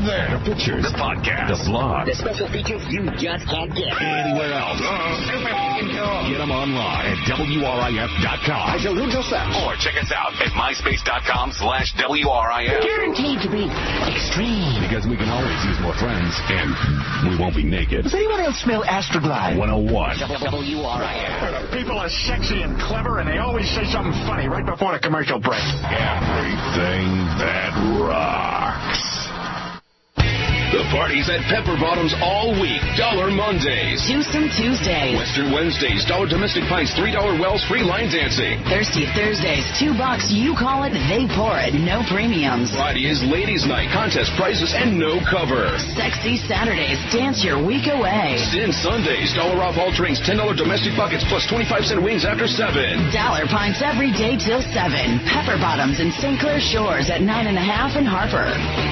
there. The pictures. The podcast. The blog. The special features you just can't get anywhere else. Get them online at WRIF.com. Or check us out at MySpace.com/WRIF. Guaranteed to be extreme. Because we can always use more friends, and we won't be naked. Does anyone else smell Astroglide? 101. WRIF. People are sexy and clever, and they always say something funny right before the commercial break. Everything that rocks. The party's at Pepper Bottoms all week. $1 Mondays. Tuesday Tuesdays. Western Wednesdays. $1 domestic pints, $3 wells, free line dancing. Thirsty Thursdays. $2. You call it, they pour it. No premiums. Friday is Ladies' Night. Contest prizes and no cover. Sexy Saturdays. Dance your week away. Sin Sundays. $1 off all drinks, $10 domestic buckets, plus 25-cent wings after 7. $1 pints every day till 7. Pepper Bottoms in St. Clair Shores at 9.5 in Harper.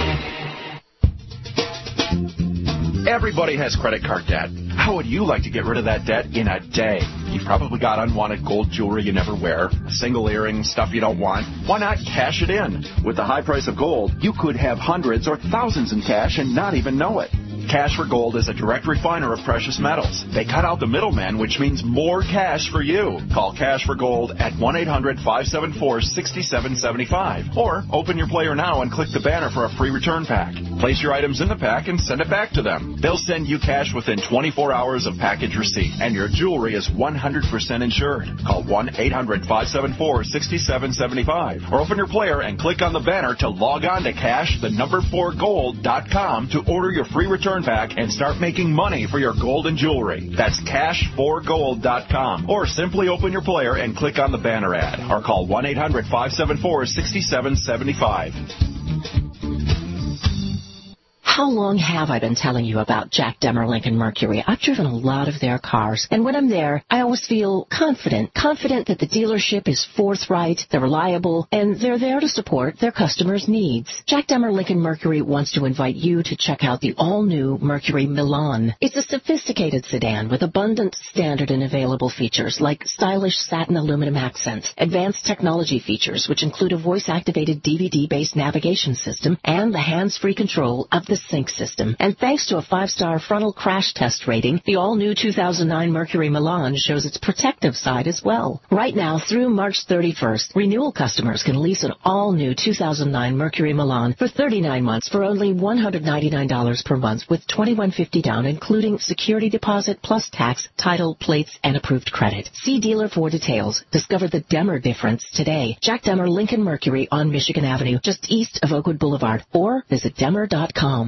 Everybody has credit card debt. How would you like to get rid of that debt in a day? You've probably got unwanted gold jewelry you never wear, a single earring, stuff you don't want. Why not cash it in? With the high price of gold, you could have hundreds or thousands in cash and not even know it. Cash for Gold is a direct refiner of precious metals. They cut out the middleman, which means more cash for you. Call Cash for Gold at 1-800-574-6775. Or open your player now and click the banner for a free return pack. Place your items in the pack and send it back to them. They'll send you cash within 24 hours of package receipt, and your jewelry is 100% insured. Call 1-800-574-6775. Or open your player and click on the banner to log on to cash4gold.com to order your free return pack and start making money for your gold and jewelry. That's cash4gold.com. Or simply open your player and click on the banner ad. Or call 1-800-574-6775. How long have I been telling you about Jack Demmer Lincoln Mercury? I've driven a lot of their cars, and when I'm there, I always feel confident that the dealership is forthright, they're reliable, and they're there to support their customers' needs. Jack Demmer Lincoln Mercury wants to invite you to check out the all-new Mercury Milan. It's a sophisticated sedan with abundant standard and available features like stylish satin aluminum accents, advanced technology features which include a voice-activated DVD-based navigation system, and the hands-free control of the Sync system. And thanks to a 5-star frontal crash test rating, the all-new 2009 Mercury Milan shows its protective side as well. Right now, through March 31st, renewal customers can lease an all-new 2009 Mercury Milan for 39 months for only $199 per month with $2,150 down, including security deposit plus tax, title, plates, and approved credit. See dealer for details. Discover the Demmer difference today. Jack Demmer Lincoln Mercury on Michigan Avenue, just east of Oakwood Boulevard, or visit Demmer.com.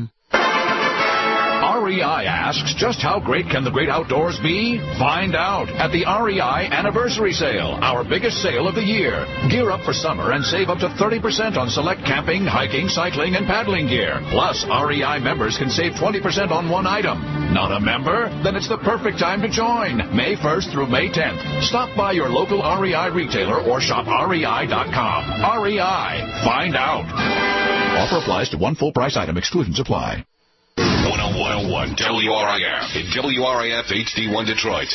REI asks, just how great can the great outdoors be? Find out at the REI Anniversary Sale, our biggest sale of the year. Gear up for summer and save up to 30% on select camping, hiking, cycling, and paddling gear. Plus, REI members can save 20% on one item. Not a member? Then it's the perfect time to join. May 1st through May 10th. Stop by your local REI retailer or shop REI.com. REI. Find out. Offer applies to one full price item. Exclusions apply. 101 WRIF in WRIF HD1 Detroit.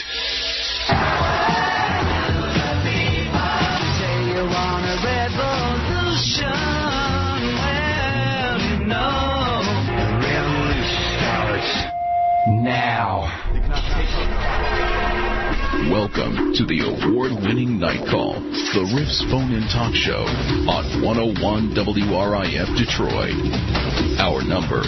Now. Welcome to the award-winning Night Call, the Riffs phone-in talk show on 101 WRIF Detroit. Our number,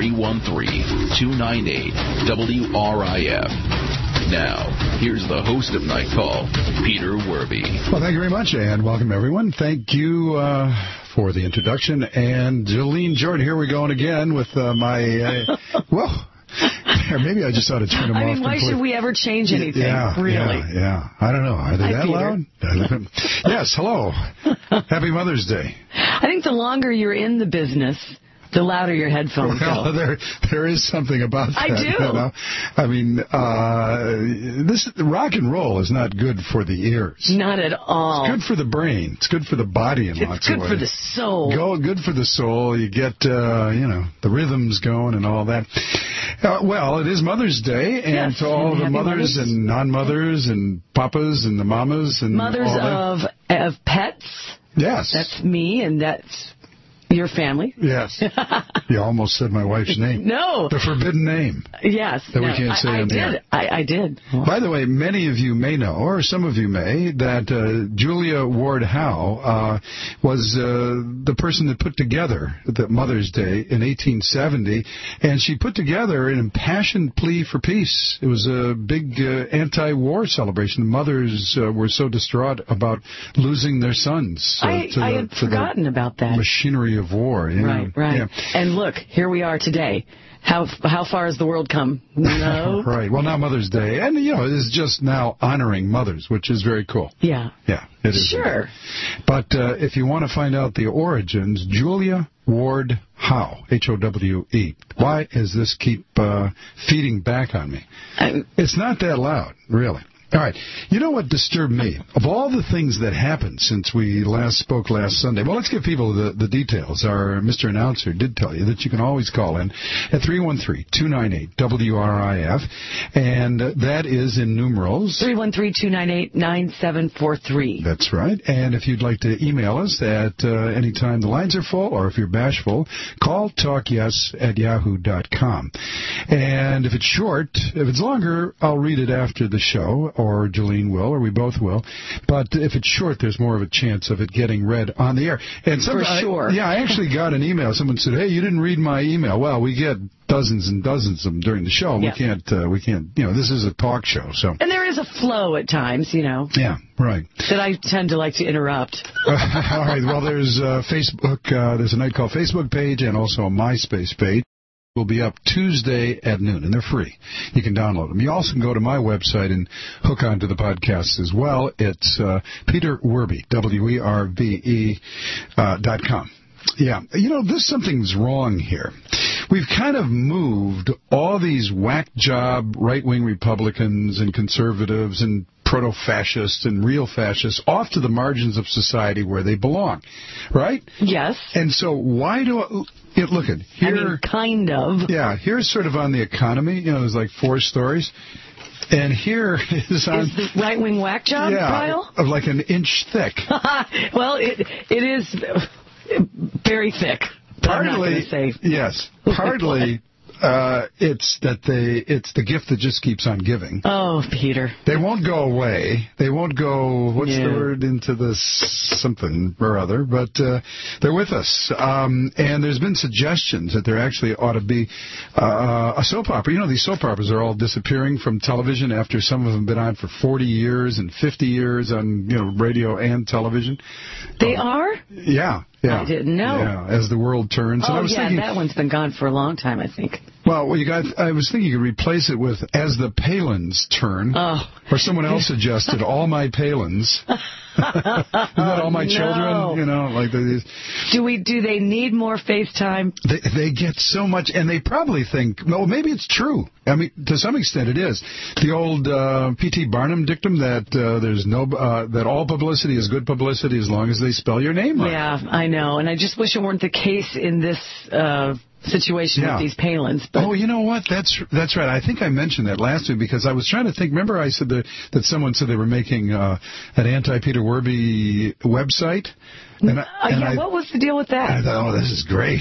313-298-WRIF. Now, here's the host of Night Call, Peter Werby. Well, thank you very much, and welcome, everyone. Thank you for the introduction. And Jolene Jordan, here we're going again with well... Or maybe I just ought to turn them off. I mean, why should we ever change anything? Really? Yeah. I don't know. Are they Hi, that Peter. loud? Yes, hello. Happy Mother's Day. I think the longer you're in the business, the louder your headphones go. There is something about that. I do. You know? I mean, this rock and roll is not good for the ears. Not at all. It's good for the brain. It's good for the body in lots of ways. It's good for the soul. Good for the soul. You get, the rhythms going and all that. Well, it is Mother's Day, and yes, to all the mothers and non-mothers and papas and the mamas and mothers all that. of pets. Yes. That's me, and that's Your family? Yes. You almost said my wife's name. No. The forbidden name. Yes. That we can't say on the air. I did. By the way, many of you may know, or some of you may, that Julia Ward Howe was the person that put together the Mother's Day in 1870, and she put together an impassioned plea for peace. It was a big anti-war celebration. The mothers were so distraught about losing their sons. I had forgotten about that. Machinery of war. Right. Yeah. And look, here we are today. How far has the world come? No. Right. Well, now Mother's Day, and it is just now honoring mothers, which is very cool. Yeah. Yeah. It is. Sure. But if you want to find out the origins, Julia Ward Howe, Howe. Why does this keep feeding back on me? It's not that loud, really. All right. You know what disturbed me? Of all the things that happened since we last spoke last Sunday, well, let's give people the details. Our Mr. Announcer did tell you that you can always call in at 313-298-WRIF, and that is in numerals. 313-298-9743. That's right. And if you'd like to email us at any time the lines are full, or if you're bashful, call talkyes@yahoo.com. And if it's short, if it's longer, I'll read it after the show, or Jolene will, or we both will. But if it's short, there's more of a chance of it getting read on the air. And for sure. I actually got an email. Someone said, "Hey, you didn't read my email." Well, we get dozens and dozens of them during the show. Yeah. We can't. This is a talk show, so. And there is a flow at times, Yeah, right. That I tend to like to interrupt. All right. Well, there's Facebook. There's a Night Call Facebook page and also a MySpace page. Will be up Tuesday at noon, and they're free. You can download them. You also can go to my website and hook onto the podcast as well. It's Peter Werbe, WERBE.com. Yeah. Something's wrong here. We've kind of moved all these whack job right-wing Republicans and conservatives and proto-fascists and real fascists off to the margins of society where they belong, right? Yes. And so why do... look at here. Kind of. Yeah, here's sort of on the economy. There's like 4 stories. And here is on... Is the right-wing whack job pile? Of like an inch thick. Well, it is very thick. Partly, yes. Partly, it's the gift that just keeps on giving. Oh, Peter. They won't go away. They won't go, what's the word, into this something or other, but they're with us. And there's been suggestions that there actually ought to be a soap opera. These soap operas are all disappearing from television after some of them have been on for 40 years and 50 years on, radio and television. They are? Yeah. Yeah. I didn't know. Yeah, as the world turns. Oh, and I was thinking, that one's been gone for a long time, I think. Well, I was thinking you could replace it with As the Palins Turn. Oh. Or someone else suggested All My Palins. Isn't that All My Children? Like these. Do they need more FaceTime? They get so much, and they probably think, well, maybe it's true. I mean, to some extent it is. The old P.T. Barnum dictum that that all publicity is good publicity as long as they spell your name right. Yeah, I know, and I just wish it weren't the case in this situation with these Palins. But... Oh, you know what? That's right. I think I mentioned that last week because I was trying to think. Remember I said that someone said they were making an anti-Peter Werbe website? What was the deal with that? I thought, this is great.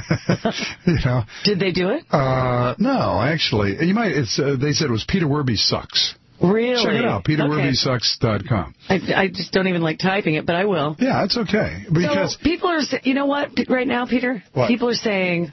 Did they do it? No, actually. They said it was Peter Werbe Sucks. Really? Check it out, PeterWerbeSucks.com. I just don't even like typing it, but I will. Yeah, it's okay. Because so people are, you know what, right now, Peter? What? People are saying,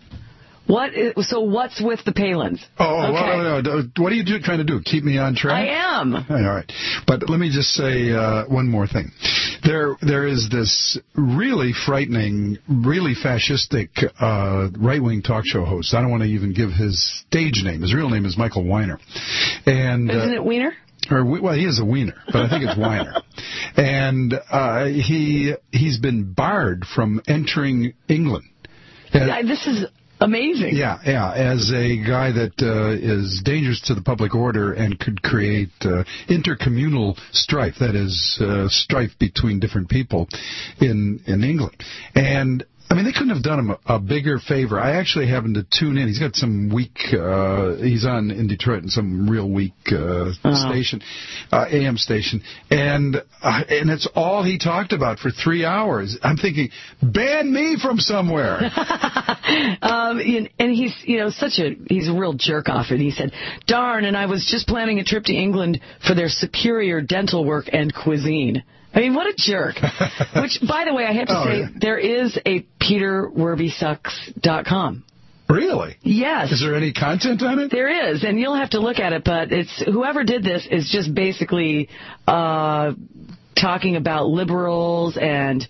what's with the Palins? Oh, okay. No. What are you trying to do? Keep me on track? I am. All right. But let me just say one more thing. There is this really frightening, really fascistic right-wing talk show host. I don't want to even give his stage name. His real name is Michael Weiner. And isn't it Weiner? Well, he is a wiener, but I think it's Weiner. And he's been barred from entering England. This is amazing. Yeah, as a guy that is dangerous to the public order and could create intercommunal strife, that is, strife between different people in England. And I mean, they couldn't have done him a bigger favor. I actually happened to tune in. He's got some weak, he's on in Detroit in some real weak station, AM station, and it's all he talked about for 3 hours. I'm thinking, ban me from somewhere. And he's, he's a real jerk off. And he said, darn, and I was just planning a trip to England for their superior dental work and cuisine. I mean, what a jerk. Which, by the way, I have to say, there is a PeterWerbySucks.com. Really? Yes. Is there any content on it? There is, and you'll have to look at it, but it's whoever did this is just basically talking about liberals and,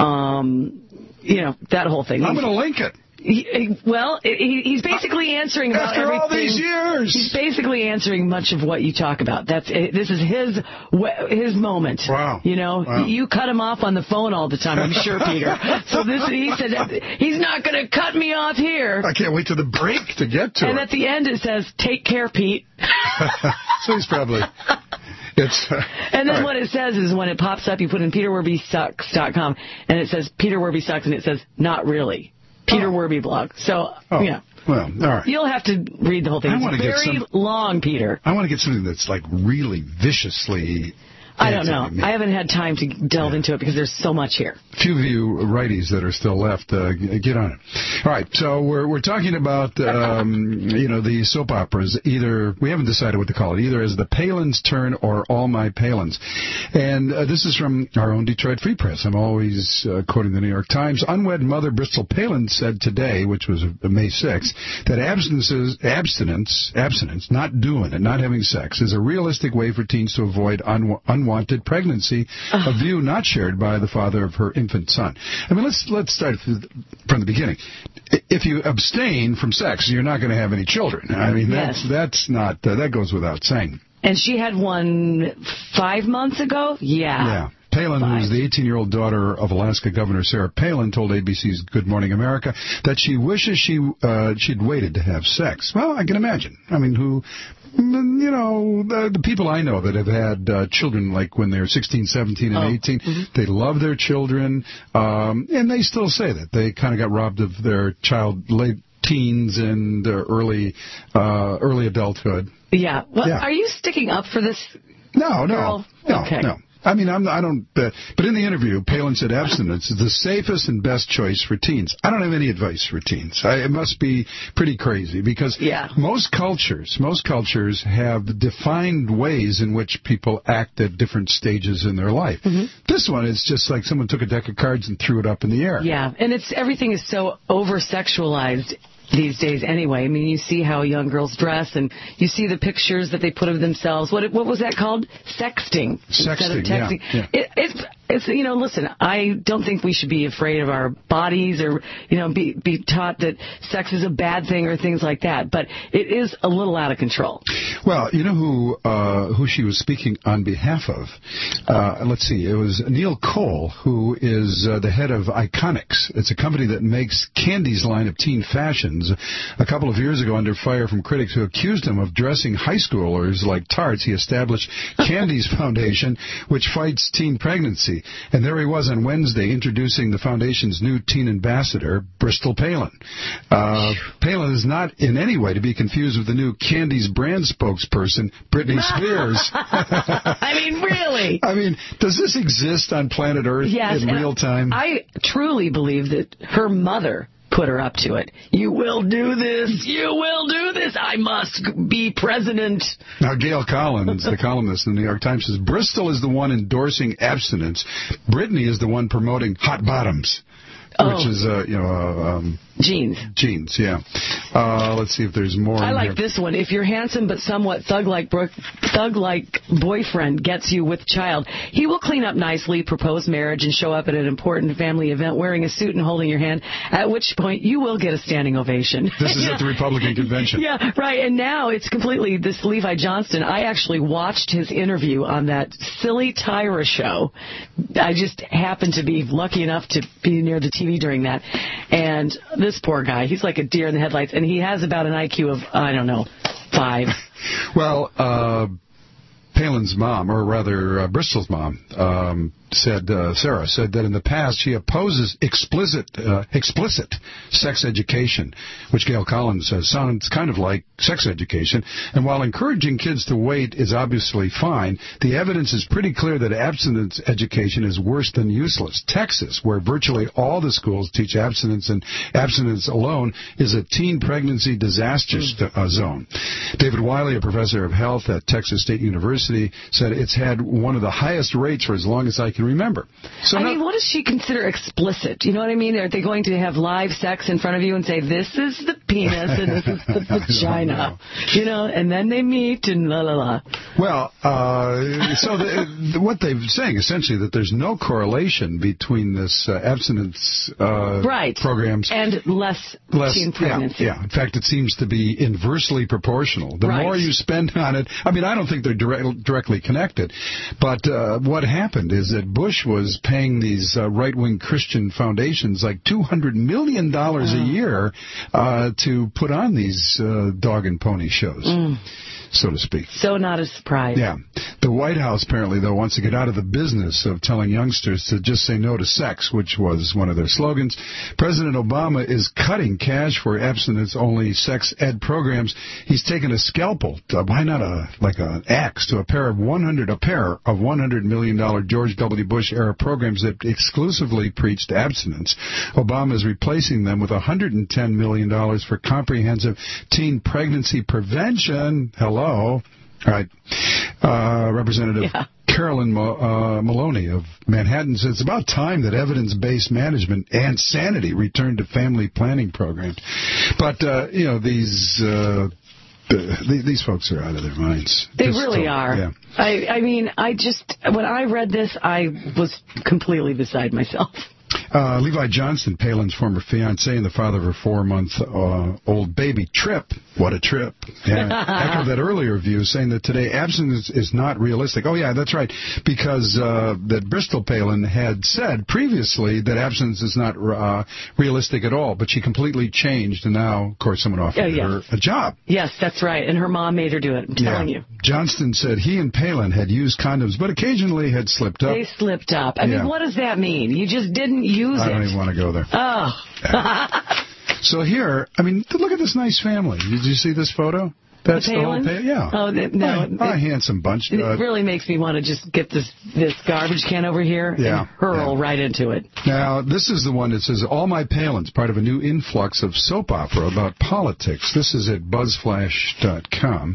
that whole thing. I'm going to link it. He's basically answering about after everything. All these years. He's basically answering much of what you talk about. This is his moment. Wow. Wow. You cut him off on the phone all the time, I'm sure, Peter. So he said he's not going to cut me off here. I can't wait to the break to get to it. And at the end it says, "Take care, Pete." So he's probably. And then what it says is when it pops up, you put in PeterWerbySucks.com, and it says Peter Werby Sucks, and it says not really. Peter Werby blog. So, yeah. Well, all right. You'll have to read the whole thing. It's very long, Peter. I want to get something that's like really viciously... I don't know. I haven't had time to delve into it because there's so much here. A few of you righties that are still left, get on it. All right, so we're talking about, the soap operas. Either, we haven't decided what to call it, either as The Palin's Turn or All My Palins. And this is from our own Detroit Free Press. I'm always quoting the New York Times. Unwed mother Bristol Palin said today, which was May 6th, that abstinence, not doing it, not having sex, is a realistic way for teens to avoid unwanted pregnancy, a view not shared by the father of her infant son. I mean, let's start from the beginning. If you abstain from sex, you're not going to have any children. I mean, that's not that goes without saying. And she had one 5 months ago? Yeah. Palin, who's the 18-year-old daughter of Alaska Governor Sarah Palin, told ABC's Good Morning America that she wishes she'd waited to have sex. Well, I can imagine. I mean, the people I know that have had children, like when they're 16, 17, and 18, they love their children, and they still say that. They kind of got robbed of their late teens and early adulthood. Yeah. Well, are you sticking up for this? No. Okay. No. I mean, I don't. But in the interview, Palin said abstinence is the safest and best choice for teens. I don't have any advice for teens. It must be pretty crazy because most cultures have defined ways in which people act at different stages in their life. This one is just like someone took a deck of cards and threw it up in the air. Yeah, and everything is so over-sexualized these days anyway. I mean, you see how young girls dress, and you see the pictures that they put of themselves. What was that called? Sexting. Instead of texting. Yeah. It's listen, I don't think we should be afraid of our bodies or, be taught that sex is a bad thing or things like that. But it is a little out of control. Well, you know who she was speaking on behalf of? Let's see. It was Neil Cole, who is the head of Iconics. It's a company that makes Candy's line of teen fashions. A couple of years ago, under fire from critics who accused him of dressing high schoolers like tarts, he established Candy's Foundation, which fights teen pregnancy. And there he was on Wednesday introducing the foundation's new teen ambassador, Bristol Palin. Palin is not in any way to be confused with the new Candy's brand spokesperson, Britney Spears. I mean, really? I mean, does this exist on planet Earth in real time? I truly believe that her mother put her up to it. You will do this. You will do this. I must be president. Now, Gail Collins, the columnist in the New York Times, says Bristol is the one endorsing abstinence. Brittany is the one promoting hot bottoms, which is, jeans. Jeans, yeah. Let's see if there's more. I like this one. If your handsome but somewhat thug-like boyfriend gets you with child, he will clean up nicely, propose marriage, and show up at an important family event wearing a suit and holding your hand, at which point you will get a standing ovation. This is at the Republican convention. Yeah, right. And now it's completely this Levi Johnston. I actually watched his interview on that silly Tyra show. I just happened to be lucky enough to be near the TV during that. And this poor guy, he's like a deer in the headlights, and he has about an IQ of, 5. Well, Palin's mom, or rather Bristol's mom, Sarah said that in the past she opposes explicit sex education, which Gail Collins says sounds kind of like sex education. And while encouraging kids to wait is obviously fine, the evidence is pretty clear that abstinence education is worse than useless. Texas, where virtually all the schools teach abstinence and abstinence alone, is a teen pregnancy disaster zone. David Wiley, a professor of health at Texas State University, said it's had one of the highest rates for as long as I can remember. So I mean, what does she consider explicit? You know what I mean? Are they going to have live sex in front of you and say, this is the penis and this is the vagina? You know, and then they meet and la la la. Well, so what they're saying essentially that there's no correlation between this abstinence programs and less teen pregnancy. Yeah. In fact, it seems to be inversely proportional. The more you spend on it, I mean, I don't think they're directly connected, but what happened is that Bush was paying these right-wing Christian foundations like $200 million a year to put on these dog and pony shows. So to speak. So not a surprise. Yeah. The White House, apparently, though, wants to get out of the business of telling youngsters to just say no to sex, which was one of their slogans. President Obama is cutting cash for abstinence-only sex ed programs. He's taken a scalpel, why not an axe, to a pair of $100 million George W. Bush-era programs that exclusively preached abstinence. Obama is replacing them with $110 million for comprehensive teen pregnancy prevention. Hello. All right. Representative Carolyn Maloney of Manhattan says it's about time that evidence-based management and sanity return to family planning programs. But, these folks are out of their minds. They really are. Yeah. I mean, when I read this, I was completely beside myself. Levi Johnston, Palin's former fiancé and the father of her 4-month-old baby, Trip. What a trip. Yeah. Echoed that earlier view, saying that today abstinence is not realistic. Oh, yeah, that's right. Because that Bristol Palin had said previously that abstinence is not realistic at all, but she completely changed, and now, of course, someone offered her a job. Yes, that's right, and her mom made her do it, I'm telling you. Johnston said he and Palin had used condoms, but occasionally had slipped up. They slipped up. I mean, what does that mean? You just didn't use it. I don't even want to go there. Oh. So here, I mean, look at this nice family. Did you see this photo? That's the whole yeah. Oh, no. A handsome bunch. It really makes me want to just get this garbage can over here and hurl right into it. Now, this is the one that says, All My Palins, part of a new influx of soap opera about politics. This is at buzzflash.com.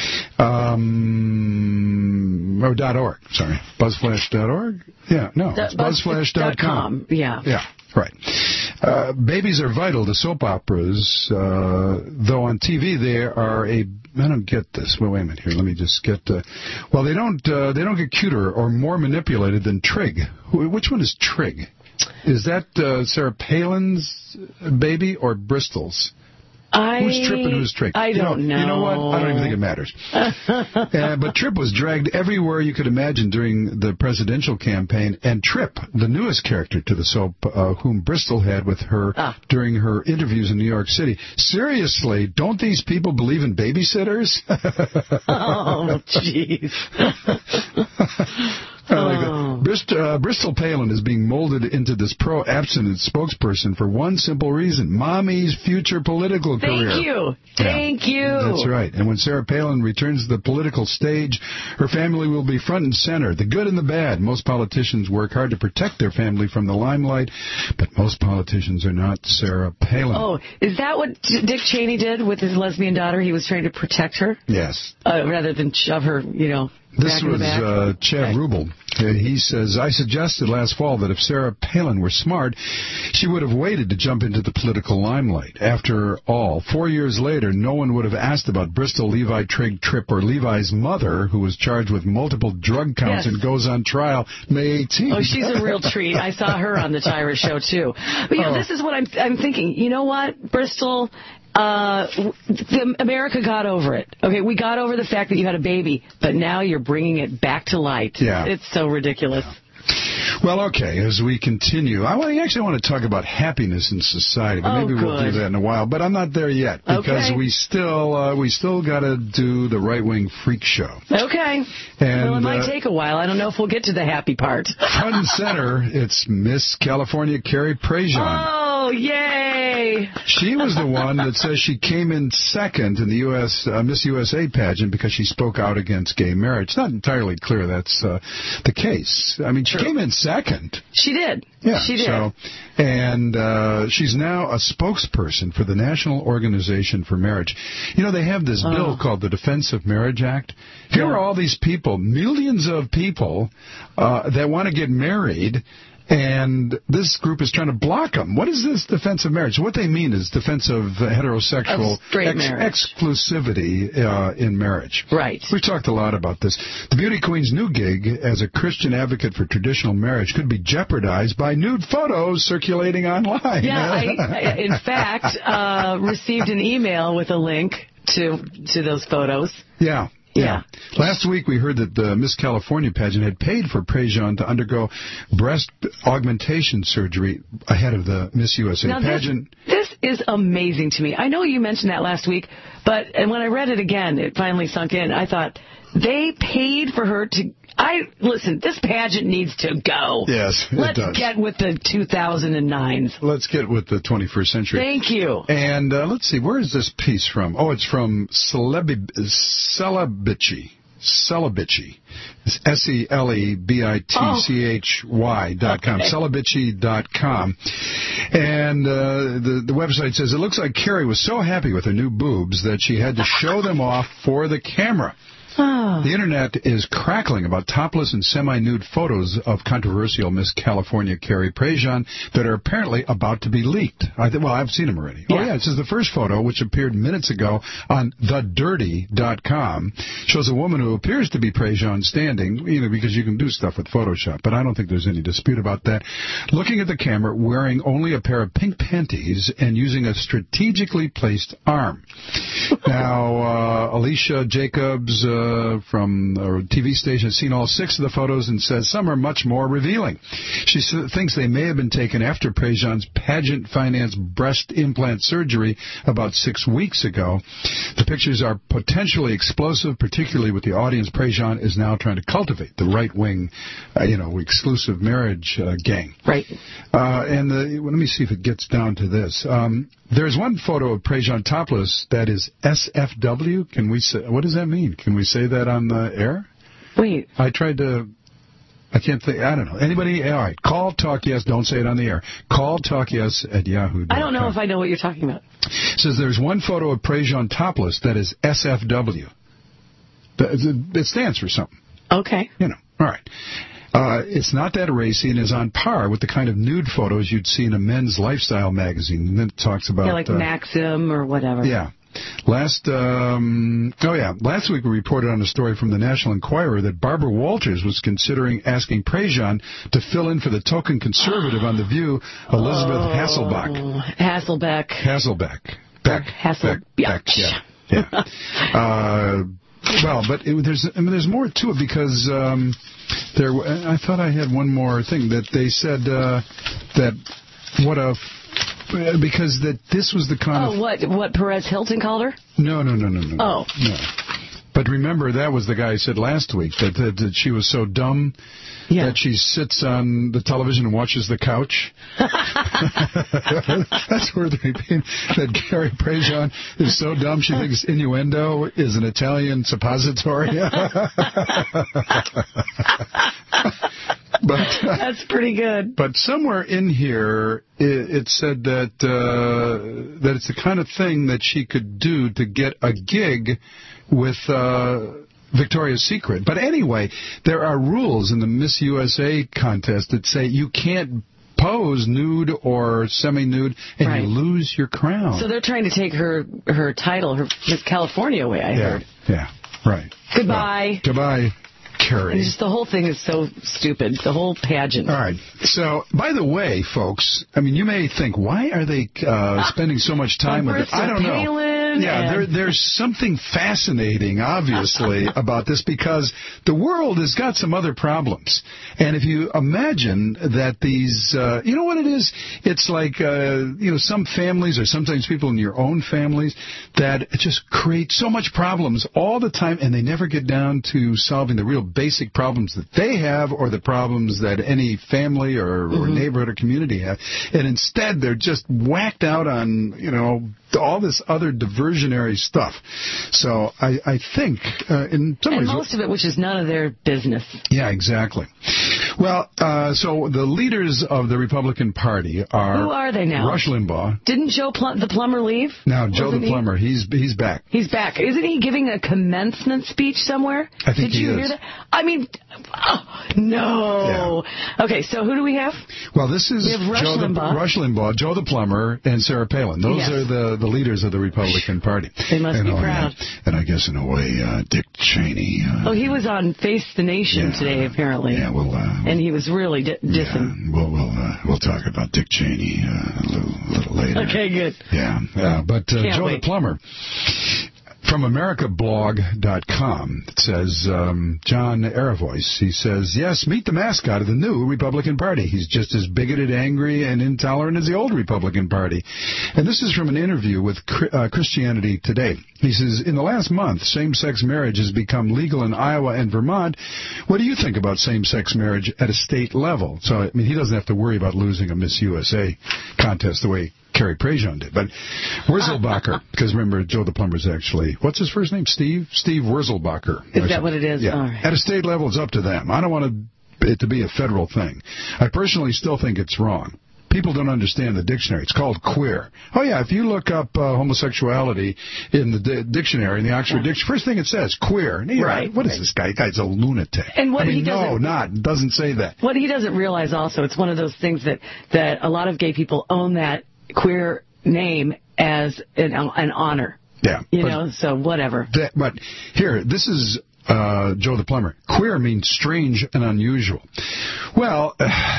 .org, sorry. Buzzflash.org? Yeah, no, it's buzzflash.com. Yeah. Yeah. Right. Babies are vital to soap operas, though on TV they are I don't get this. Well, wait a minute here. Let me just get. Well, they don't get cuter or more manipulated than Trig. Which one is Trig? Is that Sarah Palin's baby or Bristol's? Who's Trip and who's Trig? I don't know. You know what? I don't even think it matters. But Trip was dragged everywhere you could imagine during the presidential campaign. And Trip, the newest character to the soap, whom Bristol had with her during her interviews in New York City. Seriously, don't these people believe in babysitters? Oh, jeez. Bristol Palin is being molded into this pro-abstinence spokesperson for one simple reason: Mommy's future political career. Thank you. That's right. And when Sarah Palin returns to the political stage, her family will be front and center, the good and the bad. Most politicians work hard to protect their family from the limelight, but most politicians are not Sarah Palin. Oh, is that what Dick Cheney did with his lesbian daughter? He was trying to protect her? Yes. Rather than shove her, This was Chev Rubel. He says, I suggested last fall that if Sarah Palin were smart, she would have waited to jump into the political limelight. After all, 4 years later, no one would have asked about Bristol, Levi, Trig, Trip, or Levi's mother, who was charged with multiple drug counts and goes on trial May 18th. Oh, she's a real treat. I saw her on the Tyra show, too. But, this is what I'm thinking. You know what, Bristol? America got over it. Okay, we got over the fact that you had a baby, but now you're bringing it back to light. Yeah. It's so ridiculous. Well, okay, as we continue, I actually want to talk about happiness in society, but maybe we'll do that in a while. But I'm not there yet, because we still got to do the right-wing freak show. Okay. And, well, it might take a while. I don't know if we'll get to the happy part. Front and center, it's Miss California Carrie Prejean. Oh, yay! She was the one that says she came in second in the U.S. Miss USA pageant because she spoke out against gay marriage. It's not entirely clear that's the case. I mean, she came in second. She did. Yeah, she did. So, and she's now a spokesperson for the National Organization for Marriage. You know, they have this bill called the Defense of Marriage Act. Here are all these people, millions of people, that want to get married, and this group is trying to block them. What is this defense of marriage? What they mean is defense of heterosexual exclusivity in marriage. Right. We've talked a lot about this. The beauty queen's new gig as a Christian advocate for traditional marriage could be jeopardized by nude photos circulating online. Yeah, I in fact, received an email with a link to those photos. Yeah. Yeah. Last week we heard that the Miss California pageant had paid for Prejean to undergo breast augmentation surgery ahead of the Miss USA pageant. This is amazing to me. I know you mentioned that last week, but when I read it again, it finally sunk in. I thought, they paid for her to... Listen, this pageant needs to go. Yes, it does. Let's get with the 2009s. Let's get with the 21st century. Thank you. And let's see, where is this piece from? Oh, it's from Celebitchy. It's SELEBITCHY.com. Celebitchy.com. And the website says, it looks like Carrie was so happy with her new boobs that she had to show them off for the camera. The internet is crackling about topless and semi-nude photos of controversial Miss California Carrie Prejean that are apparently about to be leaked. I've seen them already. Yeah. Oh, yeah, this is the first photo, which appeared minutes ago on thedirty.com. Shows a woman who appears to be Prejean standing, because you can do stuff with Photoshop, but I don't think there's any dispute about that. Looking at the camera, wearing only a pair of pink panties and using a strategically placed arm. Now, Alicia Jacobs from a TV station has seen all 6 of the photos and says some are much more revealing. She thinks they may have been taken after Prejean's pageant-financed breast implant surgery about 6 weeks ago. The pictures are potentially explosive, particularly with the audience Prejean is now trying to cultivate, the right-wing, exclusive marriage gang. Right. And let me see if it gets down to this. There's one photo of Prejean topless that is SFW. Can we say, what does that mean? Can we say that on the air? Wait. I can't think, I don't know. Anybody? All right. Call Talk Yes. Don't say it on the air. Call Talk Yes at Yahoo.com. I don't know if I know what you're talking about. It says there's one photo of Prejean topless that is SFW. It stands for something. Okay. All right. It's not that racy and is on par with the kind of nude photos you'd see in a men's lifestyle magazine. And then it talks about... like Maxim or whatever. Yeah. Last week we reported on a story from the National Enquirer that Barbara Walters was considering asking Prejean to fill in for the token conservative on The View, Elizabeth Hasselbeck. Hasselbeck. Yeah. But there's more to it because I thought I had one more thing that they said because this was the kind of... what Perez Hilton called her? No. Oh. No. But remember, that was the guy who said last week that she was so dumb that she sits on the television and watches the couch. That's where they mean that Carrie Prejean is so dumb she thinks innuendo is an Italian suppository. But that's pretty good. But somewhere in here, it said that it's the kind of thing that she could do to get a gig with Victoria's Secret. But anyway, there are rules in the Miss USA contest that say you can't pose nude or semi-nude and you lose your crown. So they're trying to take her title, her Miss California away, I heard. Yeah, right. Goodbye. Goodbye, Carrie. Just the whole thing is so stupid, the whole pageant. All right. So, by the way, folks, you may think, why are they spending so much time with it? I don't know. children. Yeah, there's something fascinating, obviously, about this, because the world has got some other problems. And if you imagine that these, you know what it is? It's like, some families, or sometimes people in your own families, that just create so much problems all the time, and they never get down to solving the real basic problems that they have, or the problems that any family or neighborhood or community have. And instead, they're just whacked out on, all this other diversionary stuff. So I think, in some ways... And most of it, which is none of their business. Yeah, exactly. Well, so the leaders of the Republican Party are... Who are they now? Rush Limbaugh. Didn't the plumber leave? No, Joe the plumber. He's back. He's back. Isn't he giving a commencement speech somewhere? I think Did you hear that? I mean, no. Yeah. Okay, so who do we have? Well, this is Rush Limbaugh, Joe the plumber, and Sarah Palin. Those are the leaders of the Republican Party. They must be proud. And I guess in a way, Dick Cheney. He was on Face the Nation today, apparently. Yeah, and he was really dissing. We'll talk about Dick Cheney a little later. Okay, good. Yeah, but Joe wait. the plumber. From AmericaBlog.com, it says, John Aravois, he says, yes, meet the mascot of the new Republican Party. He's just as bigoted, angry, and intolerant as the old Republican Party. And this is from an interview with Christianity Today. He says, in the last month, same-sex marriage has become legal in Iowa and Vermont. What do you think about same-sex marriage at a state level? So, he doesn't have to worry about losing a Miss USA contest the way Carrie Prejean did. But Wurzelbacher, because remember, Joe the plumber's actually, what's his first name? Steve Wurzelbacher. Is that what it is? Yeah. All right. At a state level, it's up to them. I don't want it to be a federal thing. I personally still think it's wrong. People don't understand the dictionary. It's called queer. Oh, yeah, if you look up homosexuality in the dictionary, in the Oxford Dictionary, first thing it says, queer. And what is this guy? The guy's a lunatic. And what doesn't say that. What he doesn't realize also, it's one of those things that a lot of gay people own that queer name as an honor. Yeah. So whatever. But here, this is Joe the plumber. Queer means strange and unusual. Well...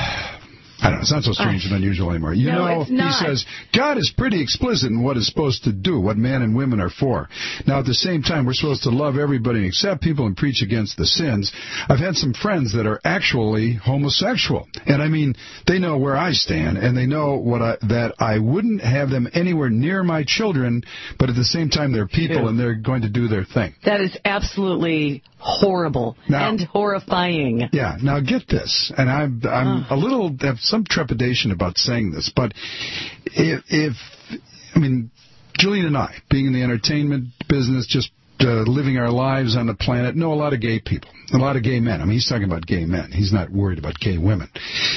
I don't know, it's not so strange and unusual anymore. It's not. He says, God is pretty explicit in what it's supposed to do, what man and women are for. Now, at the same time, we're supposed to love everybody and accept people and preach against the sins. I've had some friends that are actually homosexual. And, they know where I stand, and they know that I wouldn't have them anywhere near my children, but at the same time, they're people, and they're going to do their thing. That is absolutely horrible and horrifying. Yeah, now get this, and I'm have some trepidation about saying this, but Julian and I, being in the entertainment business, just living our lives on the planet, know a lot of gay people, a lot of gay men. He's talking about gay men. He's not worried about gay women.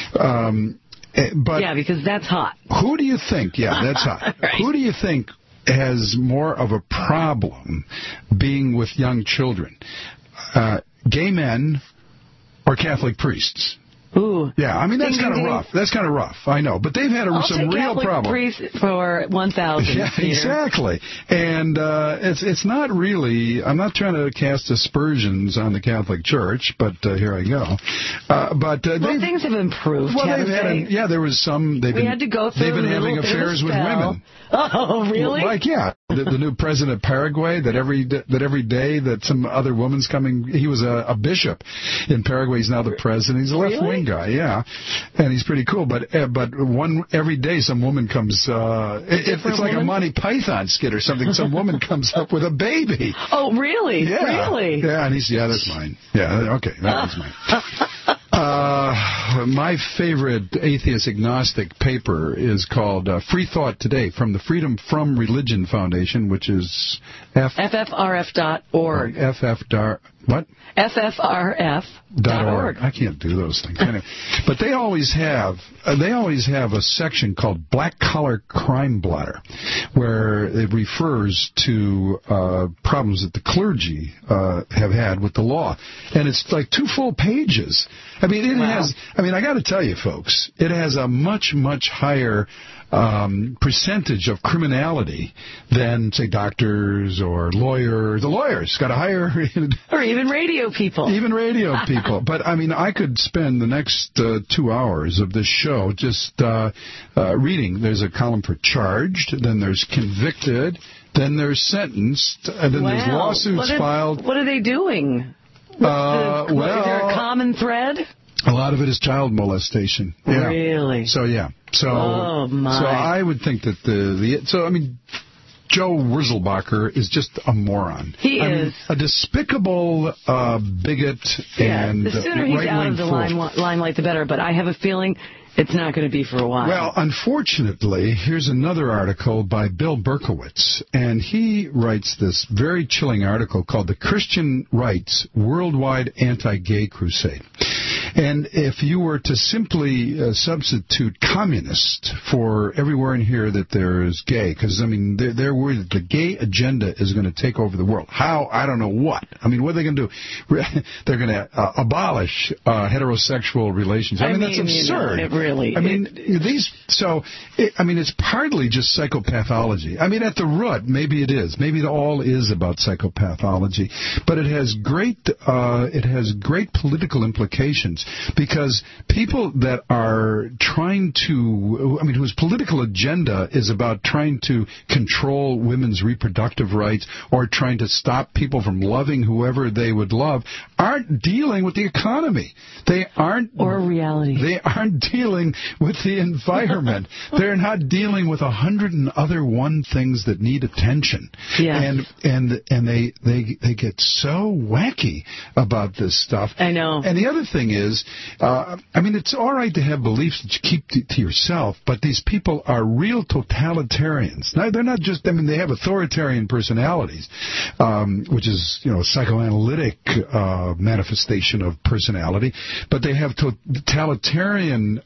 But because that's hot. Who do you think? Yeah, that's hot. Right. Who do you think has more of a problem being with young children? Gay men or Catholic priests? Ooh. Yeah, that's kind of rough. That's kind of rough, I know. But they've had some real problems. Priest for 1,000. Yeah, exactly. And it's not really, I'm not trying to cast aspersions on the Catholic Church, but here I go. Things have improved. Well, there was some. They've been having affairs with women. Oh, really? The new president of Paraguay, that every day that some other woman's coming, he was a bishop in Paraguay. He's now the president. He's a left-wing guy, yeah, and he's pretty cool. But every day some woman comes. It's like a Monty Python skit or something. Some woman comes up with a baby. Oh, really? Yeah. Really? Yeah, and he's that's mine. Yeah, okay, that was mine. My favorite atheist agnostic paper is called Free Thought Today from the Freedom From Religion Foundation, which is FFRF.org. What? FFRF.org. I can't do those things. Anyway, but they always have a section called Black Collar Crime Blotter, where it refers to problems that the clergy have had with the law, and it's like 2 full pages. Has. I got to tell you, folks, it has a much higher percentage of criminality than, say, doctors or lawyers. The lawyers got a higher... or even radio people. But, I could spend the next 2 hours of this show just reading. There's a column for charged, then there's convicted, then they're sentenced, and then there's lawsuits filed. What are they doing? Is there a common thread? A lot of it is child molestation. Yeah. Really? So, yeah. So, oh, my. So I would think that Joe Wurzelbacher is just a moron. He is. A despicable bigot and the sooner he's out of the limelight, the better. But I have a feeling it's not going to be for a while. Well, unfortunately, here's another article by Bill Berkowitz, and he writes this very chilling article called The Christian Right's Worldwide Anti-Gay Crusade. And if you were to simply substitute communist for everywhere in here that there is gay, because, I mean, they're worried that the gay agenda is going to take over the world. How? I don't know what. I mean, what are they going to do? They're going to abolish heterosexual relations. I mean, that's absurd. It really. I mean, it's partly just psychopathology. I mean, at the root, maybe it is. Maybe it all is about psychopathology. But it has great political implications, because people that are trying to, whose political agenda is about trying to control women's reproductive rights or trying to stop people from loving whoever they would love, aren't dealing with the economy. They aren't. Or reality. They aren't dealing with the environment. They're not dealing with 101 things that need attention. Yeah. And they get so wacky about this stuff. I know. And the other thing is, it's all right to have beliefs that you keep to yourself, but these people are real totalitarians. Now, they're not just, they have authoritarian personalities, which is, psychoanalytic manifestation of personality, but they have totalitarian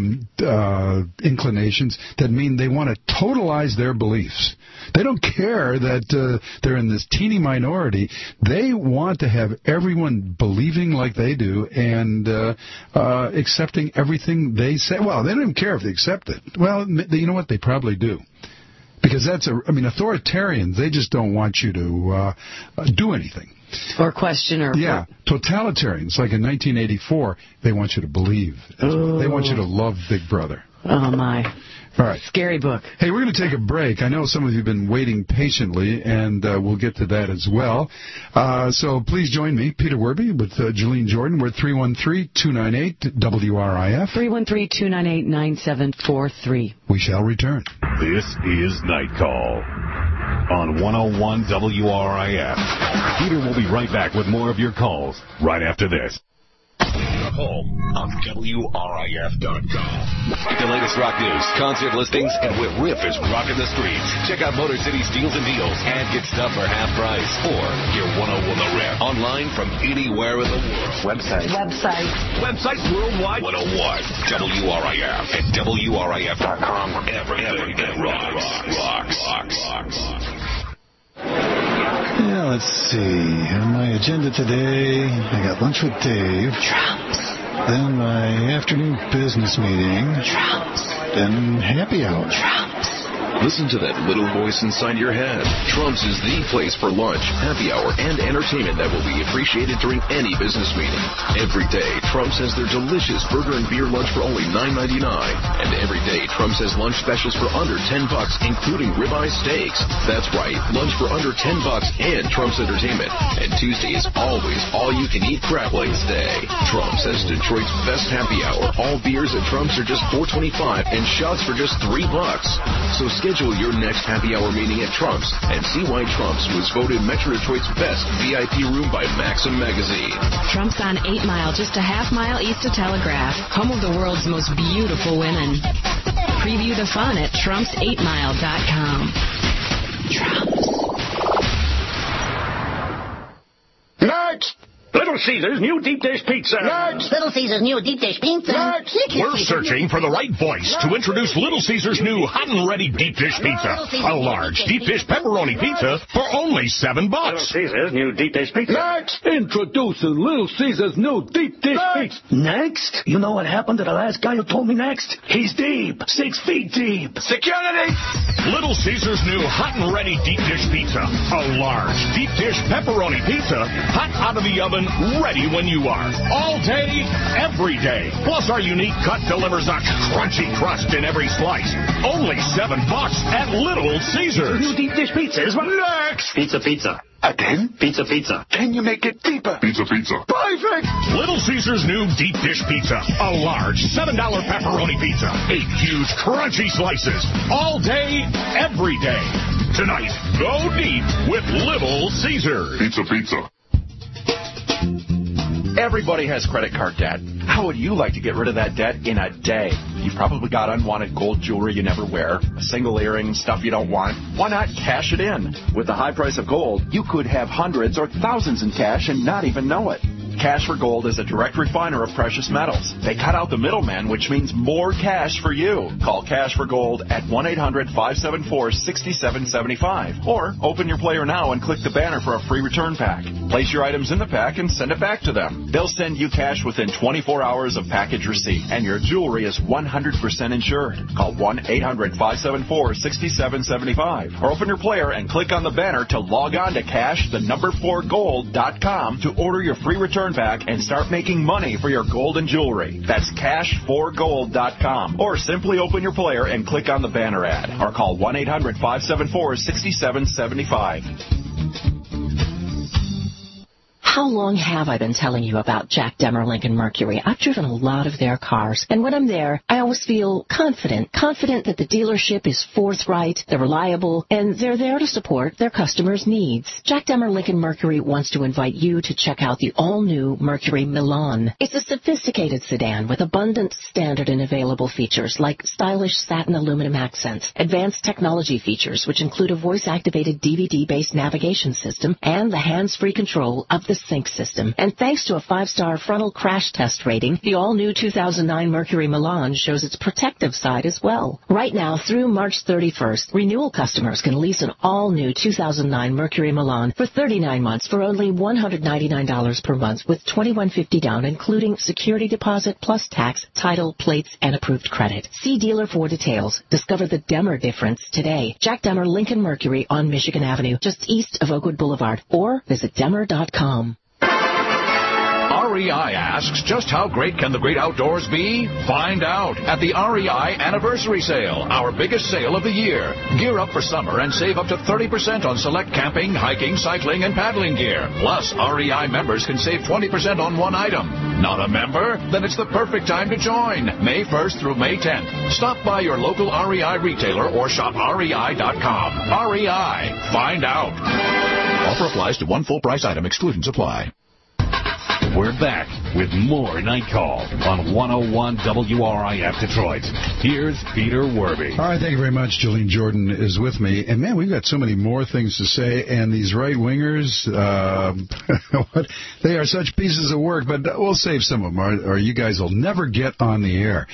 inclinations that mean they want to totalize their beliefs. They don't care that they're in this teeny minority. They want to have everyone believing like they do and accepting everything they say. Well, they don't even care if they accept it. Well, you know what? They probably do. Because authoritarians, they just don't want you to do anything. Or question or... Yeah, totalitarians, like in 1984, they want you to believe. They want you to love Big Brother. Oh, my. All right. Scary book. Hey, we're going to take a break. I know some of you have been waiting patiently, and we'll get to that as well. So please join me, Peter Werby, with Jolene Jordan. We're at 313-298-WRIF. 313-298-9743. We shall return. This is Night Call on 101 WRIF. Peter will be right back with more of your calls right after this. Home of WRIF.com. Get the latest rock news, concert listings, and what riff is rocking the streets. Check out Motor City's deals and deals and get stuff for half price. Or hear 101 The Riff online from anywhere in the world. Websites worldwide. 101 WRIF and WRIF.com. Everything rocks. Yeah, let's see. On my agenda today, I got lunch with Dave. Trumps. Then my afternoon business meeting. Trumps. Then happy hour. Trumps. Listen to that little voice inside your head. Trump's is the place for lunch, happy hour, and entertainment that will be appreciated during any business meeting. Every day, Trump's has their delicious burger and beer lunch for only $9.99. And every day, Trump's has lunch specials for under $10, including ribeye steaks. That's right, lunch for under $10 and Trump's entertainment. And Tuesday is always all-you-can-eat crab legs day. Trump's has Detroit's best happy hour. All beers at Trump's are just $4.25 and shots for just $3. So schedule your next happy hour meeting at Trump's and see why Trump's was voted Metro Detroit's best VIP room by Maxim Magazine. Trump's on 8 Mile, just a half mile east of Telegraph, home of the world's most beautiful women. Preview the fun at Trumps8mile.com. Trump's. Next! Little Caesar's new deep dish pizza. Next! Little Caesar's new deep dish pizza. Next! We're searching for the right voice to introduce Little Caesar's new hot and ready deep dish pizza. A large deep dish pepperoni pizza for only $7. Little Caesar's new deep dish pizza. Next! Introducing Little Caesar's new deep dish pizza. Next? You know what happened to the last guy who told me next? He's deep. 6 feet deep. Security! Little Caesar's new hot and ready deep dish pizza. A large deep dish pepperoni pizza, hot out of the oven, ready when you are. All day, every day. Plus, our unique cut delivers a crunchy crust in every slice. Only $7 at Little Caesars. New deep dish pizzas. Next! Pizza. Again? Pizza. Can you make it deeper? Pizza. Perfect! Little Caesars new deep dish pizza. A large $7 pepperoni pizza. 8 huge crunchy slices. All day, every day. Tonight, go deep with Little Caesars. Pizza. Everybody has credit card debt. How would you like to get rid of that debt in a day? You've probably got unwanted gold jewelry you never wear, a single earring, stuff you don't want. Why not cash it in? With the high price of gold, you could have hundreds or thousands in cash and not even know it. Cash for Gold is a direct refiner of precious metals. They cut out the middleman, which means more cash for you. Call Cash for Gold at 1-800-574-6775. Or open your player now and click the banner for a free return pack. Place your items in the pack and send it back to them. They'll send you cash within 24 hours of package receipt, and your jewelry is 100% insured. Call 1-800-574-6775. Or open your player and click on the banner to log on to cash4gold.com to order your free return pack and start making money for your gold and jewelry. That's cash4gold.com. Or simply open your player and click on the banner ad. Or call 1-800-574-6775. How long have I been telling you about Jack Demmer Lincoln Mercury? I've driven a lot of their cars, and when I'm there, I always feel confident that the dealership is forthright, they're reliable, and they're there to support their customers' needs. Jack Demmer Lincoln Mercury wants to invite you to check out the all-new Mercury Milan. It's a sophisticated sedan with abundant standard and available features like stylish satin aluminum accents, advanced technology features which include a voice-activated DVD-based navigation system, and the hands-free control of the Sync system. And thanks to a 5-star frontal crash test rating, the all-new 2009 Mercury Milan shows its protective side as well. Right now, through March 31st, renewal customers can lease an all-new 2009 Mercury Milan for 39 months for only $199 per month with $2,150 down, including security deposit plus tax, title, plates, and approved credit. See dealer for details. Discover the Demmer difference today. Jack Demmer Lincoln Mercury on Michigan Avenue, just east of Oakwood Boulevard, or visit Demmer.com. REI asks, just how great can the great outdoors be? Find out at the REI Anniversary Sale, our biggest sale of the year. Gear up for summer and save up to 30% on select camping, hiking, cycling, and paddling gear. Plus, REI members can save 20% on one item. Not a member? Then it's the perfect time to join. May 1st through May 10th. Stop by your local REI retailer or shop REI.com. REI. Find out. Offer applies to one full price item. Exclusions apply. We're back with more Night Call on 101 WRIF Detroit. Here's Peter Werby. All right, thank you very much. Jolene Jordan is with me. And, man, we've got so many more things to say. And these right-wingers, they are such pieces of work. But we'll save some of them, or you guys will never get on the air.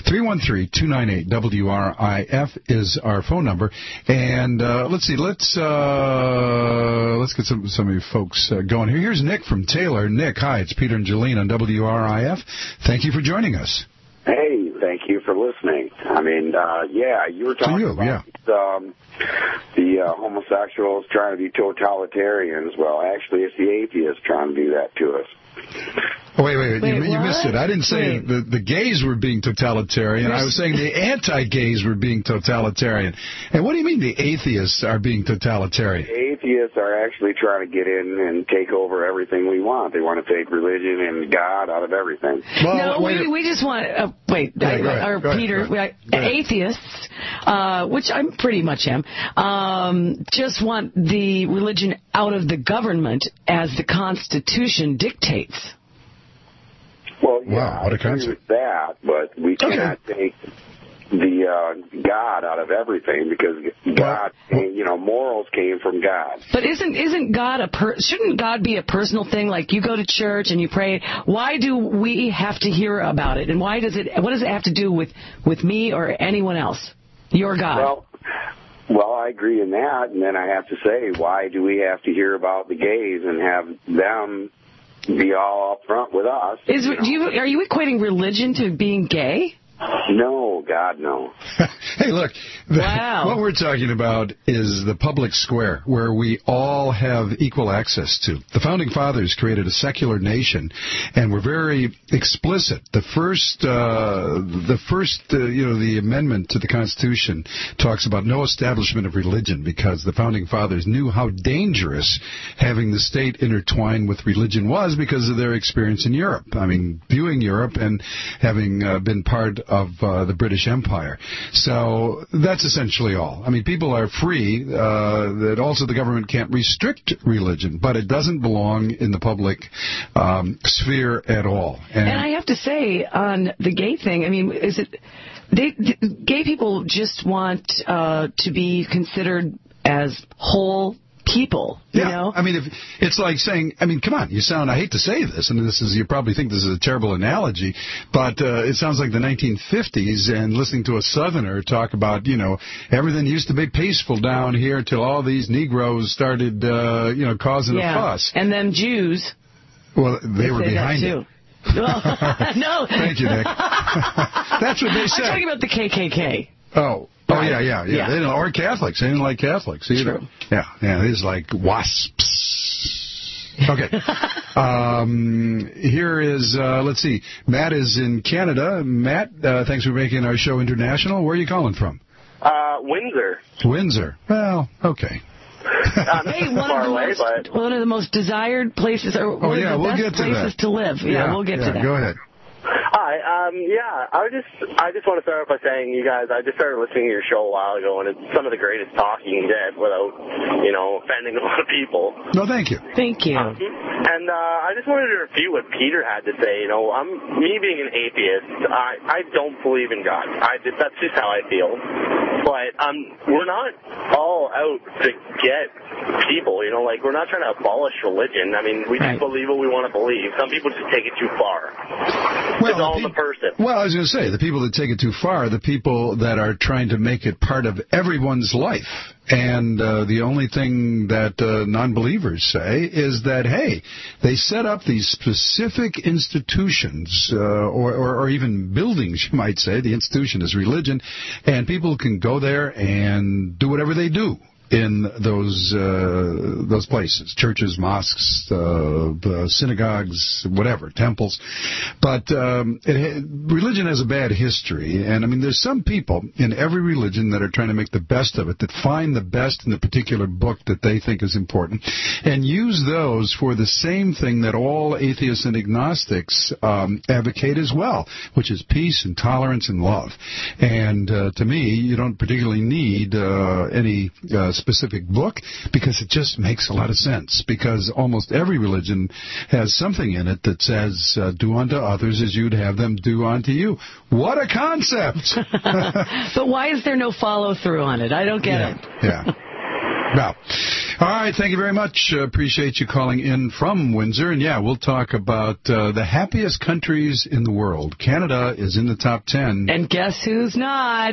313-298-WRIF is our phone number. And let's see. Let's get some of you folks going here. Here's Nick from Taylor. Nick, hi. It's Peter and Jolene on WRIF. Thank you for joining us. Hey, thank you for listening. I mean, you were talking about the homosexuals trying to be totalitarians. Well, actually, it's the atheists trying to do that to us. Oh, wait, you missed it. I didn't say the gays were being totalitarian. I was saying the anti-gays were being totalitarian. And what do you mean the atheists are being totalitarian? The atheists are actually trying to get in and take over everything we want. They want to take religion and God out of everything. Well, we just want... Peter, atheists, which I pretty much am, just want the religion out of the government as the Constitution dictates. Well, yeah, I agree with that, but we cannot take the God out of everything because God, morals came from God. But isn't God shouldn't God be a personal thing? Like you go to church and you pray. Why do we have to hear about it? And what does it have to do with me or anyone else? Your God. Well, I agree in that, and then I have to say, why do we have to hear about the gays and have them be all up front with us? Are you equating religion to being gay? No, God, no. Hey, look, wow. What we're talking about is the public square, where we all have equal access to. The Founding Fathers created a secular nation, and were very explicit. The amendment to the Constitution talks about no establishment of religion, because the Founding Fathers knew how dangerous having the state intertwined with religion was because of their experience in Europe. I mean, viewing Europe and having been part of the British Empire. So that's essentially all. I mean, people are free. That also the government can't restrict religion, but it doesn't belong in the public sphere at all. And I have to say, on the gay thing, I mean, is it gay people just want to be considered as whole people, you know? I mean, if it's like saying, I mean, come on, I hate to say this, and you probably think this is a terrible analogy, but it sounds like the 1950s, and listening to a Southerner talk about, everything used to be peaceful down here till all these Negroes started, causing a fuss. And them Jews. Well, they were behind it. No. Thank you, Nick. That's what they said. I'm talking about the KKK. Oh, yeah. They didn't, or Catholics. They didn't like Catholics either. True. Yeah, it is like wasps. Okay. Here is, let's see, Matt is in Canada. Matt, thanks for making our show international. Where are you calling from? Windsor. Windsor. Well, okay. Hey, one of the most desired places, or one of the best places to live. Yeah, we'll get to that. Go ahead. Hi, I just want to start off by saying, you guys, I just started listening to your show a while ago, and it's some of the greatest talk you can get without, offending a lot of people. No, thank you. Thank you. And I just wanted to refute what Peter had to say. Me being an atheist, I don't believe in God. That's just how I feel. But we're not all out to get people, we're not trying to abolish religion. I mean, we just believe what we want to believe. Some people just take it too far. It's all the person. Well, I was going to say, the people that take it too far are the people that are trying to make it part of everyone's life. And the only thing that non-believers say is that, hey, they set up these specific institutions or even buildings, you might say. The institution is religion, and people can go there and do whatever they do in those places, churches, mosques, synagogues, whatever, temples. But religion has a bad history, and I mean, there's some people in every religion that are trying to make the best of it, that find the best in the particular book that they think is important, and use those for the same thing that all atheists and agnostics advocate as well, which is peace and tolerance and love. And to me, you don't particularly need any specific book, because it just makes a lot of sense, because almost every religion has something in it that says, do unto others as you'd have them do unto you. What a concept! But why is there no follow-through on it? I don't get it. Yeah. Well, all right, thank you very much. Appreciate you calling in from Windsor. And, we'll talk about the happiest countries in the world. Canada is in the top 10. And guess who's not?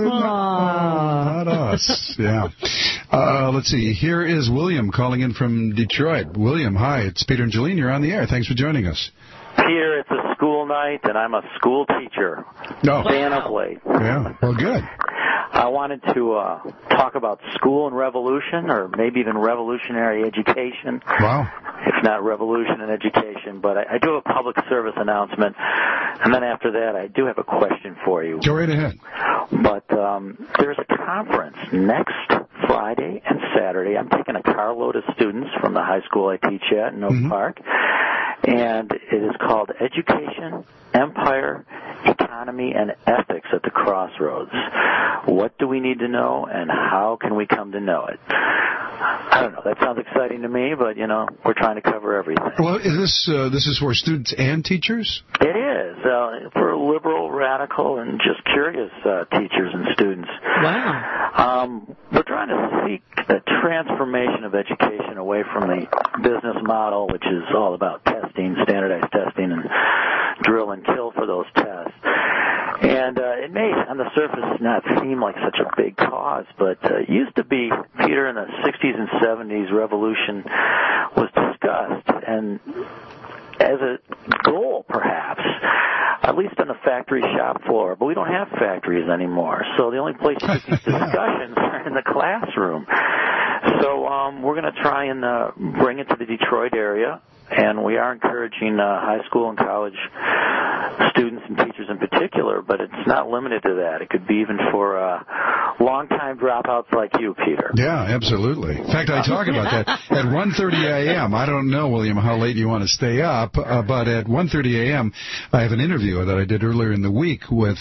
Not us. Yeah. Let's see. Here is William calling in from Detroit. William, hi. It's Peter and Jolene. You're on the air. Thanks for joining us. Peter, it's a school night, and I'm a school teacher. No. Staying up late. Yeah. Well, good. I wanted to talk about school and revolution, or maybe even revolutionary education. Wow. If not revolution and education. But I do have a public service announcement. And then after that, I do have a question for you. Go right ahead. But there's a conference next Friday and Saturday. I'm taking a carload of students from the high school I teach at in Oak Park. And it is called Education, Empire, Economy, and Ethics at the Crossroads. What do we need to know, and how can we come to know it? I don't know. That sounds exciting to me, but, we're trying to cover everything. Well, this is for students and teachers? It is. For liberal, radical, and just curious teachers and students. Wow. We're trying to seek a transformation of education away from the business model, which is all about testing, standardized testing, and drill and kill for those tests. And it may, on the surface, not seem like such a big cause, but it used to be, Peter, in the 60s and 70s, revolution was discussed. And as a goal, perhaps, at least on the factory shop floor. But we don't have factories anymore, so the only place you get these discussions are in the classroom. So we're going to try and bring it to the Detroit area, and we are encouraging high school and college students and teachers in particular, but it's not limited to that. It could be even for long-time dropouts like you, Peter. Yeah, absolutely. In fact, I talk about that at 1:30 a.m. I don't know, William, how late you want to stay up, but at 1:30 a.m. I have an interview that I did earlier in the week with,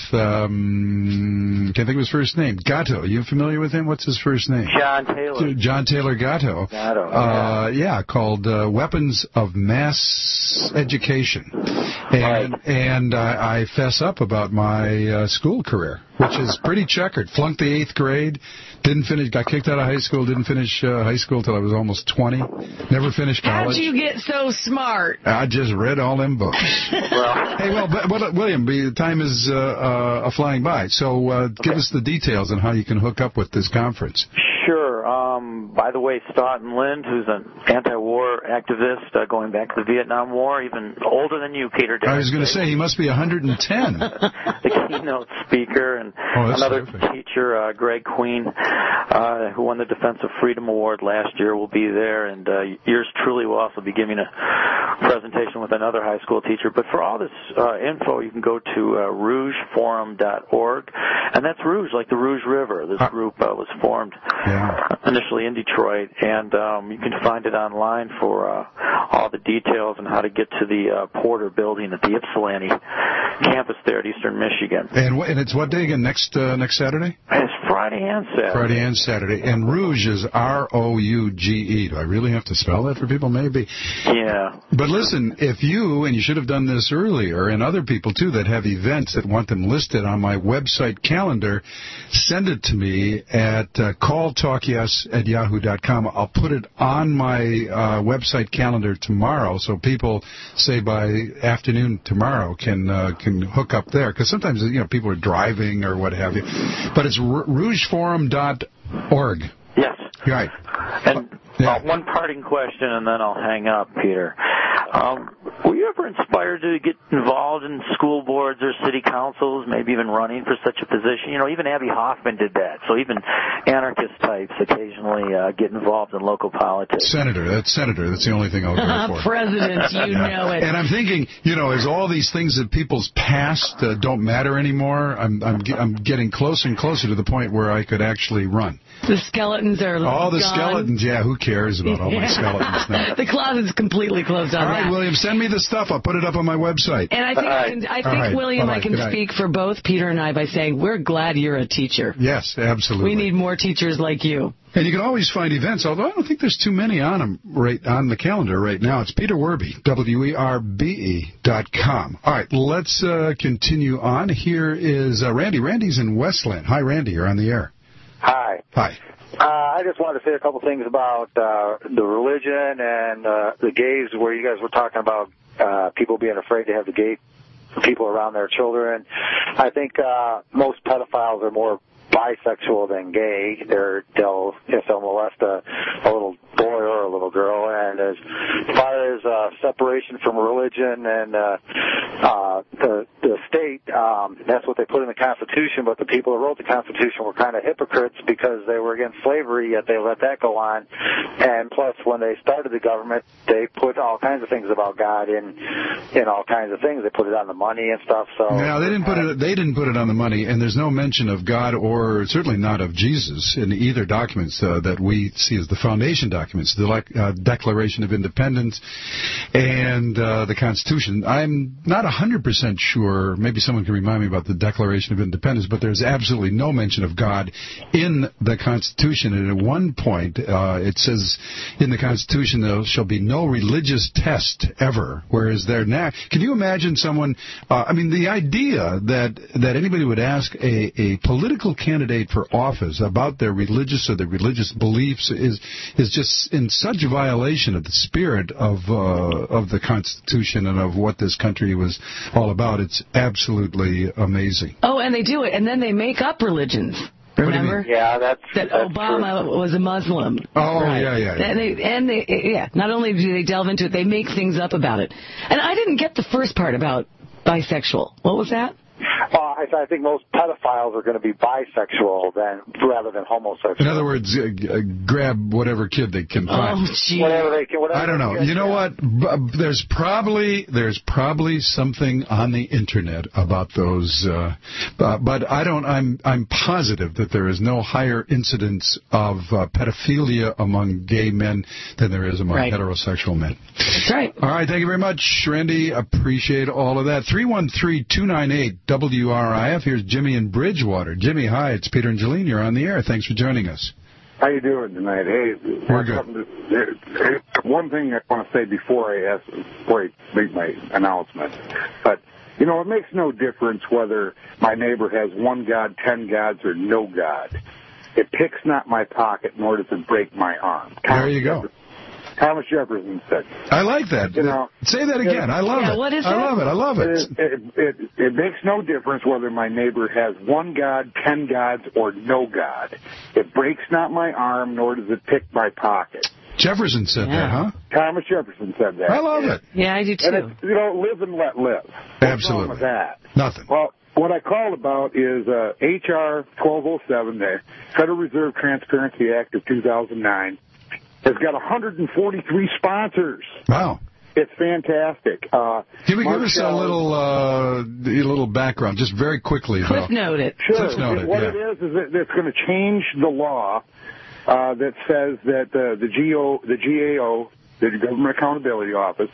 can't think of his first name, Gatto. You familiar with him? What's his first name? John Taylor. John Taylor Gatto. Yeah, called Weapons of Mass Education. And I fess up about my school career, which is pretty checkered. Flunked the 8th grade, didn't finish, got kicked out of high school, didn't finish high school till I was almost 20, never finished college. How'd you get so smart? I just read all them books. But William, the time is flying by, so give us the details on how you can hook up with this conference. Sure. By the way, Stoughton Lind, who's an anti-war activist going back to the Vietnam War, even older than you, Peter. I was going to say, he must be 110. The keynote speaker, and another teacher, Greg Queen, who won the Defense of Freedom Award last year, will be there, and yours truly will also be giving a presentation with another high school teacher. But for all this info, you can go to rougeforum.org, and that's Rouge, like the Rouge River. This group was formed initially in Detroit, and you can find it online for all the details and how to get to the Porter building at the Ypsilanti campus there at Eastern Michigan. And it's what day again? Next Saturday? It's Friday and Saturday. Friday and Saturday. And Rouge is R-O-U-G-E. Do I really have to spell that for people? Maybe. Yeah. But listen, if you, and you should have done this earlier, and other people too that have events that want them listed on my website calendar, send it to me at calltalkyes@yahoo.com. I'll put it on my website calendar tomorrow, so people, say by afternoon tomorrow, can hook up there. Because sometimes people are driving or what have you. But it's rougeforum.org. Yes. Right. And one parting question, and then I'll hang up, Peter. Were you ever inspired to get involved in school boards or city councils, maybe even running for such a position? Even Abby Hoffman did that. So even anarchist types occasionally get involved in local politics. Senator. That's the only thing I'll go for. President, you know it. And I'm thinking, as all these things that people's past don't matter anymore, I'm getting closer and closer to the point where I could actually run. The skeletons are all the gone. Skeletons, yeah, who cares about all my skeletons now? The closet's completely closed on All right, William, send me the stuff. I'll put it up on my website. And I think William, I can speak for both Peter and I by saying we're glad you're a teacher. Yes, absolutely. We need more teachers like you. And you can always find events, although I don't think there's too many on them right on the calendar right now. It's Peter Werbe, WERBE.com. All right, let's continue on. Here is Randy. Randy's in Westland. Hi, Randy. You're on the air. Hi. Hi. I just wanted to say a couple things about the religion and the gays, where you guys were talking about people being afraid to have the gay people around their children. I think most pedophiles are more bisexual than gay. They'll molest a little boy or a little girl. And as far as separation from religion and the state, that's what they put in the Constitution. But the people who wrote the Constitution were kind of hypocrites because they were against slavery, yet they let that go on. And plus, when they started the government, they put all kinds of things about God in all kinds of things. They put it on the money and stuff. So no, they didn't put it. They didn't put it on the money, and there's no mention of God or certainly not of Jesus in either documents that we see as the foundation documents, the Declaration of Independence and the Constitution. I'm not 100% sure, maybe someone can remind me about the Declaration of Independence, but there's absolutely no mention of God in the Constitution. And at one point, it says in the Constitution there shall be no religious test ever, whereas there now. Can you imagine someone, the idea that anybody would ask a political candidate for office about their religious or their religious beliefs is just in such violation of the spirit of the Constitution and of what this country was all about. It's absolutely amazing. Oh, and they do it, and then they make up religions. Remember? Yeah, that's Obama true. was a Muslim. Oh, right. Yeah. Not only do they delve into it, they make things up about it. And I didn't get the first part about bisexual. What was that? I think most pedophiles are going to be bisexual rather than homosexual. In other words, grab whatever kid they can find. Oh, gee. Whatever they can. I don't know. You know what? There's probably something on the internet about those, but I'm positive that there is no higher incidence of pedophilia among gay men than there is among heterosexual men. That's right. All right. Thank you very much, Randy. Appreciate all of that. 313-298-WRIF. Here's Jimmy in Bridgewater. Jimmy, hi. It's Peter and Jolene. You're on the air. Thanks for joining us. How you doing tonight? Hey, we're good. One thing I want to say before I make my announcement, but you know, it makes no difference whether my neighbor has one God, 10 gods, or no God. It picks not my pocket, nor does it break my arm. There you go. Thomas Jefferson said. I like that. You know, say that again. I love it. What is I love it. I love it. It makes no difference whether my neighbor has one God, 10 gods, or no God. It breaks not my arm, nor does it pick my pocket. Jefferson said that, huh? Thomas Jefferson said that. I love it. Yeah, I do too. And live and let live. Absolutely. What's wrong with that? Nothing. Well, what I called about is H.R. 1207, the Federal Reserve Transparency Act of 2009. It's got 143 sponsors. Wow. It's fantastic. Give us a little background, just very quickly. Cliff note it. Sure. Cliff note it, what it is that it's going to change the law that says that the GAO, the Government Accountability Office,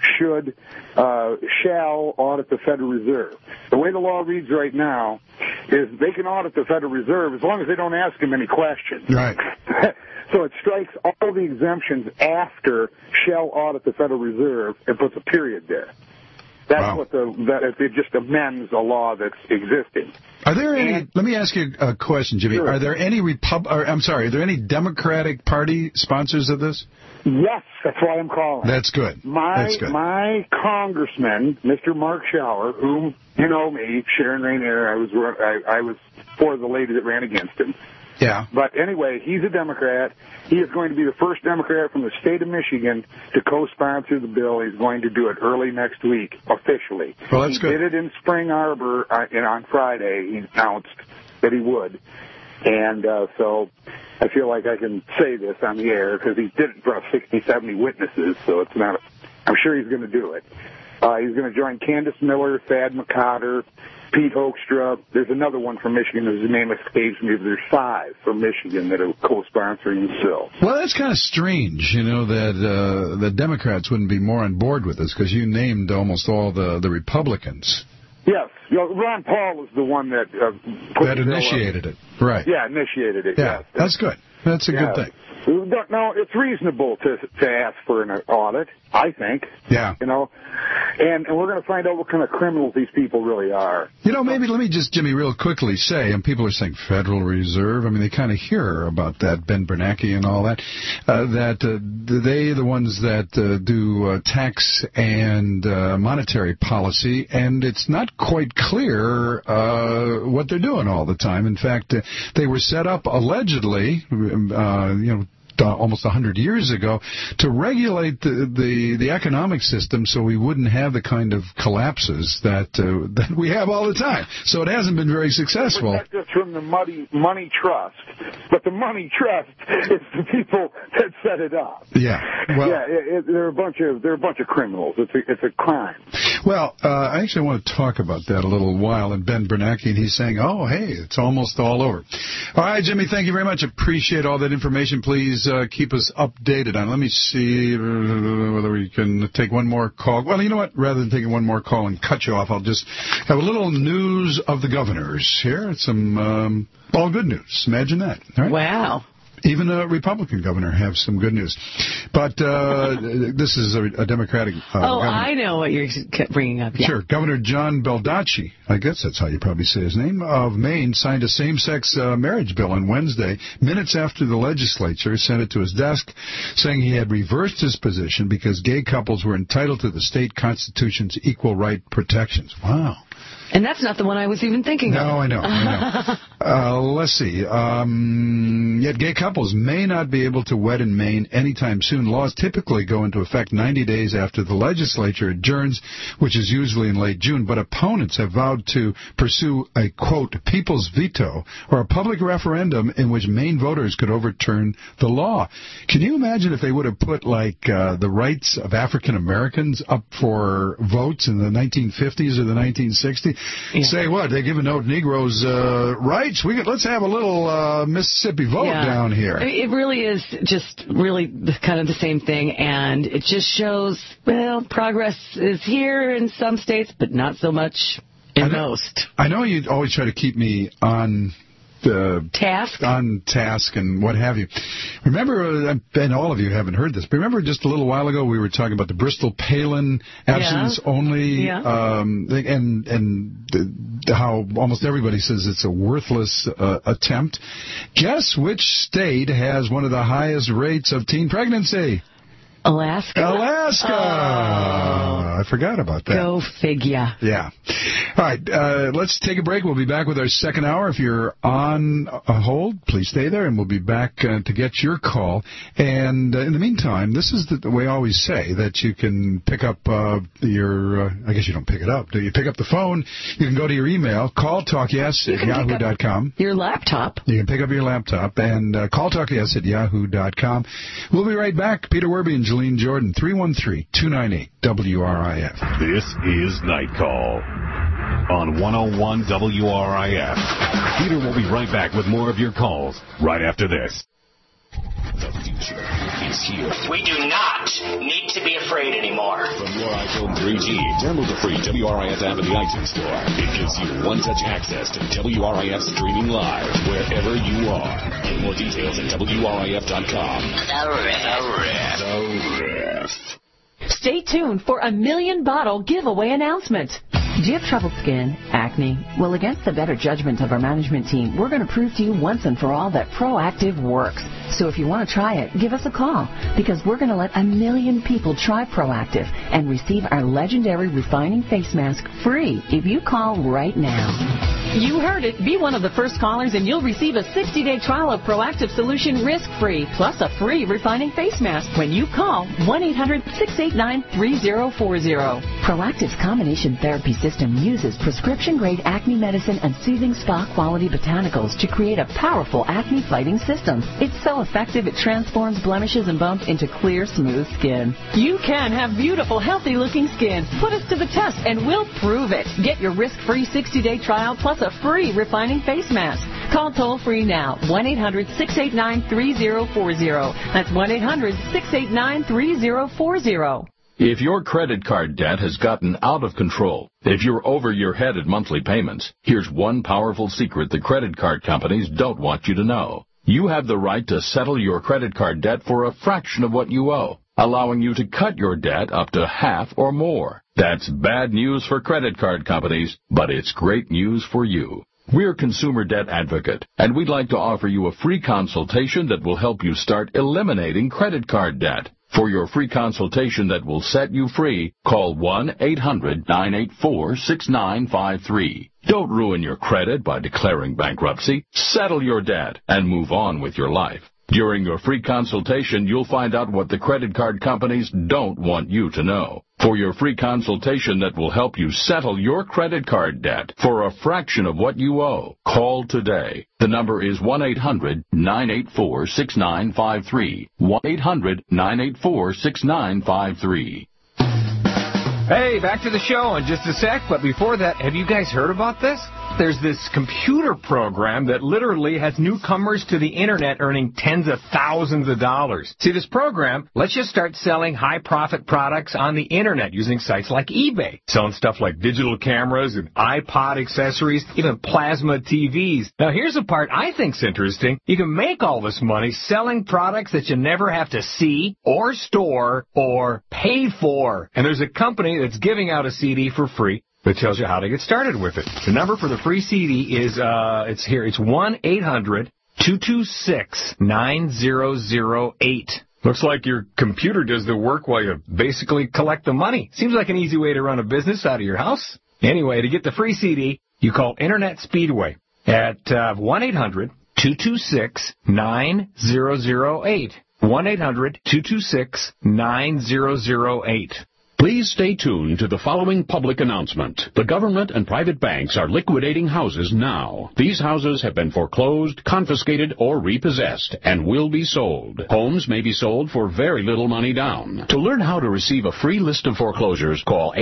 shall audit the Federal Reserve. The way the law reads right now is they can audit the Federal Reserve as long as they don't ask them any questions. Right. So it strikes all the exemptions after shall audit the Federal Reserve and puts a period there. That's what it just amends a law that's existing. Are there any? Let me ask you a question, Jimmy. Sure. Are there any are there any Democratic Party sponsors of this? Yes, that's why I'm calling. That's good. My congressman, Mr. Mark Schauer, whom you know me, Sharon Rainier, I was for the lady that ran against him. Yeah. But anyway, he's a Democrat. He is going to be the first Democrat from the state of Michigan to co-sponsor the bill. He's going to do it early next week, officially. Well, that's good. He did it in Spring Arbor on Friday. He announced that he would. And so I feel like I can say this on the air because he did it in front of 60, 70 witnesses, so it's not I'm sure he's going to do it. He's going to join Candace Miller, Thad McCotter, Pete Hoekstra. There's another one from Michigan whose name escapes me. There's 5 from Michigan that are co-sponsoring the bill. Well, that's kind of strange, that the Democrats wouldn't be more on board with this because you named almost all the Republicans. Yes. Ron Paul is the one that initiated it. Right. Yeah, initiated it. Yeah, that's good. That's a good thing. No, it's reasonable to ask for an audit, I think. Yeah. And we're going to find out what kind of criminals these people really are. Maybe let me just, Jimmy, real quickly say, and people are saying Federal Reserve, I mean, they kind of hear about that, Ben Bernanke and all that, they're the ones that do tax and monetary policy, and it's not quite clear what they're doing all the time. In fact, they were set up allegedly, almost 100 years ago, to regulate the economic system so we wouldn't have the kind of collapses that we have all the time. So it hasn't been very successful. Protect us from the money trust, but the money trust is the people that set it up. Yeah, well, they're a bunch of criminals. It's a crime. Well, I actually want to talk about that a little while. And Ben Bernanke, and he's saying, "Oh, hey, it's almost all over." All right, Jimmy, thank you very much. Appreciate all that information. Please keep us updated on. Let me see whether we can take one more call. Well, you know what? Rather than taking one more call and cut you off, I'll just have a little news of the governors here. It's some all good news. Imagine that. All right? Wow. Even a Republican governor has some good news. But this is a Democratic governor. I know what you're bringing up. Yeah. Sure. Governor John Baldacci, I guess that's how you probably say his name, of Maine, signed a same-sex marriage bill on Wednesday, minutes after the legislature sent it to his desk, saying he had reversed his position because gay couples were entitled to the state constitution's equal right protections. Wow. And that's not the one I was even thinking of. No, I know. Let's see. Yet gay couples may not be able to wed in Maine anytime soon. Laws typically go into effect 90 days after the legislature adjourns, which is usually in late June. But opponents have vowed to pursue a, quote, people's veto, or a public referendum in which Maine voters could overturn the law. Can you imagine if they would have put, like, the rights of African Americans up for votes in the 1950s or the 1960s? Yeah. Say what? They're giving out Negroes rights? Let's have a little Mississippi vote down here. It really is just really kind of the same thing, and it just shows, well, progress is here in some states, but not so much in most. I know you always try to keep me on task and what have you. Remember, and all of you haven't heard this, but remember just a little while ago we were talking about the Bristol Palin abstinence only thing, and how almost everybody says it's a worthless attempt. Guess which state has one of the highest rates of teen pregnancy? Alaska. I forgot about that. Go figure. Yeah. All right, let's take a break. We'll be back with our second hour. If you're on hold, please stay there, and we'll be back to get your call. And in the meantime, this is the way I always say that you can pick up your, I guess you don't pick it up. Do you pick up the phone? You can go to your email, calltalkyes@yahoo.com. Your laptop. You can pick up your laptop and calltalkyes@yahoo.com. We'll be right back. Peter Werby and Jolene Jordan, 313-298-WRIF. This is Night Call on 101 WRIF. Peter will be right back with more of your calls right after this. The future is here. We do not need to be afraid anymore. From your iPhone 3G, download the free WRIF app in the iTunes Store. It gives you one-touch access to WRIF streaming live wherever you are. Get more details at WRIF.com. The Riff. Stay tuned for a 1,000,000-bottle giveaway announcement. Do you have troubled skin, acne? Well, against the better judgment of our management team, we're going to prove to you once and for all that Proactiv works. So if you want to try it, give us a call, because we're going to let 1,000,000 people try Proactiv and receive our legendary refining face mask free if you call right now. You heard it. Be one of the first callers and you'll receive a 60-day trial of Proactiv solution risk-free, plus a free refining face mask when you call 1-800-689-3040. Proactiv's combination therapy system uses prescription-grade acne medicine and soothing spa-quality botanicals to create a powerful acne-fighting system. It's so effective it transforms blemishes and bumps into clear, smooth skin. You can have beautiful, healthy-looking skin. Put us to the test and we'll prove it. Get your risk-free 60-day trial plus a free refining face mask. Call toll-free now, 1-800-689-3040. That's 1-800-689-3040. If your credit card debt has gotten out of control, if you're over your head at monthly payments, here's one powerful secret the credit card companies don't want you to know. You have the right to settle your credit card debt for a fraction of what you owe, allowing you to cut your debt up to half or more. That's bad news for credit card companies, but it's great news for you. We're Consumer Debt Advocate, and we'd like to offer you a free consultation that will help you start eliminating credit card debt. For your free consultation that will set you free, call 1-800-984-6953. Don't ruin your credit by declaring bankruptcy. Settle your debt and move on with your life. During your free consultation, you'll find out what the credit card companies don't want you to know. For your free consultation that will help you settle your credit card debt for a fraction of what you owe, call today. The number is 1-800-984-6953. 1-800-984-6953. Hey, back to the show in just a sec, but before that, have you guys heard about this? There's this computer program that literally has newcomers to the internet earning tens of thousands of dollars. See, this program lets you start selling high-profit products on the internet using sites like eBay, selling stuff like digital cameras and iPod accessories, even plasma TVs. Now, here's the part I think's interesting. You can make all this money selling products that you never have to see or store or pay for. And there's a company that's giving out a CD for free that tells you how to get started with it. The number for the free CD is, it's here. It's 1-800-226-9008. Looks like your computer does the work while you basically collect the money. Seems like an easy way to run a business out of your house. Anyway, to get the free CD, you call Internet Speedway at 1-800-226-9008. 1-800-226-9008. Please stay tuned to the following public announcement. The government and private banks are liquidating houses now. These houses have been foreclosed, confiscated, or repossessed and will be sold. Homes may be sold for very little money down. To learn how to receive a free list of foreclosures, call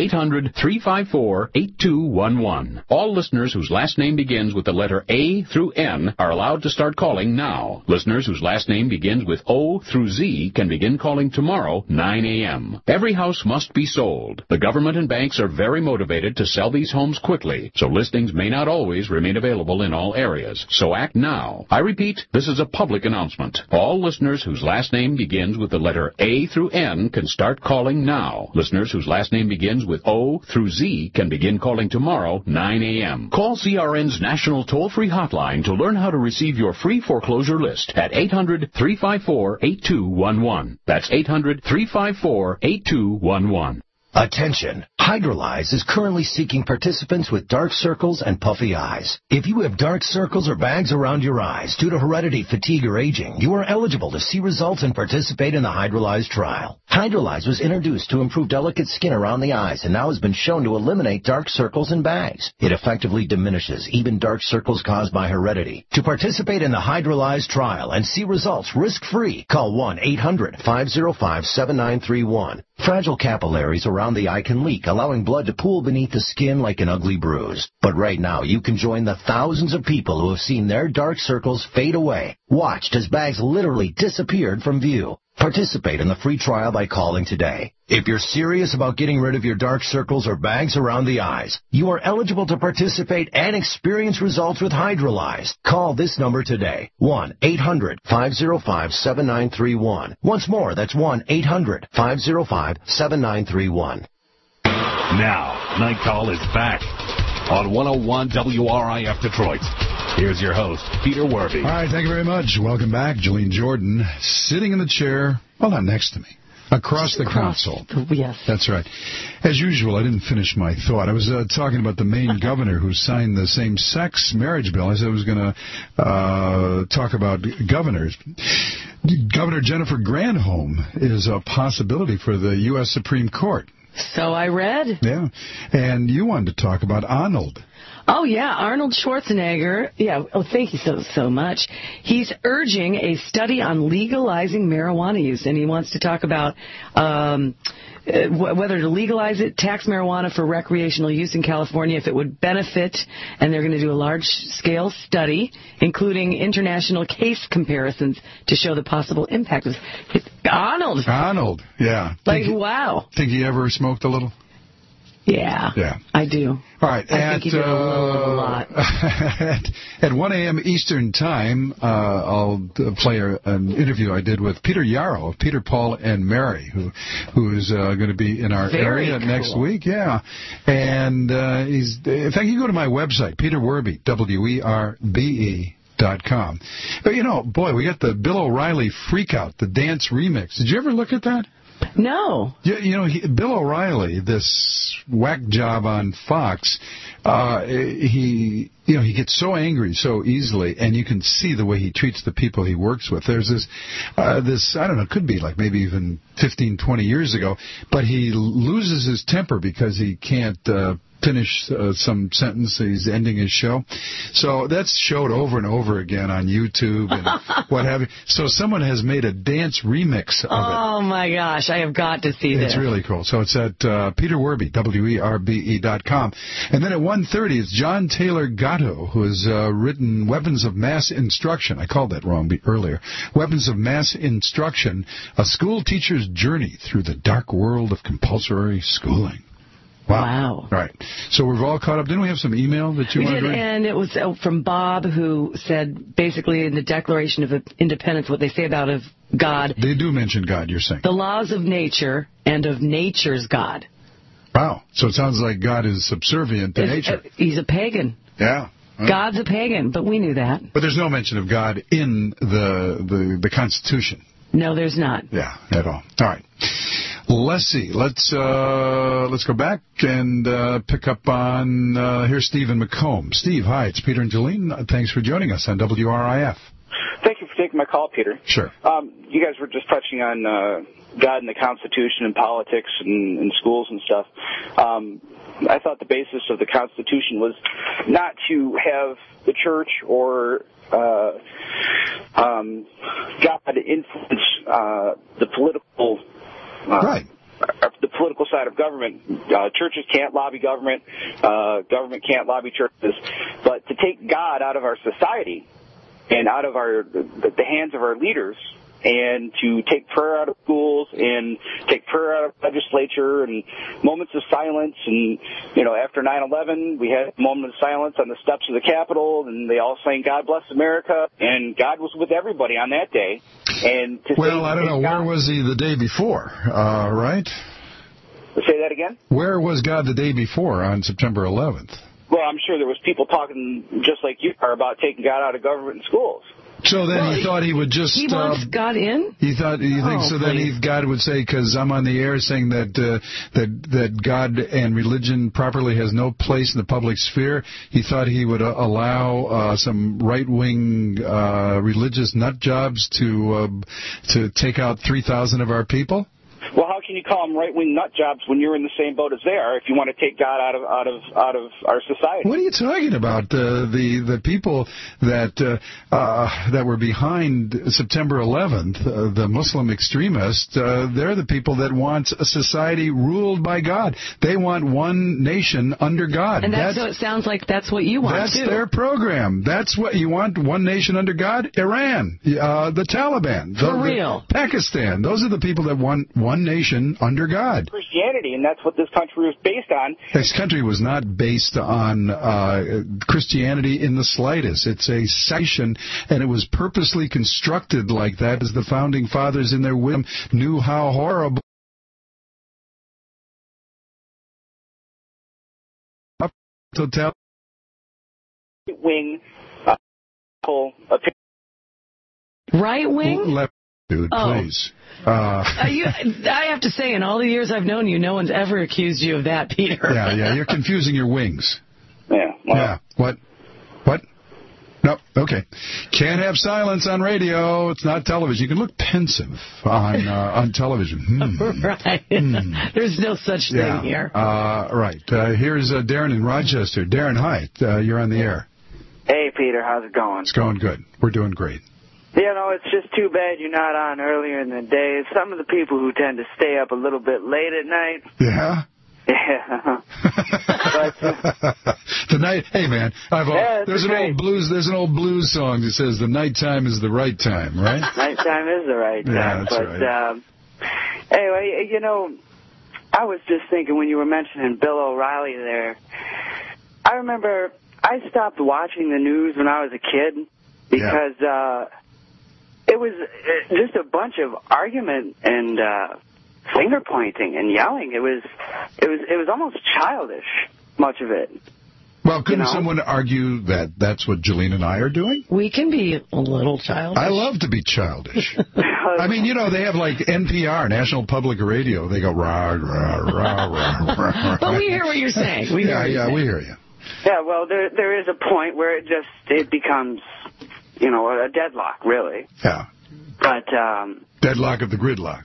800-354-8211. All listeners whose last name begins with the letter A through N are allowed to start calling now. Listeners whose last name begins with O through Z can begin calling tomorrow, 9 a.m. Every house must be sold. The government and banks are very motivated to sell these homes quickly, so listings may not always remain available in all areas. So act now. I repeat, this is a public announcement. All listeners whose last name begins with the letter A through N can start calling now. Listeners whose last name begins with O through Z can begin calling tomorrow, 9 a.m. Call CRN's national toll-free hotline to learn how to receive your free foreclosure list at 800-354-8211. That's 800-354-8211. Attention! Hydrolyze is currently seeking participants with dark circles and puffy eyes. If you have dark circles or bags around your eyes due to heredity, fatigue, or aging, you are eligible to see results and participate in the Hydrolyze trial. Hydrolyze was introduced to improve delicate skin around the eyes and now has been shown to eliminate dark circles and bags. It effectively diminishes even dark circles caused by heredity. To participate in the Hydrolyze trial and see results risk-free, call 1-800-505-7931. Fragile capillaries around the eye can leak, allowing blood to pool beneath the skin like an ugly bruise. But right now, you can join the thousands of people who have seen their dark circles fade away, watched as bags literally disappeared from view. Participate in the free trial by calling today. If you're serious about getting rid of your dark circles or bags around the eyes, you are eligible to participate and experience results with Hydrolyze. Call this number today, 1-800-505-7931. Once more, that's 1-800-505-7931. Now, Night Call is back on 101 WRIF Detroit. Here's your host, Peter Werby. All right, thank you very much. Welcome back. Julian Jordan sitting in the chair, well, not next to me, across the console. Yes. That's right. As usual, I didn't finish my thought. I was talking about the Maine governor who signed the same-sex marriage bill. I said I was going to talk about governors. Governor Jennifer Granholm is a possibility for the U.S. Supreme Court. So I read. Yeah. And you wanted to talk about Arnold. Oh, yeah, Arnold Schwarzenegger. Yeah, oh, thank you so much. He's urging a study on legalizing marijuana use, and he wants to talk about whether to legalize it, tax marijuana for recreational use in California, if it would benefit, and they're going to do a large-scale study, including international case comparisons to show the possible impact of Arnold. Arnold, yeah. Like, wow. Think he ever smoked a little? Yeah, I do. All right. I think he did a lot. At 1 a.m. Eastern Time, I'll play an interview I did with Peter Yarrow of Peter, Paul, and Mary, who is going to be in our area next week. Yeah. And in fact, you go to my website, Peter Werby, WERBE.com. But, you know, boy, we got the Bill O'Reilly Freakout, the dance remix. Did you ever look at that? No. You know, Bill O'Reilly, this whack job on Fox, he gets so angry so easily, and you can see the way he treats the people he works with. There's this, I don't know, it could be like maybe even 15, 20 years ago, but he loses his temper because he can't finish some sentence. He's ending his show. So that's showed over and over again on YouTube and what have you. So someone has made a dance remix of it. Oh, my gosh. I have got to see this. It's really cool. So it's at Peter Werby, WERBE.com. And then at 1:30, it's John Taylor Gatto, who has written Weapons of Mass Instruction. I called that wrong earlier. Weapons of Mass Instruction, a school teacher's journey through the dark world of compulsory schooling. Wow. Right. So we've all caught up. Didn't we have some email that you wanted to read? And it was from Bob, who said basically in the Declaration of Independence what they say about of God. They do mention God, you're saying. The laws of nature and of nature's God. Wow. So it sounds like God is subservient to nature. He's a pagan. Yeah. God's a pagan, but we knew that. But there's no mention of God in the Constitution. No, there's not. Yeah, at all. All right. Let's see. Let's go back and pick up on here's Steve in Macomb. Steve, hi, it's Peter and Jolene. Thanks for joining us on WRIF. Thank you for taking my call, Peter. Sure. You guys were just touching on God and the Constitution and politics and schools and stuff. I thought the basis of the Constitution was not to have the church or God influence the political the political side of government. Churches can't lobby government. Government can't lobby churches. But to take God out of our society and out of the hands of our leaders, and to take prayer out of schools and take prayer out of legislature and moments of silence. And, after 9/11, we had a moment of silence on the steps of the Capitol, and they all sang God Bless America, and God was with everybody on that day. And I don't know, where was he the day before, right? Say that again? Where was God the day before on September 11th? Well, I'm sure there was people talking just like you are about taking God out of government and schools. So then he thought he would just... He wants God in? He thinks so. Please. Then God would say, because I'm on the air saying that God and religion properly has no place in the public sphere, he thought he would allow some right-wing religious nut jobs to take out 3,000 of our people? Well, how can you call them right-wing nut jobs when you're in the same boat as they are if you want to take God out of our society? What are you talking about? The people that were behind September 11th, the Muslim extremists, they're the people that want a society ruled by God. They want one nation under God. And so it sounds like that's what you want, That's their program. That's what you want, one nation under God? Iran, the Taliban. For real. Pakistan. Those are the people that want one nation under God. Christianity, and that's what this country was based on. This country was not based on Christianity in the slightest. It's a section, and it was purposely constructed like that as the Founding Fathers in their wisdom knew how horrible wing right wing? Left, dude, please. I have to say, in all the years I've known you, no one's ever accused you of that, Peter. Yeah, you're confusing your wings. Yeah. Well, yeah. What? No, okay. Can't have silence on radio. It's not television. You can look pensive on television. Right. There's no such thing here. Right. Here's Darren in Rochester. Darren, hi. You're on the air. Hey, Peter. How's it going? It's going good. We're doing great. It's just too bad you're not on earlier in the day. Some of the people who tend to stay up a little bit late at night. Yeah? Yeah. The night, hey man, there's an old blues song that says the nighttime is the right time, right? Nighttime is the right time. Yeah, that's right. Anyway, I was just thinking when you were mentioning Bill O'Reilly there, I remember I stopped watching the news when I was a kid because it was just a bunch of argument and finger pointing and yelling. It was almost childish, much of it. Well, couldn't someone argue that that's what Jolene and I are doing? We can be a little childish. I love to be childish. I mean, they have like NPR, National Public Radio. They go rah, rah, rah, rah, rah. But we hear what you're saying. We hear you. Yeah, well, there is a point where it becomes, a deadlock, really. Yeah. But deadlock of the gridlock.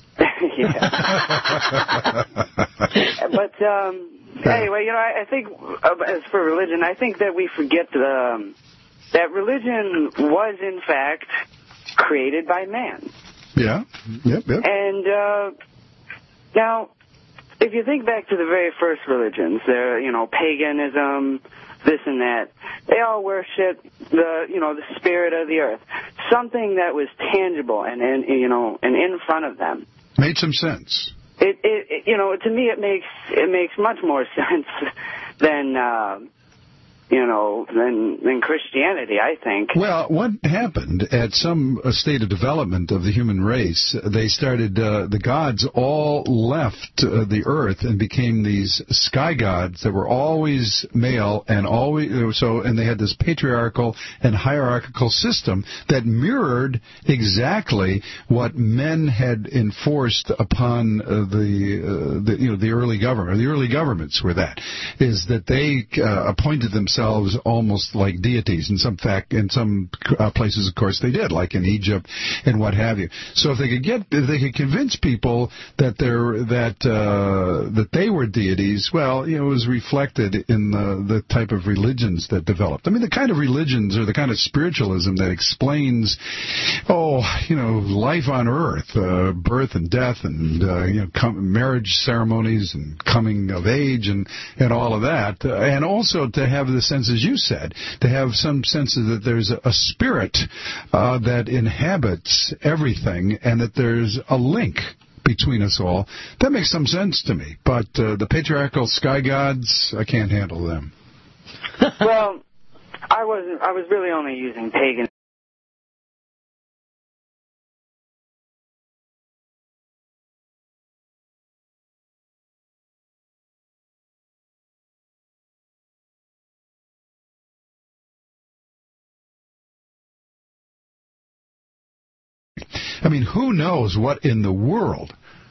Yeah. But anyway, I think as for religion, I think that we forget that religion was in fact created by man. Yeah. Yep. And now, if you think back to the very first religions, paganism, this and that, they all worship the spirit of the earth, something that was tangible and in front of them. Made some sense. To me, it makes much more sense than than Christianity, I think. Well, what happened at some state of development of the human race, they started, the gods all left the earth and became these sky gods that were always male and and they had this patriarchal and hierarchical system that mirrored exactly what men had enforced upon the early government. The early governments were is that they appointed themselves almost like deities. In some places, of course, they did, like in Egypt and what have you. So if they could convince people that they were deities, well, it was reflected in the type of religions that developed. I mean, the kind of religions or the kind of spiritualism that explains, life on earth, birth and death, and marriage ceremonies and coming of age and all of that, and also to have the sense, as you said, to have some sense that there's a spirit that inhabits everything, and that there's a link between us all. That makes some sense to me. But the patriarchal sky gods, I can't handle them. Well, I was really only using pagan. I mean, who knows what in the world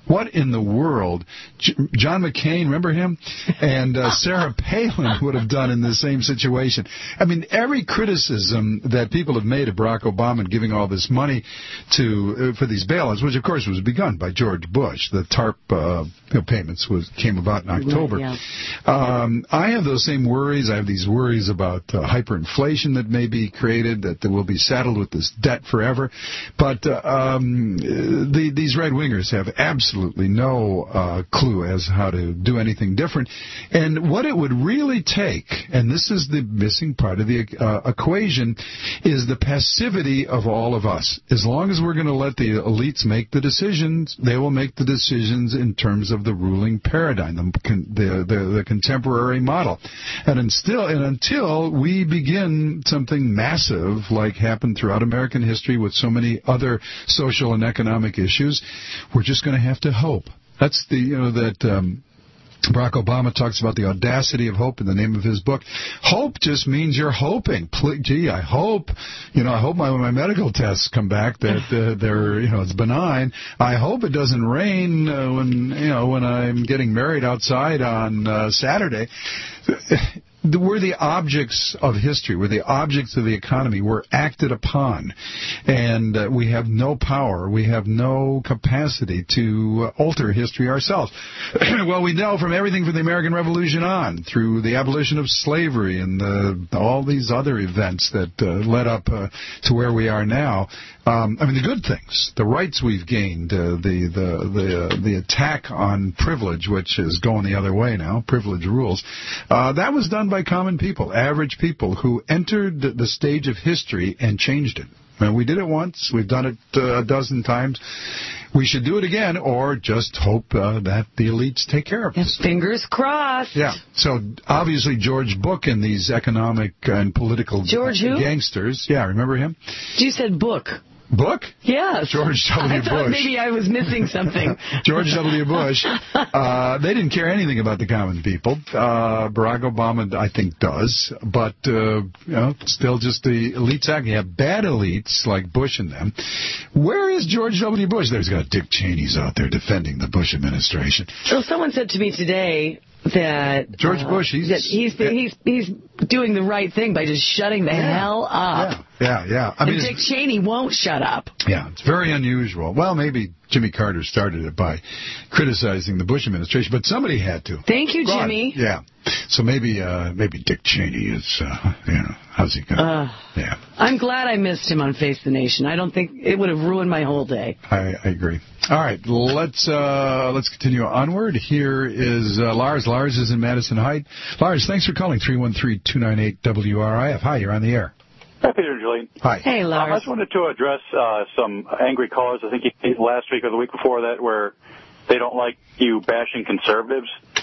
John McCain, remember him? And Sarah Palin would have done in the same situation. I mean, every criticism that people have made of Barack Obama and giving all this money for these bailouts, which of course was begun by George Bush, the TARP payments came about in October. Right, yeah. I have those same worries. I have these worries about hyperinflation that may be created, that we'll be saddled with this debt forever. But these right-wingers have absolutely no clue as how to do anything different. And what it would really take, and this is the missing part of the equation, is the passivity of all of us. As long as we're going to let the elites make the decisions, they will make the decisions in terms of the ruling paradigm, the contemporary model. And until we begin something massive like happened throughout American history with so many other social and economic issues, we're just going to have to hope. That's Barack Obama talks about the audacity of hope in the name of his book. Hope just means you're hoping. Gee, I hope my medical tests come back that it's benign. I hope it doesn't rain when I'm getting married outside on Saturday. We're the objects of history. We're the objects of the economy. We're acted upon. And we have no power. We have no capacity to alter history ourselves. Well, we know from everything from the American Revolution on, through the abolition of slavery and all these other events that led up to where we are now. The good things, the rights we've gained, the attack on privilege, which is going the other way now, privilege rules, that was done by common people, average people who entered the stage of history and changed it. And we did it once. We've done it a dozen times. We should do it again, or just hope that the elites take care of us. Fingers crossed. Yeah. So obviously George Bush and these economic and political gangsters. Yeah, remember him? You said Book. Book? Yes. George W. Bush. I thought maybe I was missing something. George W. Bush. They didn't care anything about the common people. Barack Obama, I think, does. But, still just the elites acting. You have bad elites like Bush and them. Where is George W. Bush? There's got Dick Cheney's out there defending the Bush administration. So someone said to me today that George Bush, he's doing the right thing by just shutting the hell up. Yeah. And Dick Cheney won't shut up. Yeah, it's very unusual. Well, maybe Jimmy Carter started it by criticizing the Bush administration, but somebody had to. Thank you, Jimmy. Yeah. So maybe Dick Cheney is, how's he going? Yeah. I'm glad I missed him on Face the Nation. I don't think it would have ruined my whole day. I agree. All right, let's continue onward. Here is Lars. Lars is in Madison Heights. Lars, thanks for calling 313-298-WRIF. Hi, you're on the air. Hi, Peter and Julie. Hi. Hey, Lars. I just wanted to address some angry callers, I think last week or the week before that, where they don't like you bashing conservatives.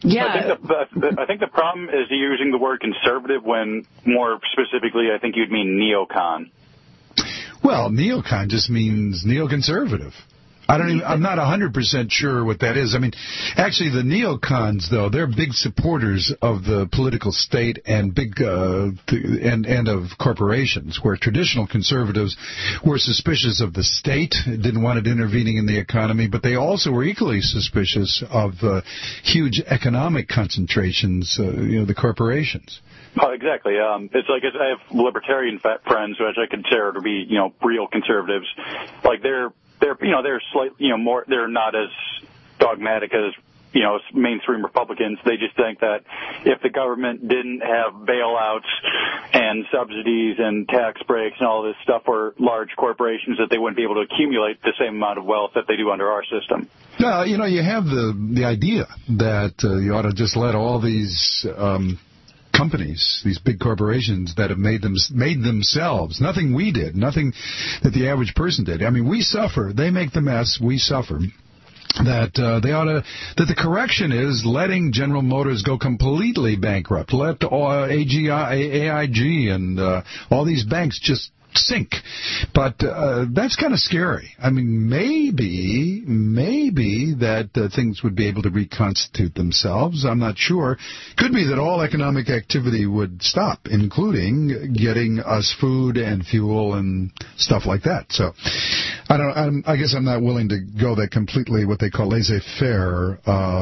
Yeah. I think the problem is using the word conservative when more specifically I think you'd mean neocon. Well, neocon just means neoconservative. I'm not 100% sure what that is. I mean, actually, the neocons, though, they're big supporters of the political state and and of corporations, where traditional conservatives were suspicious of the state, didn't want it intervening in the economy, but they also were equally suspicious of huge economic concentrations, the corporations. Oh, exactly. It's like I have libertarian friends, which I consider to be, real conservatives. Like they're slightly, more, they're not as dogmatic as, mainstream Republicans. They just think that if the government didn't have bailouts and subsidies and tax breaks and all this stuff for large corporations, that they wouldn't be able to accumulate the same amount of wealth that they do under our system. Well, you have the idea that you ought to just let all these companies, these big corporations that have made themselves, nothing we did, nothing that the average person did. I mean, we suffer. They make the mess. We suffer. That that the correction is letting General Motors go completely bankrupt. Let AIG and all these banks just sink. But that's kind of scary. I mean, maybe that things would be able to reconstitute themselves. I'm not sure. Could be that all economic activity would stop, including getting us food and fuel and stuff like that. So I guess I'm not willing to go that completely what they call laissez-faire,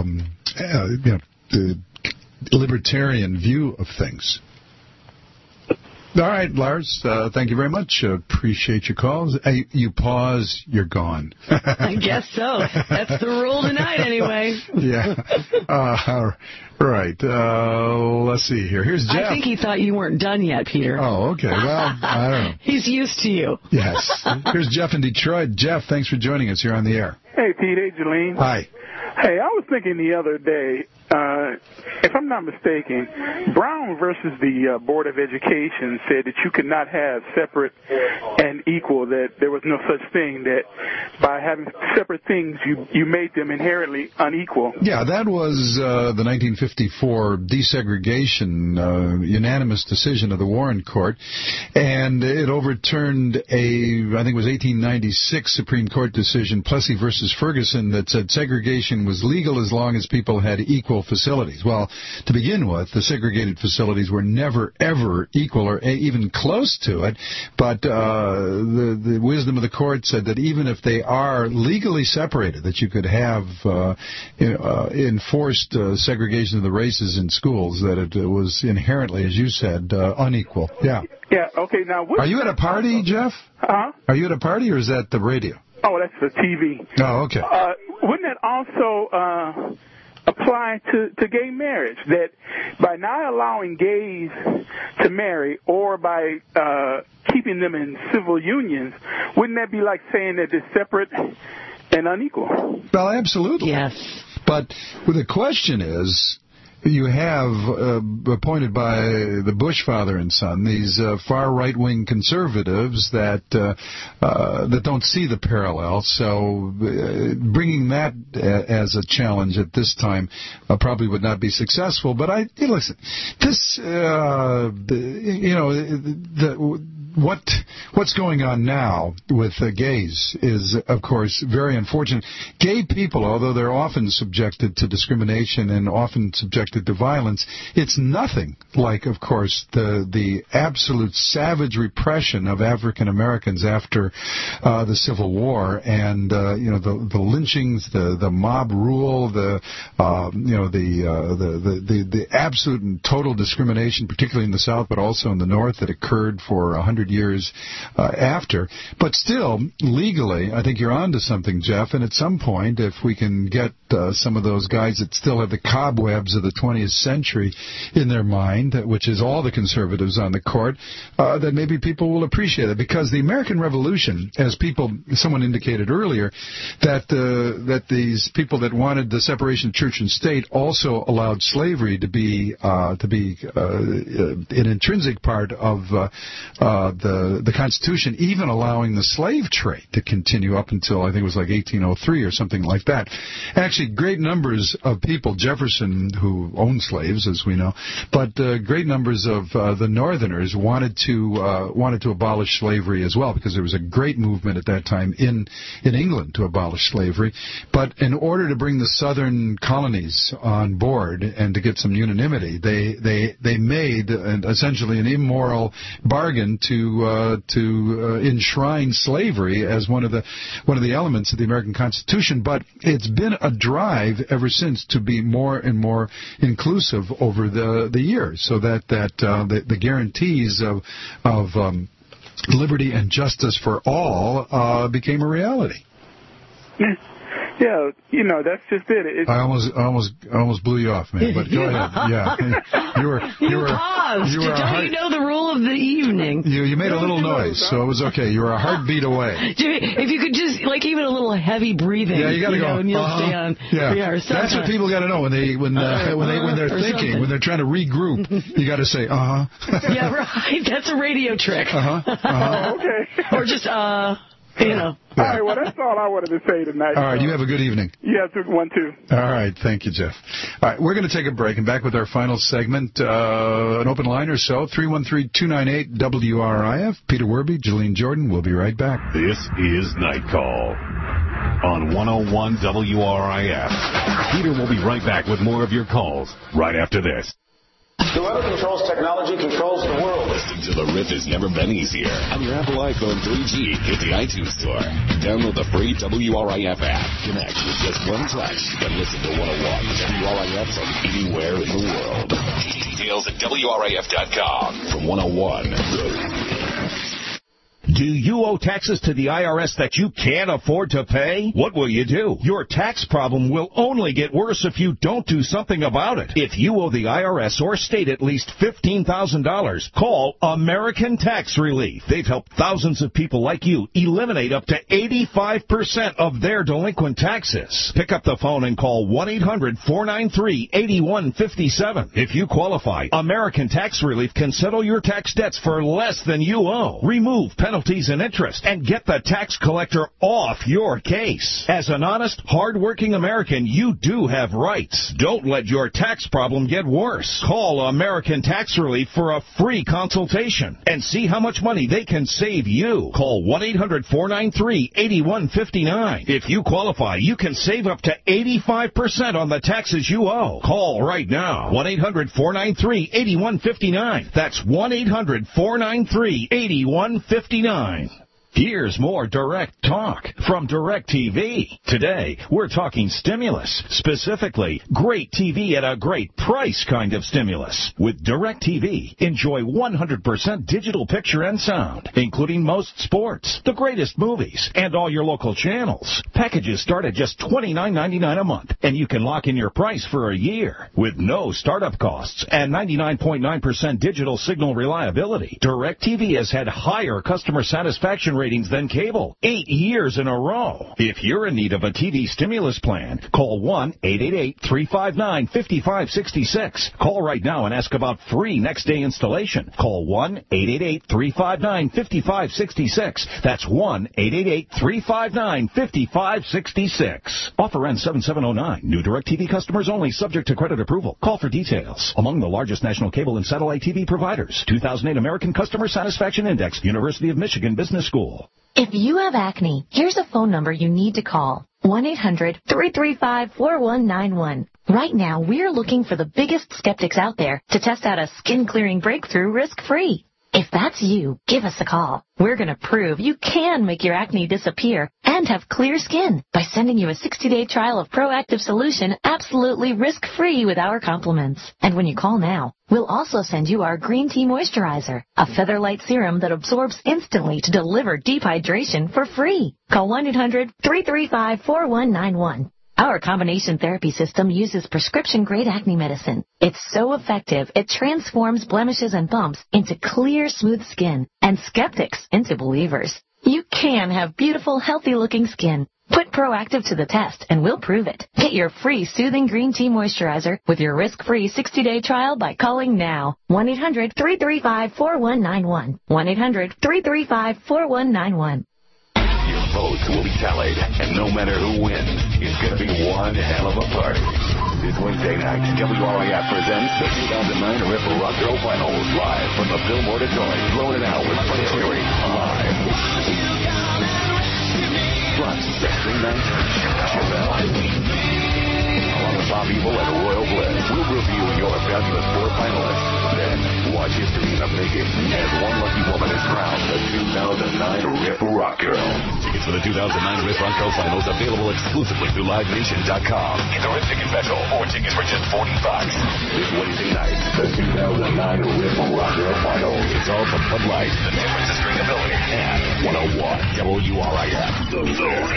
the libertarian view of things. All right, Lars, thank you very much. Appreciate your calls. You pause, you're gone. I guess so. That's the rule tonight anyway. Yeah. Right. Let's see here. Here's Jeff. I think he thought you weren't done yet, Peter. Oh, okay. Well, I don't know. He's used to you. Yes. Here's Jeff in Detroit. Jeff, thanks for joining us. You're on the air. Hey, Pete. Hey, Jolene. Hi. Hey, I was thinking the other day, if I'm not mistaken, Brown versus the Board of Education said that you could not have separate and equal, that there was no such thing, that by having separate things, you made them inherently unequal. Yeah, that was the 1954 desegregation unanimous decision of the Warren Court, and it overturned I think it was 1896 Supreme Court decision, Plessy versus Ferguson, that said segregation was legal as long as people had equal facilities. Well, to begin with, the segregated facilities were never, ever equal or even close to it, but the wisdom of the court said that even if they are legally separated, that you could have enforced segregation of the races in schools, that it was inherently, as you said, unequal. Yeah. Yeah, okay, now... Are you at a party, Jeff? Huh? Are you at a party, or is that the radio? Oh, that's the TV. Oh, okay. Wouldn't that also apply to gay marriage? That by not allowing gays to marry, or by keeping them in civil unions, wouldn't that be like saying that they're separate and unequal? Well, absolutely. Yes. But the question is, you have appointed by the Bush father and son these far right-wing conservatives that don't see the parallel. So bringing that as a challenge at this time probably would not be successful. But listen, this what's going on now with gays is, of course, very unfortunate. Gay people, although they're often subjected to discrimination and often subjected to violence, it's nothing like, of course, the absolute savage repression of African Americans after the Civil War, and the lynchings, the mob rule, the absolute and total discrimination, particularly in the South, but also in the North, that occurred for 100 years after. But still, legally, I think you're onto something, Jeff. And at some point, if we can get some of those guys that still have the cobwebs of the 20th century in their mind, which is all the conservatives on the court, that maybe people will appreciate it. Because the American Revolution, as someone indicated earlier, that these people that wanted the separation of church and state also allowed slavery to be an intrinsic part of the Constitution even allowing the slave trade to continue up until I think it was like 1803 or something like that. Actually, great numbers of people, Jefferson, who owned slaves, as we know, but great numbers of the Northerners wanted to abolish slavery as well, because there was a great movement at that time in England to abolish slavery. But in order to bring the Southern colonies on board and to get some unanimity, they made essentially an immoral bargain to enshrine slavery as one of the elements of the American Constitution. But it's been a drive ever since to be more and more inclusive over the years, so that the guarantees of liberty and justice for all became a reality. Yeah, that's just it. I almost blew you off, man. But go ahead. Yeah, you paused to tell you know the rule of the evening. You made a little noise, so it was okay. You were a heartbeat away. If you could just even a little heavy breathing. Yeah, you got to go. And you'll stay on. Yeah, that's what people got to know when they're thinking, when they're trying to regroup. You got to say Yeah, right. That's a radio trick. Okay. Or just All right, well, that's all I wanted to say tonight. All right, you have a good evening. Yeah, one too. All right, thank you, Jeff. All right, we're going to take a break and back with our final segment, an open line or so, 313-298-WRIF. Peter Werby, Jolene Jordan. We'll be right back. This is Night Call on 101 WRIF. Peter will be right back with more of your calls right after this. Whoever controls technology controls the world. Listening to The Riff has never been easier. On your Apple iPhone 3G, hit the iTunes Store. Download the free WRIF app. Connect with just one touch. Then listen to 101 WRIF from anywhere in the world. Details at WRIF.com from 101. Do you owe taxes to the IRS that you can't afford to pay? What will you do? Your tax problem will only get worse if you don't do something about it. If you owe the IRS or state at least $15,000, call American Tax Relief. They've helped thousands of people like you eliminate up to 85% of their delinquent taxes. Pick up the phone and call 1-800-493-8157. If you qualify, American Tax Relief can settle your tax debts for less than you owe. Remove penalties and interest, and get the tax collector off your case. As an honest, hard-working American, you do have rights. Don't let your tax problem get worse. Call American Tax Relief for a free consultation and see how much money they can save you. Call 1-800-493-8159. If you qualify, you can save up to 85% on the taxes you owe. Call right now. 1-800-493-8159. That's 1-800-493-8159. Here's more direct talk from DirecTV. Today, we're talking stimulus, specifically great TV at a great price kind of stimulus. With DirecTV, enjoy 100% digital picture and sound, including most sports, the greatest movies, and all your local channels. Packages start at just $29.99 a month, and you can lock in your price for a year. With no startup costs and 99.9% digital signal reliability, DirecTV has had higher customer satisfaction ratings than cable 8 years in a row. If you're in need of a TV stimulus plan, call 1-888-359-5566. Call right now and ask about free next-day installation. Call 1-888-359-5566. That's 1-888-359-5566. Offer ends 7709. New DirecTV customers only, subject to credit approval. Call for details. Among the largest national cable and satellite TV providers. 2008 American Customer Satisfaction Index. University of Michigan Business School. If you have acne, here's a phone number you need to call. 1-800-335-4191. Right now, we're looking for the biggest skeptics out there to test out a skin-clearing breakthrough risk-free. If that's you, give us a call. We're going to prove you can make your acne disappear and have clear skin by sending you a 60-day trial of Proactive Solution absolutely risk-free with our compliments. And when you call now, we'll also send you our Green Tea Moisturizer, a feather-light serum that absorbs instantly to deliver deep hydration for free. Call 1-800-335-4191. Our combination therapy system uses prescription-grade acne medicine. It's so effective, it transforms blemishes and bumps into clear, smooth skin and skeptics into believers. You can have beautiful, healthy-looking skin. Put Proactive to the test, and we'll prove it. Get your free Soothing Green Tea Moisturizer with your risk-free 60-day trial by calling now. 1-800-335-4191. 1-800-335-4191. Your votes will be tallied, and no matter who wins, it's going to be one hell of a party. This Wednesday night, WRIF presents the 2009 Ripple Rock Girl Finals live from the Fillmore Detroit. Blowing it out with Prince Fury live. Plus, Sexy Night, Chevelle. Along with Bob Evil and Royal Bliss, we'll review your fabulous 4 finalists. Then, watch history in the making as one lucky woman is crowned the 2009 Rip Rock Girl. Tickets for the 2009 Rip Rock Girl Finals available exclusively through LiveNation.com. Either a ticket special or tickets for just $40. This Wednesday night, the 2009 Rip Rock Girl Finals. It's all from Bud Light, the difference is drinkability, and 101 WRIF, The Zone.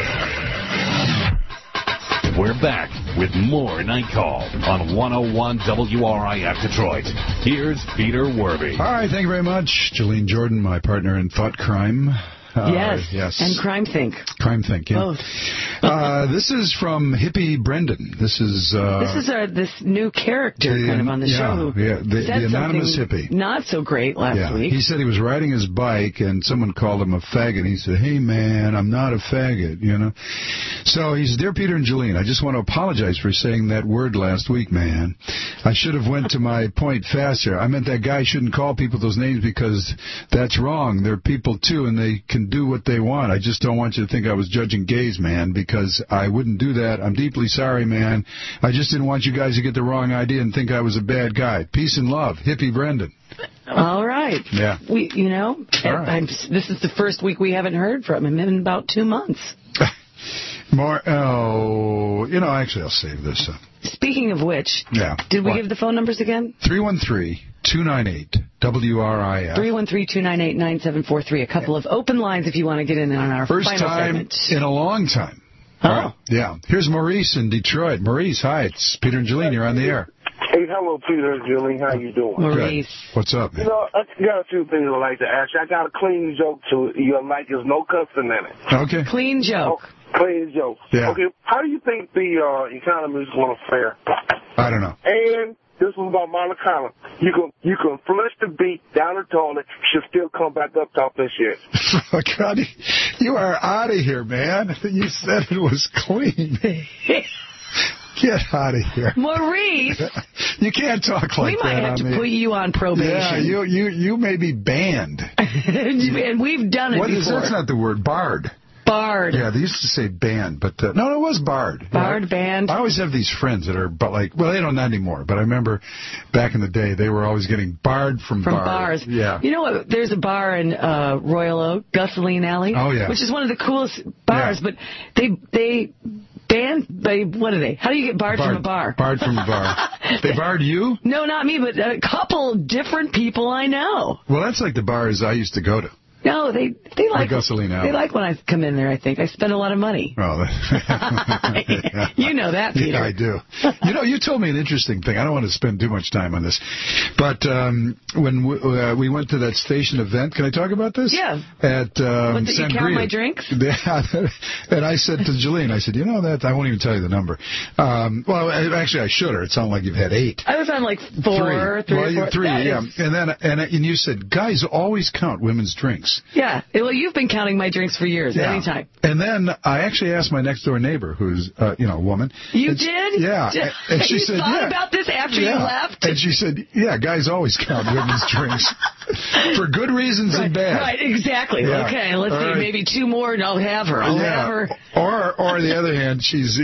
We're back with more Night Call on 101 WRIF Detroit. Here's Peter Werby. All right, thank you very much. Jolene Jordan, my partner in Thought Crime. Yes. And Crime Think. Crime Think, yeah. Both. This is from Hippie Brendan. This is this new character kind of on the show. Yeah, the anonymous hippie. Not so great last week. He said he was riding his bike and someone called him a faggot. He said, "Hey man, I'm not a faggot," you know. So he said, "Dear Peter and Jolene, I just want to apologize for saying that word last week, man. I should have went to my point faster. I meant that guy shouldn't call people those names because that's wrong. They're people too, and they can do what they want. I just don't want you to think I was judging gays, man, because I wouldn't do that. I'm deeply sorry, man. I just didn't want you guys to get the wrong idea and think I was a bad guy. Peace and love, Hippie Brendan." All right. Yeah. This is the first week we haven't heard from him in about 2 months. Actually, I'll save this. Speaking of which, did we give the phone numbers again? 313-298-WRIF. 313-298-9743. A couple of open lines if you want to get in on our first final time segment. In a long time. Oh. Right. Yeah. Here's Maurice in Detroit. Maurice, hi. It's Peter and Jolene. You're on the air. Hey, hello, Peter and Jolene. How you doing? Maurice. Good. What's up, man? I got a few things I'd like to ask you. I got a clean joke to you. Like there's no cussing in it. Okay. Clean joke. Clean joke. Yeah. Okay, how do you think the economy is going to fare? I don't know. And this was about Marla Collins. You can flush the beat down the toilet. She'll still come back up top this shit. God, you are out of here, man. You said it was clean. Get out of here. Maurice! You can't talk like that. We might have to put you on probation. Yeah, you may be banned. And we've done it before. That's not the word, barred. Barred. Yeah, they used to say banned, but no, it was barred. Barred, banned. I always have these friends that are, they don't not anymore, but I remember back in the day, they were always getting barred from bars. Yeah. You know what? There's a bar in Royal Oak, Gasoline Alley. Oh, yeah. Which is one of the coolest bars, but they banned, what are they? How do you get barred from a bar? Barred from a bar. They barred you? No, not me, but a couple different people I know. Well, that's like the bars I used to go to. No, they like Gasoline Alley. They like when I come in there, I think. I spend a lot of money. Oh, you know that, Peter. Yeah, I do. You told me an interesting thing. I don't want to spend too much time on this. But when we went to that station event, can I talk about this? Yeah. At did you count my drinks? Yeah. And I said to Jolene, I said, I won't even tell you the number. Actually, I should, or it sounded like you've had 8. I was on like 4, 3, yeah. And you said, guys always count women's drinks. Yeah. Well, you've been counting my drinks for years, anytime. And then I actually asked my next-door neighbor, who's, a woman. You did? Yeah. And she said, thought about this after you left? And she said, guys always count women's drinks. For good reasons and bad. Right, exactly. Yeah. Okay, let's see. Right. Maybe 2 more and I'll have her. I'll have her. Or on the other hand, she's,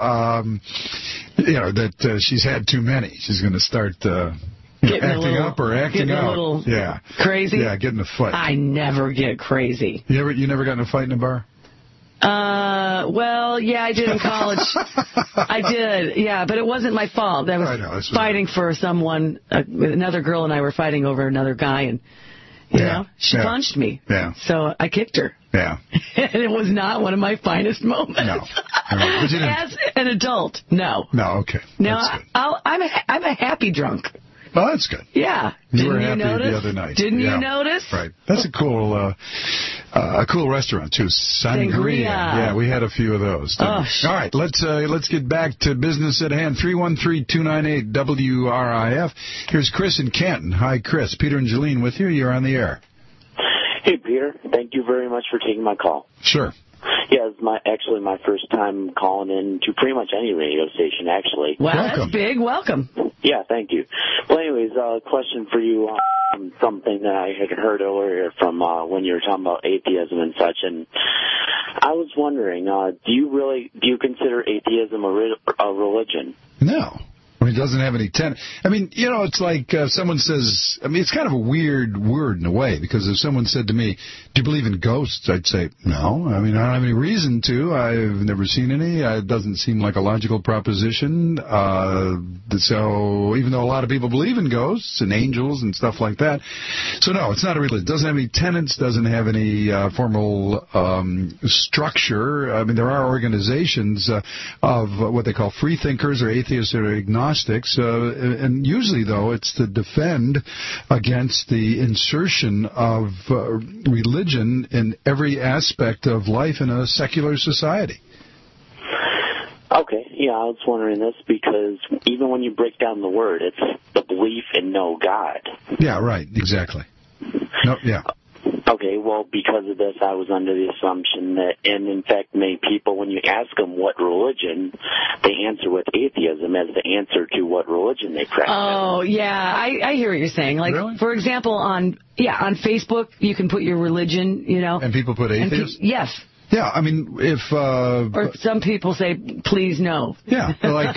that she's had too many. She's going to start... acting up or acting out. A little crazy? Yeah, getting a fight. I never get crazy. You never got in a fight in a bar? Well, yeah, I did in college. I did, yeah, but it wasn't my fault. I was fighting for someone. Another girl and I were fighting over another guy, and she punched me. Yeah. So I kicked her. Yeah. And it was not one of my finest moments. No. As an adult, no. No, okay. Now, I'm a happy drunk. Well, that's good. Yeah. You were happy the other night. Didn't you notice? Right. That's a cool restaurant, too. Sangria. Yeah, we had a few of those. All right, let's get back to business at hand. 313-298-WRIF. Here's Chris in Canton. Hi, Chris. Peter and Jolene with you. You're on the air. Hey, Peter. Thank you very much for taking my call. Sure. Yeah, it's actually my first time calling in to pretty much any radio station, actually. Wow, that's big. Welcome. Yeah, thank you. Well, anyways, question for you on something that I had heard earlier from when you were talking about atheism and such, and I was wondering, do you consider atheism a religion? No. I mean, it doesn't have any tenet. I mean, it's like someone says, I mean, it's kind of a weird word in a way, because if someone said to me, do you believe in ghosts? I'd say, no. I mean, I don't have any reason to. I've never seen any. It doesn't seem like a logical proposition. So even though a lot of people believe in ghosts and angels and stuff like that. So, no, it's not a religion. It doesn't have any tenets, doesn't have any formal structure. I mean, there are organizations of what they call free thinkers or atheists or agnostics. And usually, though, it's to defend against the insertion of religion in every aspect of life in a secular society. Okay, yeah, I was wondering this because even when you break down the word, it's the belief in no God. Yeah, right, exactly. No, yeah. Okay, well, because of this, I was under the assumption that, and in fact, many people, when you ask them what religion, they answer with atheism as the answer to what religion they practice. Oh, yeah, I hear what you're saying. Like, really? For example, on Facebook, you can put your religion, And people put atheist? Yes. Yeah, I mean, if... or some people say, please no. Yeah, like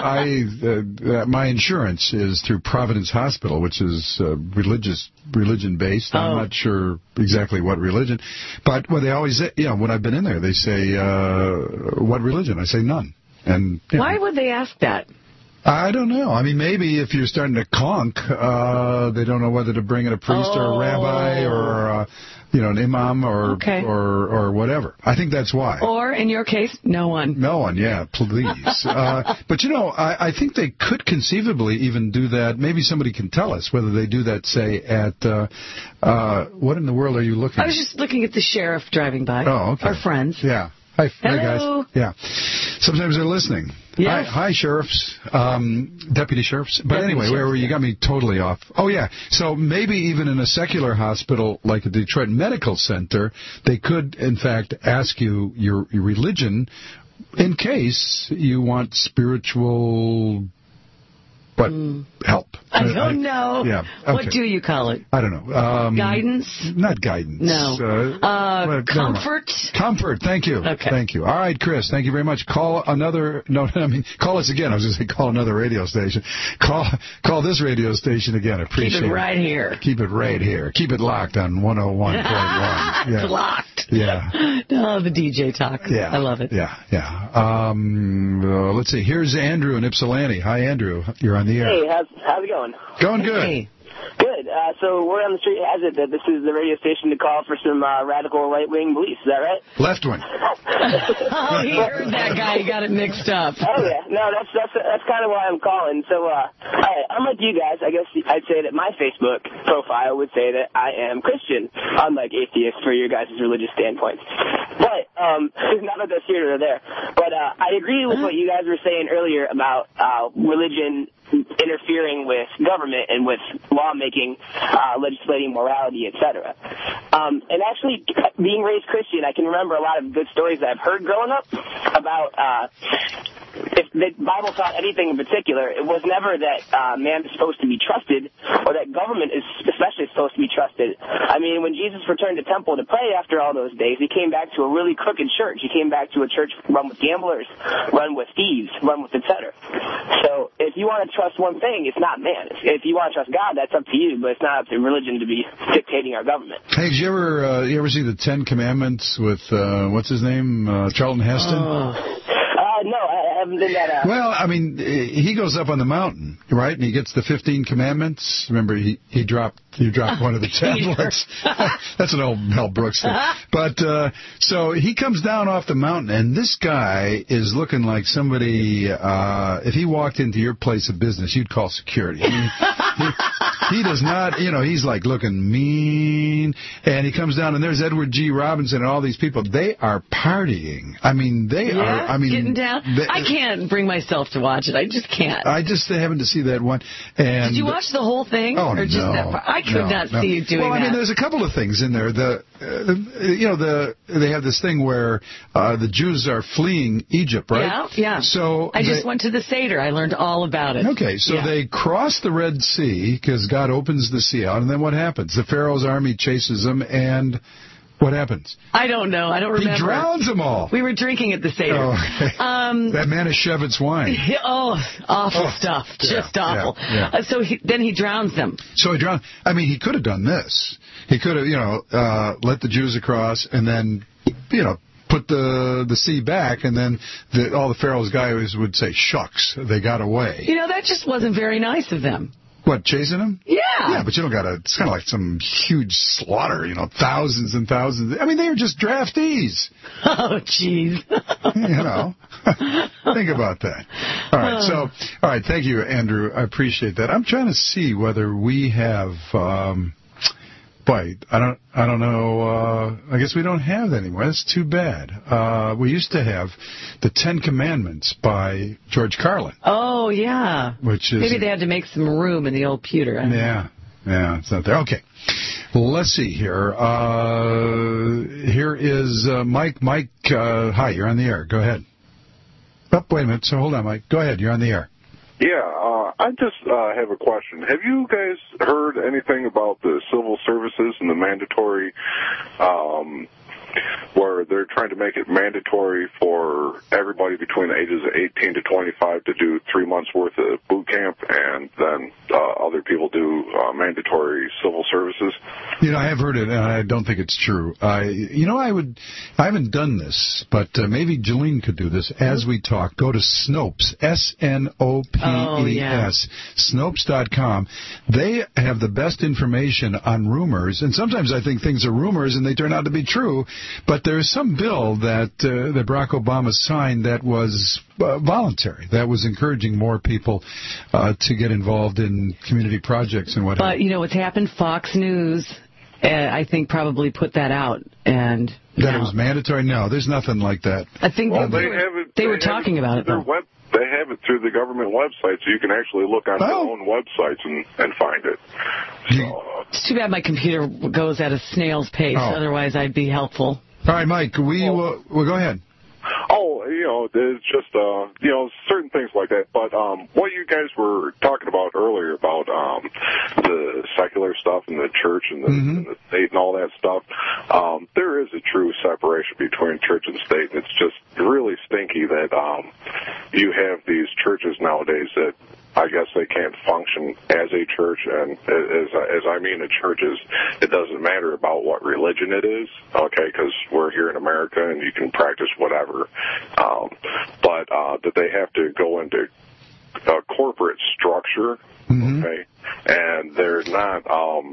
my insurance is through Providence Hospital, which is religion-based. I'm not sure exactly what religion. But what they always say, when I've been in there, they say, what religion? I say none. And why would they ask that? I don't know. I mean, maybe if you're starting to conk, they don't know whether to bring in a priest or a rabbi or... an imam or whatever. I think that's why. Or, in your case, no one. No one, yeah, please. But, I think they could conceivably even do that. Maybe somebody can tell us whether they do that, say, at, what in the world are you looking at? I was just looking at the sheriff driving by. Oh, okay. Our friends. Yeah. Hi, hello. Guys. Yeah. Sometimes they're listening. Yes. Hi, sheriffs, deputy sheriffs. But anyway, you got me totally off. Oh, yeah. So maybe even in a secular hospital like a Detroit Medical Center, they could, in fact, ask you your religion in case you want spiritual... But help. I don't know. Yeah. Okay. What do you call it? I don't know. Guidance? Not guidance. No. Comfort? Comfort. Thank you. Okay. Thank you. All right, Chris. Thank you very much. Call another. No, I mean, call us again. I was going to say call another radio station. Call this radio station again. I appreciate it. Keep it right here. Keep it right here. Keep it locked on 101.1. Yeah. It's locked. Yeah. Oh, the DJ talk. Yeah. I love it. Yeah. Let's see. Here's Andrew in Ypsilanti. Hi, Andrew. You're on the air. Hey, how's it going? Going good. Hey. Good. So word on the street has it that this is the radio station to call for some radical right-wing beliefs. Is that right? Left wing. Oh, he heard that guy. He got it mixed up. Oh, yeah. No, that's kind of why I'm calling. So, all right, unlike you guys, I guess I'd say that my Facebook profile would say that I am Christian, unlike atheist for your guys' religious standpoint. But, not that that's here or there. But I agree with what you guys were saying earlier about religion interfering with government and with lawmaking, legislating morality, etc. And actually, being raised Christian, I can remember a lot of good stories that I've heard growing up about if the Bible taught anything in particular, it was never that man is supposed to be trusted or that government is especially supposed to be trusted. I mean, when Jesus returned to temple to pray after all those days, he came back to a really crooked church. He came back to a church run with gamblers, run with thieves, run with etc. So if you want to trust one thing, it's not man. If you want to trust God, that's up to you, but it's not up to religion to be dictating our government. Hey, did you ever see the Ten Commandments with, what's his name, Charlton Heston? No, I haven't done that. Well, I mean, he goes up on the mountain, right, and he gets the 15 commandments. Remember, he dropped You dropped one of the tablets. That's an old Mel Brooks thing. But so he comes down off the mountain, and this guy is looking like somebody, if he walked into your place of business, you'd call security. I mean, he does not, he's like looking mean, and he comes down, and there's Edward G. Robinson and all these people. They are partying. I mean, they are, getting down. I can't bring myself to watch it. I just can't. I just happened to see that one. And did you watch the whole thing? Oh, or just no. That part? I could not see you doing that. Well, I mean, there's a couple of things in there. They have this thing where the Jews are fleeing Egypt, right? Yeah. So I just went to the Seder. I learned all about it. Okay, so they cross the Red Sea because God opens the sea out, and then what happens? The Pharaoh's army chases them, and what happens? I don't know. I don't remember. He drowns them all. We were drinking at the Seder. Oh, okay. That Manischewitz wine. Awful stuff. Just awful. Yeah. So then he drowns them. So he drowned. I mean, he could have done this. He could have, let the Jews across and then, put the sea back, and then all the Pharaoh's guys would say, shucks, they got away. That just wasn't very nice of them. What, chasing them? Yeah. Yeah, but you don't got to, it's kind of like some huge slaughter, thousands and thousands. I mean, they were just draftees. Oh, jeez. Think about that. All right, thank you, Andrew. I appreciate that. I'm trying to see whether we have, I don't know, I guess we don't have that anymore. That's too bad. We used to have the 10 Commandments by George Carlin. Oh, yeah. Which is... Maybe they had to make some room in the old pewter. Yeah, it's not there. Okay. Let's see here. Here is Mike. Mike, hi, you're on the air. Go ahead. Oh, wait a minute. So hold on, Mike. Go ahead. You're on the air. Yeah, I just have a question. Have you guys heard anything about the civil services and the mandatory, where they're trying to make it mandatory for everybody between the ages of 18 to 25 to do 3 months worth of boot camp, and then other people do mandatory civil services? I have heard it, and I don't think it's true. I haven't done this, but maybe Jolene could do this as we talk. Go to Snopes, SNOPES, Snopes.com. They have the best information on rumors, and sometimes I think things are rumors and they turn out to be true, but there's some bill that Barack Obama signed that was voluntary, that was encouraging more people to get involved in community projects and whatnot. But what's happened? Fox News, I think, probably put that out, and that it was mandatory. No, there's nothing like that. I think they were talking about it. They have it through the government website, so you can actually look on their own websites and find it. It's too bad my computer goes at a snail's pace. Otherwise, I'd be helpful. All right, Mike, we'll go ahead. It's just, certain things like that. But what you guys were talking about earlier about the secular stuff and the church and the state and all that stuff, there is a true separation between church and state. And it's just really stinky that you have these churches nowadays that I guess they can't function as a church, and as I mean a church is, it doesn't matter about what religion it is, okay, because we're here in America and you can practice whatever, but that they have to go into a corporate structure, okay, and they're not,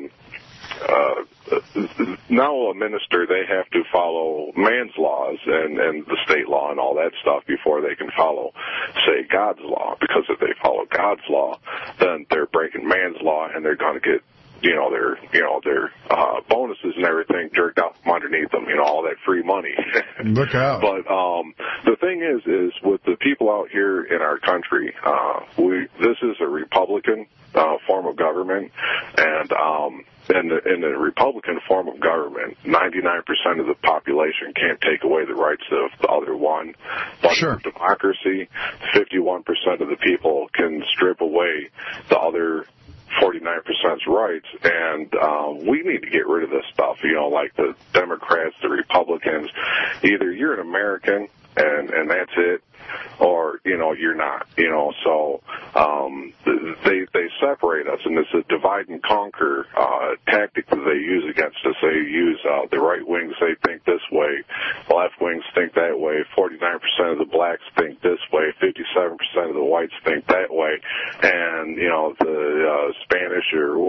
now a minister, they have to follow man's laws and the state law and all that stuff before they can follow, say, God's law. Because if they follow God's law, then they're breaking man's law, and they're going to get, their bonuses and everything jerked out from underneath them, all that free money. Look out. But the thing is with the people out here in our country, this is a Republican form of government, and in the Republican form of government, 99% of the population can't take away the rights of the other one. But in democracy, 51% of the people can strip away the other 49%'s rights, and we need to get rid of this stuff, like the Democrats, the Republicans. Either you're an American and that's it, or you're not, so they separate us, and it's a divide and conquer tactic that they use against us. They use the right wings, they think this way, left wings think that way, 49% of the blacks think this way, 57% of the whites think that way, and the Spanish or whatever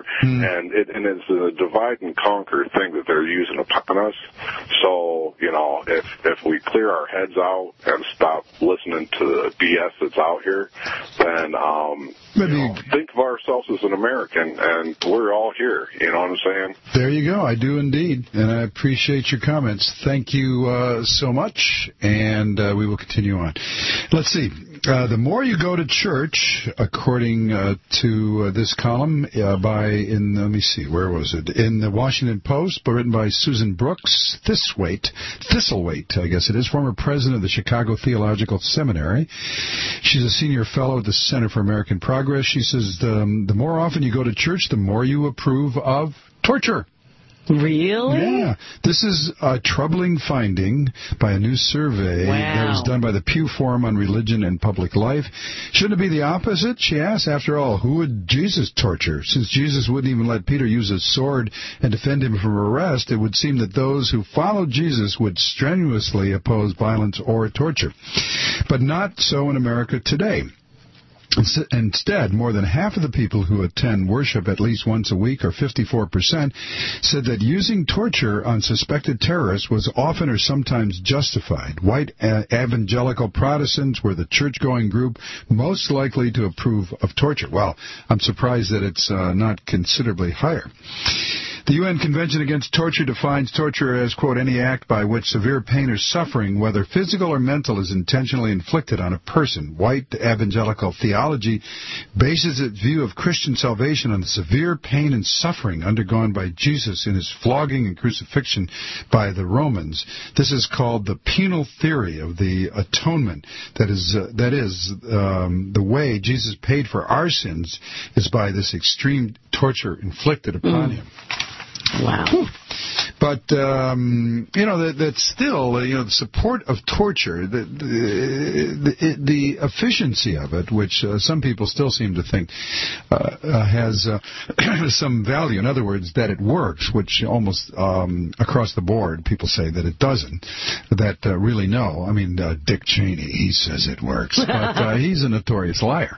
whatever, and it's a divide and conquer thing that they're using upon us. So, if we clear our heads out and stop listening to the BS that's out here, then think of ourselves as an American, and we're all here. You know what I'm saying? There you go. I do indeed, and I appreciate your comments. Thank you so much, and we will continue on. Let's see. The more you go to church, according to this column let me see, where was it? In the Washington Post, but written by Susan Brooks, Thistlethwaite, I guess it is, former president of the Chicago Theological Seminary. She's a senior fellow at the Center for American Progress. She says the more often you go to church, the more you approve of torture. Really? Yeah. This is a troubling finding by a new survey that was done by the Pew Forum on Religion and Public Life. Shouldn't it be the opposite? She asks. After all, who would Jesus torture? Since Jesus wouldn't even let Peter use his sword and defend him from arrest, it would seem that those who followed Jesus would strenuously oppose violence or torture. But not so in America today. Instead, more than half of the people who attend worship at least once a week, or 54%, said that using torture on suspected terrorists was often or sometimes justified. White evangelical Protestants were the church-going group most likely to approve of torture. Well, I'm surprised that it's not considerably higher. The UN Convention Against Torture defines torture as, quote, any act by which severe pain or suffering, whether physical or mental, is intentionally inflicted on a person. White evangelical theology bases its view of Christian salvation on the severe pain and suffering undergone by Jesus in his flogging and crucifixion by the Romans. This is called the penal theory of the atonement. That is, the way Jesus paid for our sins is by this extreme torture inflicted upon him. Wow. But, that's still, the support of torture, the efficiency of it, which some people still seem to think has some value. In other words, that it works, which almost across the board people say that it doesn't, that really no. I mean, Dick Cheney, he says it works, but he's a notorious liar.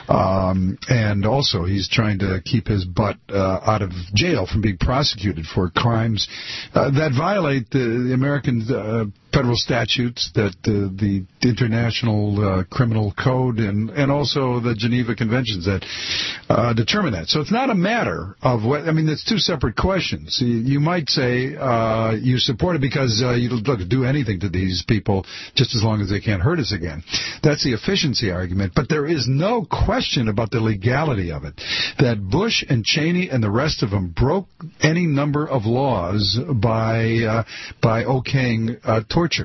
And also he's trying to keep his butt out of jail from being prosecuted for crimes that violate the American federal statutes, that the International Criminal Code, and also the Geneva Conventions that determine that. So it's not a matter of what, it's two separate questions. You might say you support it because you'll do anything to these people just as long as they can't hurt us again. That's the efficiency argument. But there is no question about the legality of it, that Bush and Cheney and the rest of them broke any number of laws by okaying torture.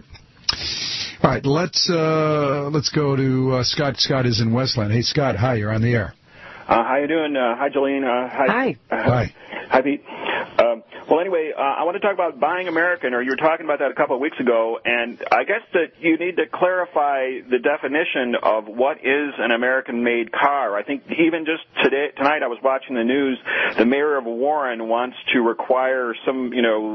All right, let's go to Scott. Scott is in Westland. Hey, Scott. Hi, you're on the air. How you doing? Hi, Jolene. Hi. Hi, Pete. Well, anyway, I want to talk about buying American, or you were talking about that a couple of weeks ago, and I guess that you need to clarify the definition of what is an American-made car. I think even just tonight I was watching the news, the mayor of Warren wants to require some,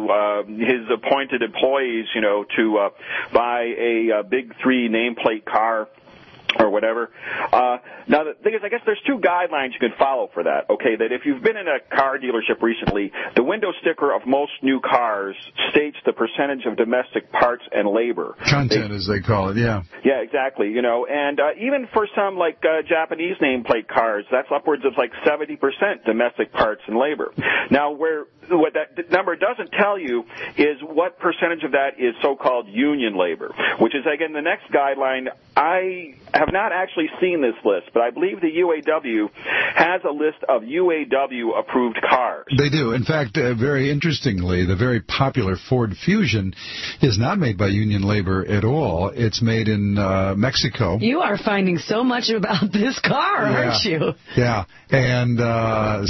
his appointed employees, to buy a Big 3 nameplate car or whatever. Now, the thing is, I guess there's two guidelines you can follow for that, okay? That if you've been in a car dealership recently, the window sticker of most new cars states the percentage of domestic parts and labor. Content, as they call it, yeah. Yeah, exactly, and even for some, like, Japanese nameplate cars, that's upwards of, 70% domestic parts and labor. Now, what that number doesn't tell you is what percentage of that is so-called union labor, which is, again, the next guideline. I have not actually seen this list, but I believe the UAW has a list of UAW-approved cars. They do. In fact, very interestingly, the very popular Ford Fusion is not made by union labor at all. It's made in Mexico. You are finding so much about this car, aren't you? Yeah. And I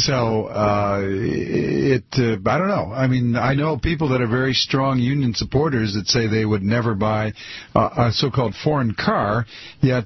don't know. I know people that are very strong union supporters that say they would never buy a so-called foreign car, yet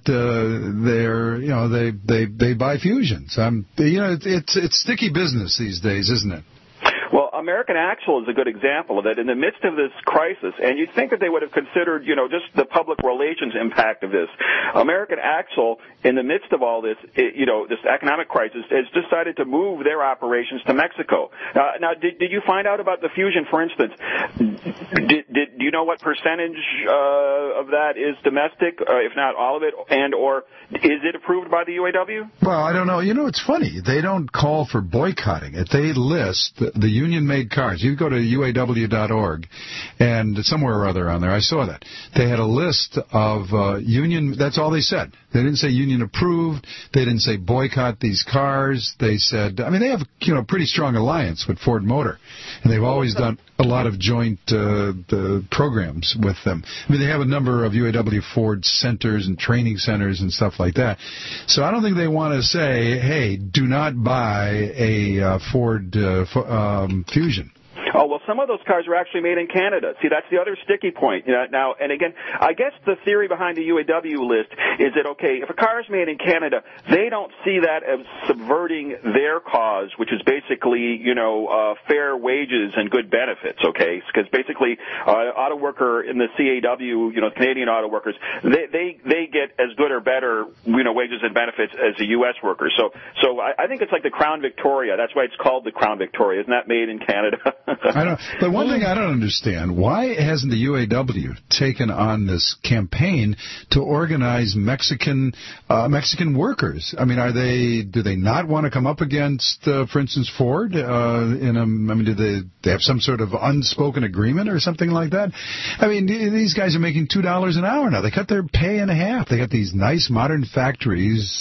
they buy Fusions. It's sticky business these days, isn't it? Well, American Axle is a good example of that. In the midst of this crisis, and you'd think that they would have considered, just the public relations impact of this. American Axle, in the midst of all this, this economic crisis, has decided to move their operations to Mexico. Now, did you find out about the fusion, for instance? Do you know what percentage of that is domestic, if not all of it, and or is it approved by the UAW? Well, I don't know. It's funny. They don't call for boycotting it. They list the union-made cars. You go to UAW.org, and somewhere or other on there, I saw that. They had a list of union, that's all they said. They didn't say union approved. They didn't say boycott these cars. They said, they have, a pretty strong alliance with Ford Motor, and they've always done a lot of joint programs with them. They have a number of UAW Ford centers and training centers and stuff like that. So I don't think they want to say, hey, do not buy a Ford Fusion. Oh, well, some of those cars are actually made in Canada. See, that's the other sticky point. Now, and again, I guess the theory behind the UAW list is that, okay, if a car is made in Canada, they don't see that as subverting their cause, which is basically, fair wages and good benefits, okay? Because basically, auto worker in the CAW, Canadian auto workers, they get as good or better, wages and benefits as the U.S. workers. So I think it's like the Crown Victoria. That's why it's called the Crown Victoria. Isn't that made in Canada? But one thing I don't understand, why hasn't the UAW taken on this campaign to organize Mexican workers? Do they not want to come up against, for instance, Ford? Do they have some sort of unspoken agreement or something like that? These guys are making $2 an hour now. They cut their pay in half. They got these nice modern factories,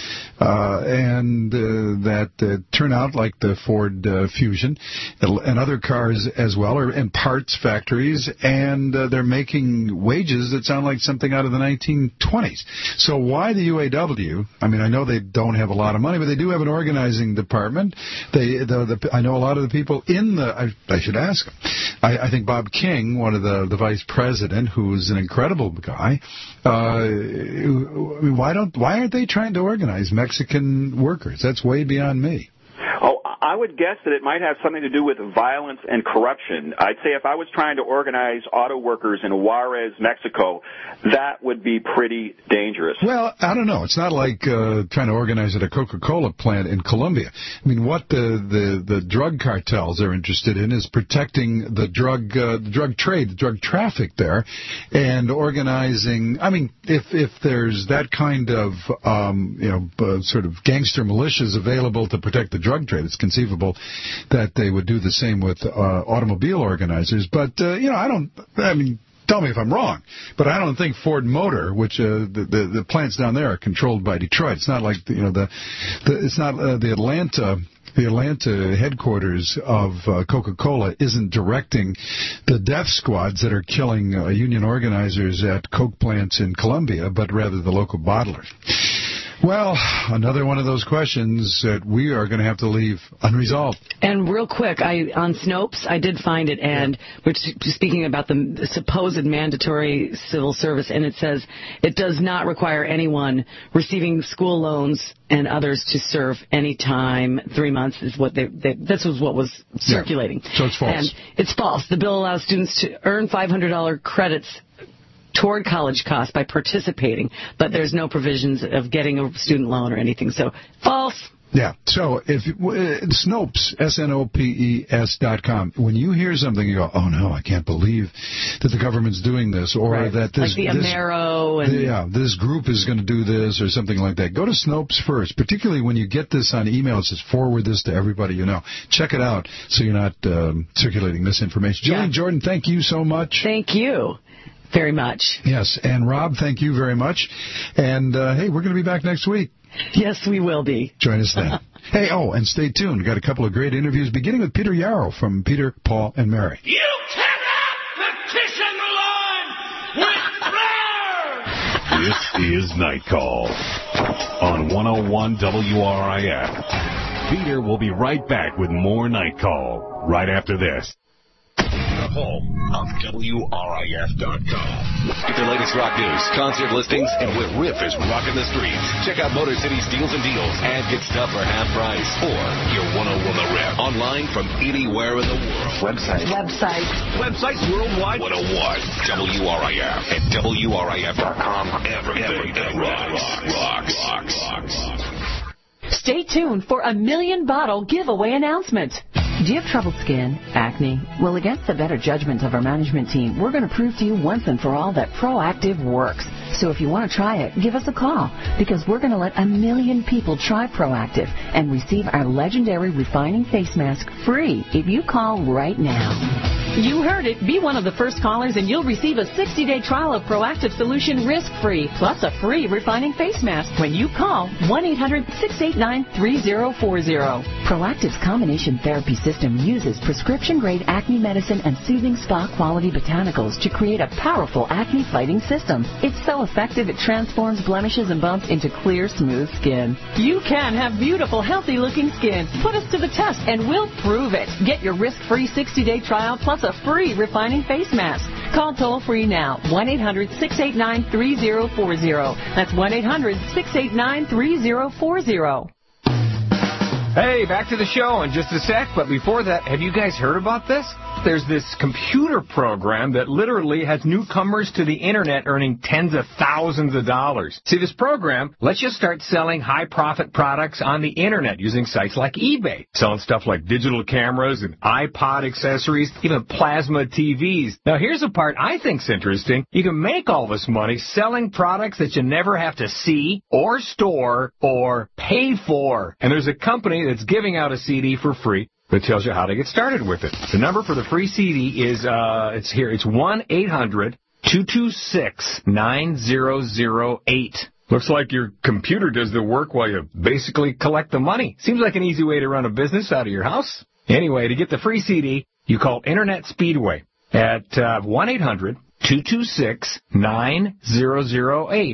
that turn out like the Ford Fusion and other cars as well, and parts factories, and they're making wages that sound like something out of the 1920s. So why the UAW? I know they don't have a lot of money, but they do have an organizing department. I know a lot of the people in the. I should ask them. I think Bob King, one of the vice president, who's an incredible guy. Why aren't they trying to organize Mexican workers? That's way beyond me. I would guess that it might have something to do with violence and corruption. I'd say if I was trying to organize auto workers in Juarez, Mexico, that would be pretty dangerous. Well, I don't know. It's not like trying to organize at a Coca-Cola plant in Colombia. What the drug cartels are interested in is protecting the drug trade, the drug traffic there, and organizing. If there's that kind of sort of gangster militias available to protect the drug trade, it's conceivable that they would do the same with automobile organizers. But, tell me if I'm wrong, but I don't think Ford Motor, which the plants down there are controlled by Detroit. It's not like, it's not the Atlanta headquarters of Coca-Cola isn't directing the death squads that are killing union organizers at Coke plants in Colombia, but rather the local bottlers. Well, another one of those questions that we are going to have to leave unresolved. And real quick, on Snopes, I did find it, and we're speaking about the supposed mandatory civil service, and it says it does not require anyone receiving school loans and others to serve any time. 3 months is what this was what was circulating. So it's false. And it's false. The bill allows students to earn $500 credits toward college costs by participating, but there's no provisions of getting a student loan or anything. So, false. Yeah. So, if Snopes, SNOPES.com, when you hear something, you go, oh, no, I can't believe that the government's doing this, or that this... Like the Amero and... this group is going to do this, or something like that. Go to Snopes first, particularly when you get this on email. It says, forward this to everybody you know. Check it out so you're not circulating misinformation. Julian Jordan, thank you so much. Thank you very much. Yes, and Rob, thank you very much. And, hey, we're going to be back next week. Yes, we will be. Join us then. Hey, and stay tuned. We've got a couple of great interviews, beginning with Peter Yarrow from Peter, Paul, and Mary. You cannot petition the Lord with prayer! This is Night Call on 101 WRIF. Peter will be right back with more Night Call right after this. The home of WRIF.com. Get the latest rock news, concert listings, and with Riff is rocking the streets. Check out Motor City's Deals and Deals and get stuff for half price. Or your 101 The Riff. Online from anywhere in the world. Websites worldwide. 101 WRIF and WRIF.com. Everything that rocks. Stay tuned for a 1 million bottle giveaway announcement. Do you have troubled skin, acne? Well, against the better judgment of our management team, we're going to prove to you once and for all that Proactiv works. So if you want to try it, give us a call, because we're going to let 1 million people try Proactiv and receive our legendary refining face mask free if you call right now. You heard it. Be one of the first callers and you'll receive a 60-day trial of Proactiv solution risk-free, plus a free refining face mask when you call 1-800-689-3040. Proactiv's combination therapy system uses prescription-grade acne medicine and soothing spa-quality botanicals to create a powerful acne-fighting system. It's so effective it transforms blemishes and bumps into clear, smooth skin. You can have beautiful, healthy-looking skin. Put us to the test and we'll prove it. Get your risk-free 60-day trial plus a free refining face mask. Call toll-free now, 1-800-689-3040. That's 1-800-689-3040. Hey, back to the show in just a sec, but before that, have you guys heard about this? There's this computer program that literally has newcomers to the internet earning tens of thousands of dollars. See, this program lets you start selling high-profit products on the internet using sites like eBay, selling stuff like digital cameras and iPod accessories, even plasma TVs. Now, here's the part I think's interesting. You can make all this money selling products that you never have to see or store or pay for. And there's a company that's giving out a CD for free that tells you how to get started with it. The number for the free CD is, it's here. It's 1-800-226-9008. Looks like your computer does the work while you basically collect the money. Seems like an easy way to run a business out of your house. Anyway, to get the free CD, you call Internet Speedway at 1-800-226-9008.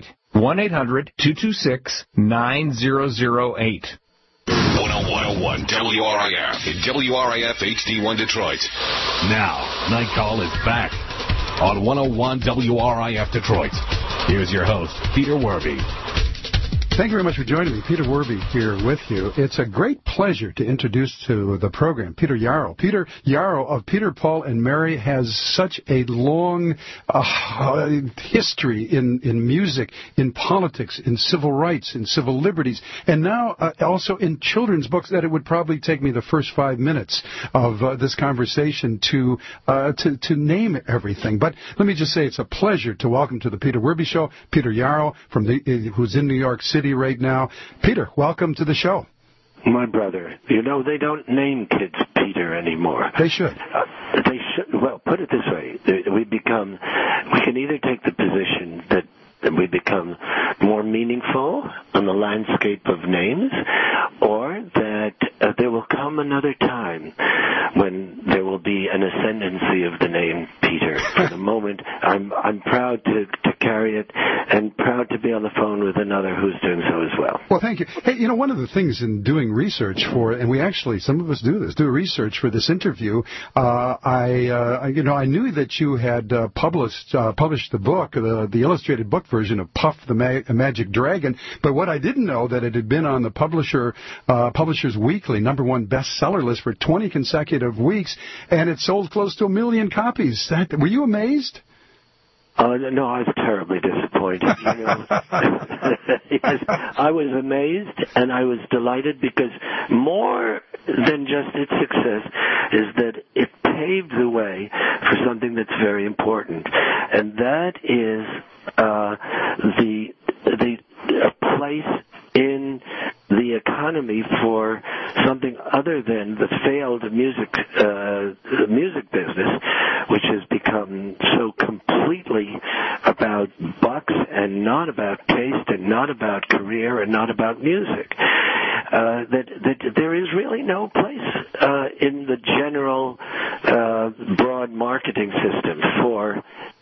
1-800-226-9008. 101 WRIF in WRIF HD1 Detroit. Now, Night Call is back on 101 WRIF Detroit. Here's your host, Peter Werby. Thank you very much for joining me. Peter Werby here with you. It's a great pleasure to introduce to the program Peter Yarrow. Peter Yarrow of Peter, Paul, and Mary has such a long history in music, in politics, in civil rights, in civil liberties, and now also in children's books that it would probably take me the first 5 minutes of this conversation to name everything. But let me just say it's a pleasure to welcome to the Peter Werby Show Peter Yarrow, who's in New York City right now. Peter, welcome to the show. My brother, you know, they don't name kids Peter anymore. They should. They should. Well, put it this way. We can either take the position that we become more meaningful on the landscape of names, or that there will come another time when there will be an ascendancy of the name Peter. For the moment, I'm proud to carry it, and proud to be on the phone with another who's doing so as well. Well, thank you. Hey, you know, one of the things in doing research for, and we actually, some of us do research for this interview, I knew that you had published the book, the illustrated book version of Puff the Magic Dragon, but what I didn't know that it had been on the Publishers Weekly #1 bestseller list for 20 consecutive weeks, and it sold close to 1 million copies. Were you amazed? No, I was terribly disappointed. You know. Yes, I was amazed and I was delighted, because more than just its success is that it paved the way for something that's very important, and that is a place in the economy for something other than the failed music business, which has become so completely about bucks and not about taste and not about career and not about music. That there is really no place in the general broad marketing system for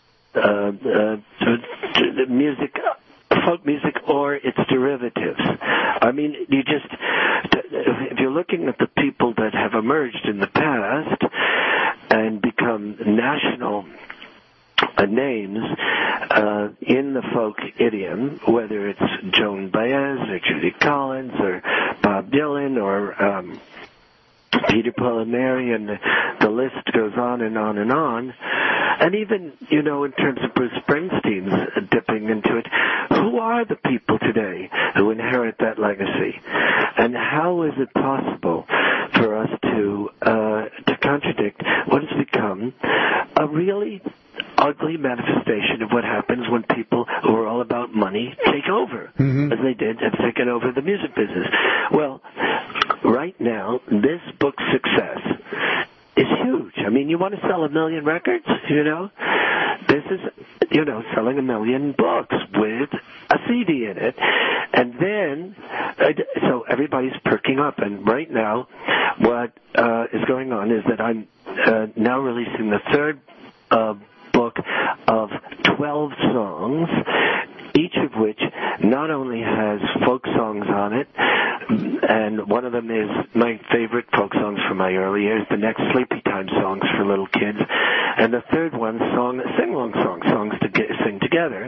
music, folk music or its derivatives. I mean, if you're looking at the people that have emerged in the past, and become national names in the folk idiom, whether it's Joan Baez or Judy Collins or Bob Dylan or Peter, Paul, and Mary, and the list goes on and on and on. And even, in terms of Bruce Springsteen's dipping into it, who are the people today who inherit that legacy? And how is it possible for us to contradict what has become a really ugly manifestation of what happens when people who are all about money take over, as they did, have taken over the music business? Well, right now, this book's success is huge. I mean, you want to sell 1 million records, This is, selling 1 million books with a CD in it. And then, so everybody's perking up. And right now, what is going on is that I'm now releasing the third book of 12 songs, each of which not only has folk songs on it, and one of them is my favorite folk songs from my early years, the next Sleepy Time songs for little kids, and the third one, sing-along songs to sing together,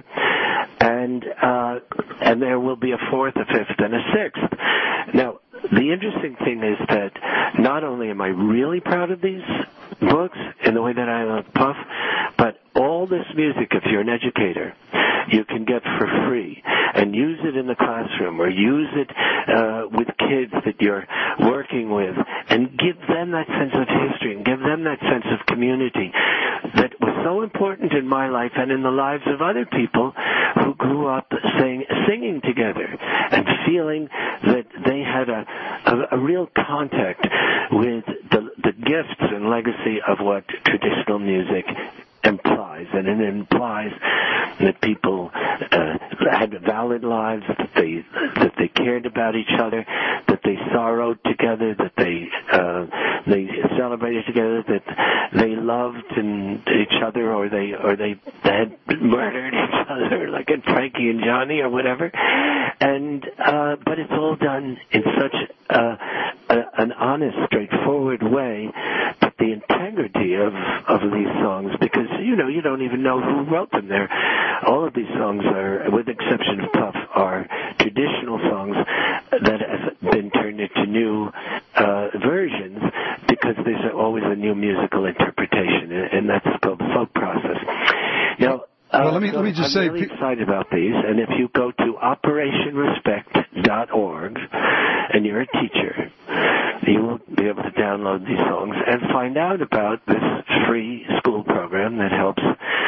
and there will be a fourth, a fifth, and a sixth. Now, the interesting thing is that not only am I really proud of these books in the way that I love Puff, but all this music, if you're an educator, you can get for free and use it in the classroom or use it with kids that you're working with and give them that sense of history and give them that sense of community that was so important in my life and in the lives of other people who grew up singing together and feeling that they had a real contact with the gifts and legacy of what traditional music implies, and it implies that people had valid lives, that they cared about each other, that they sorrowed together, that they celebrated together, that they loved each other, or they had murdered each other, like in Frankie and Johnny or whatever. And but it's all done in such an honest, straightforward way. But the integrity of these songs, because you don't even know who wrote them. All of these songs are, with the exception of Puff, are traditional songs that have been turned into new versions because there's always a new musical interpretation, and that's called the folk process. Now, let me just say, I'm really excited about these, and if you go to OperationRespect.org and you're a teacher, you will be able to download these songs and find out about this free school program that helps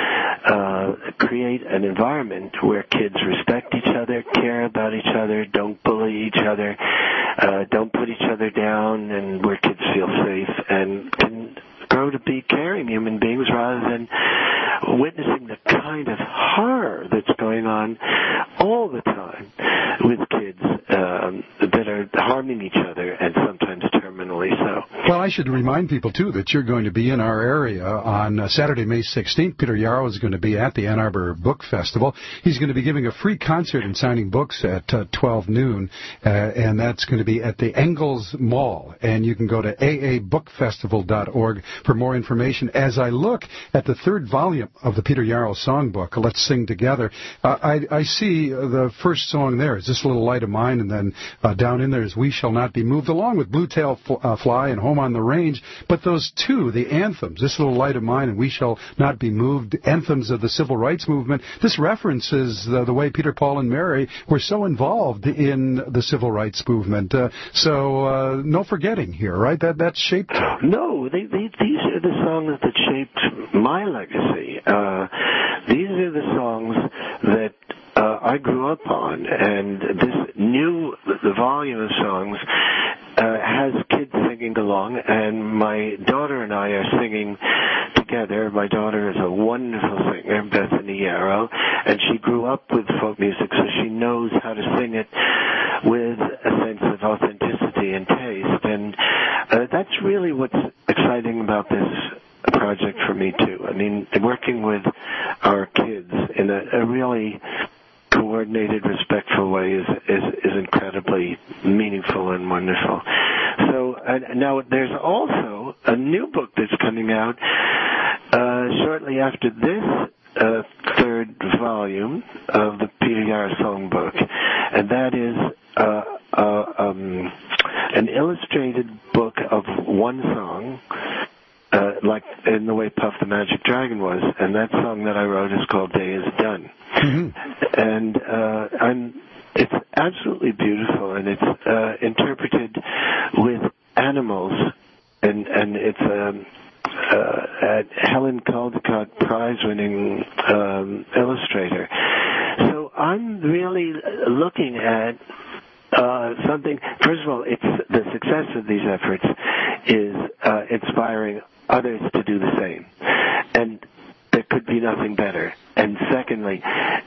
create an environment where kids respect each other, care about each other, don't bully each other, don't put each other down, and where kids feel safe and can grow to be caring human beings rather than witnessing the kind of horror that's going on all the time with kids that are harming each other and sometimes terminally so. Well, I should remind people, too, that you're going to be in our area on Saturday, May 16th. Peter Yarrow is going to be at the Ann Arbor Book Festival. He's going to be giving a free concert and signing books at 12 noon, and that's going to be at the Engels Mall. And you can go to aabookfestival.org for more information. As I look at the third volume of the Peter Yarrow songbook, Let's Sing Together, I see the first song there is This Little Light of Mine, and then down in there is We Shall Not Be Moved, along with Blue Tail Fly and Home on the Range. But those two, the anthems, This Little Light of Mine and We Shall Not Be Moved, anthems of the civil rights movement, this references the way Peter, Paul, and Mary were so involved in the civil rights movement. So no forgetting here, right? That's shaped you. No, these are the songs that shaped my legacy. These are the songs that I grew up on, and the volume of songs has kids singing along, and my daughter and I are singing together. My daughter is a wonderful singer, Bethany Yarrow, and she grew up with folk music, so she knows how to sing it with a sense of authenticity and taste, and that's really what's exciting about this project for me, too. I mean, working with our kids in a really coordinated, respectful way is incredibly meaningful and wonderful. So now there's also a new book that's coming out shortly after this third volume of the Peter Yarrow Songbook, and that is an illustrated book of one song, like in the way Puff the Magic Dragon was, and that song that I wrote is called Day Is Done. And it's absolutely beautiful, and it's interpreted with animals, and it's Helen Caldecott prize-winning illustrator. So I'm really looking at something. First of all, it's the success of these efforts is inspiring others to do the same, and there could be nothing better. And secondly,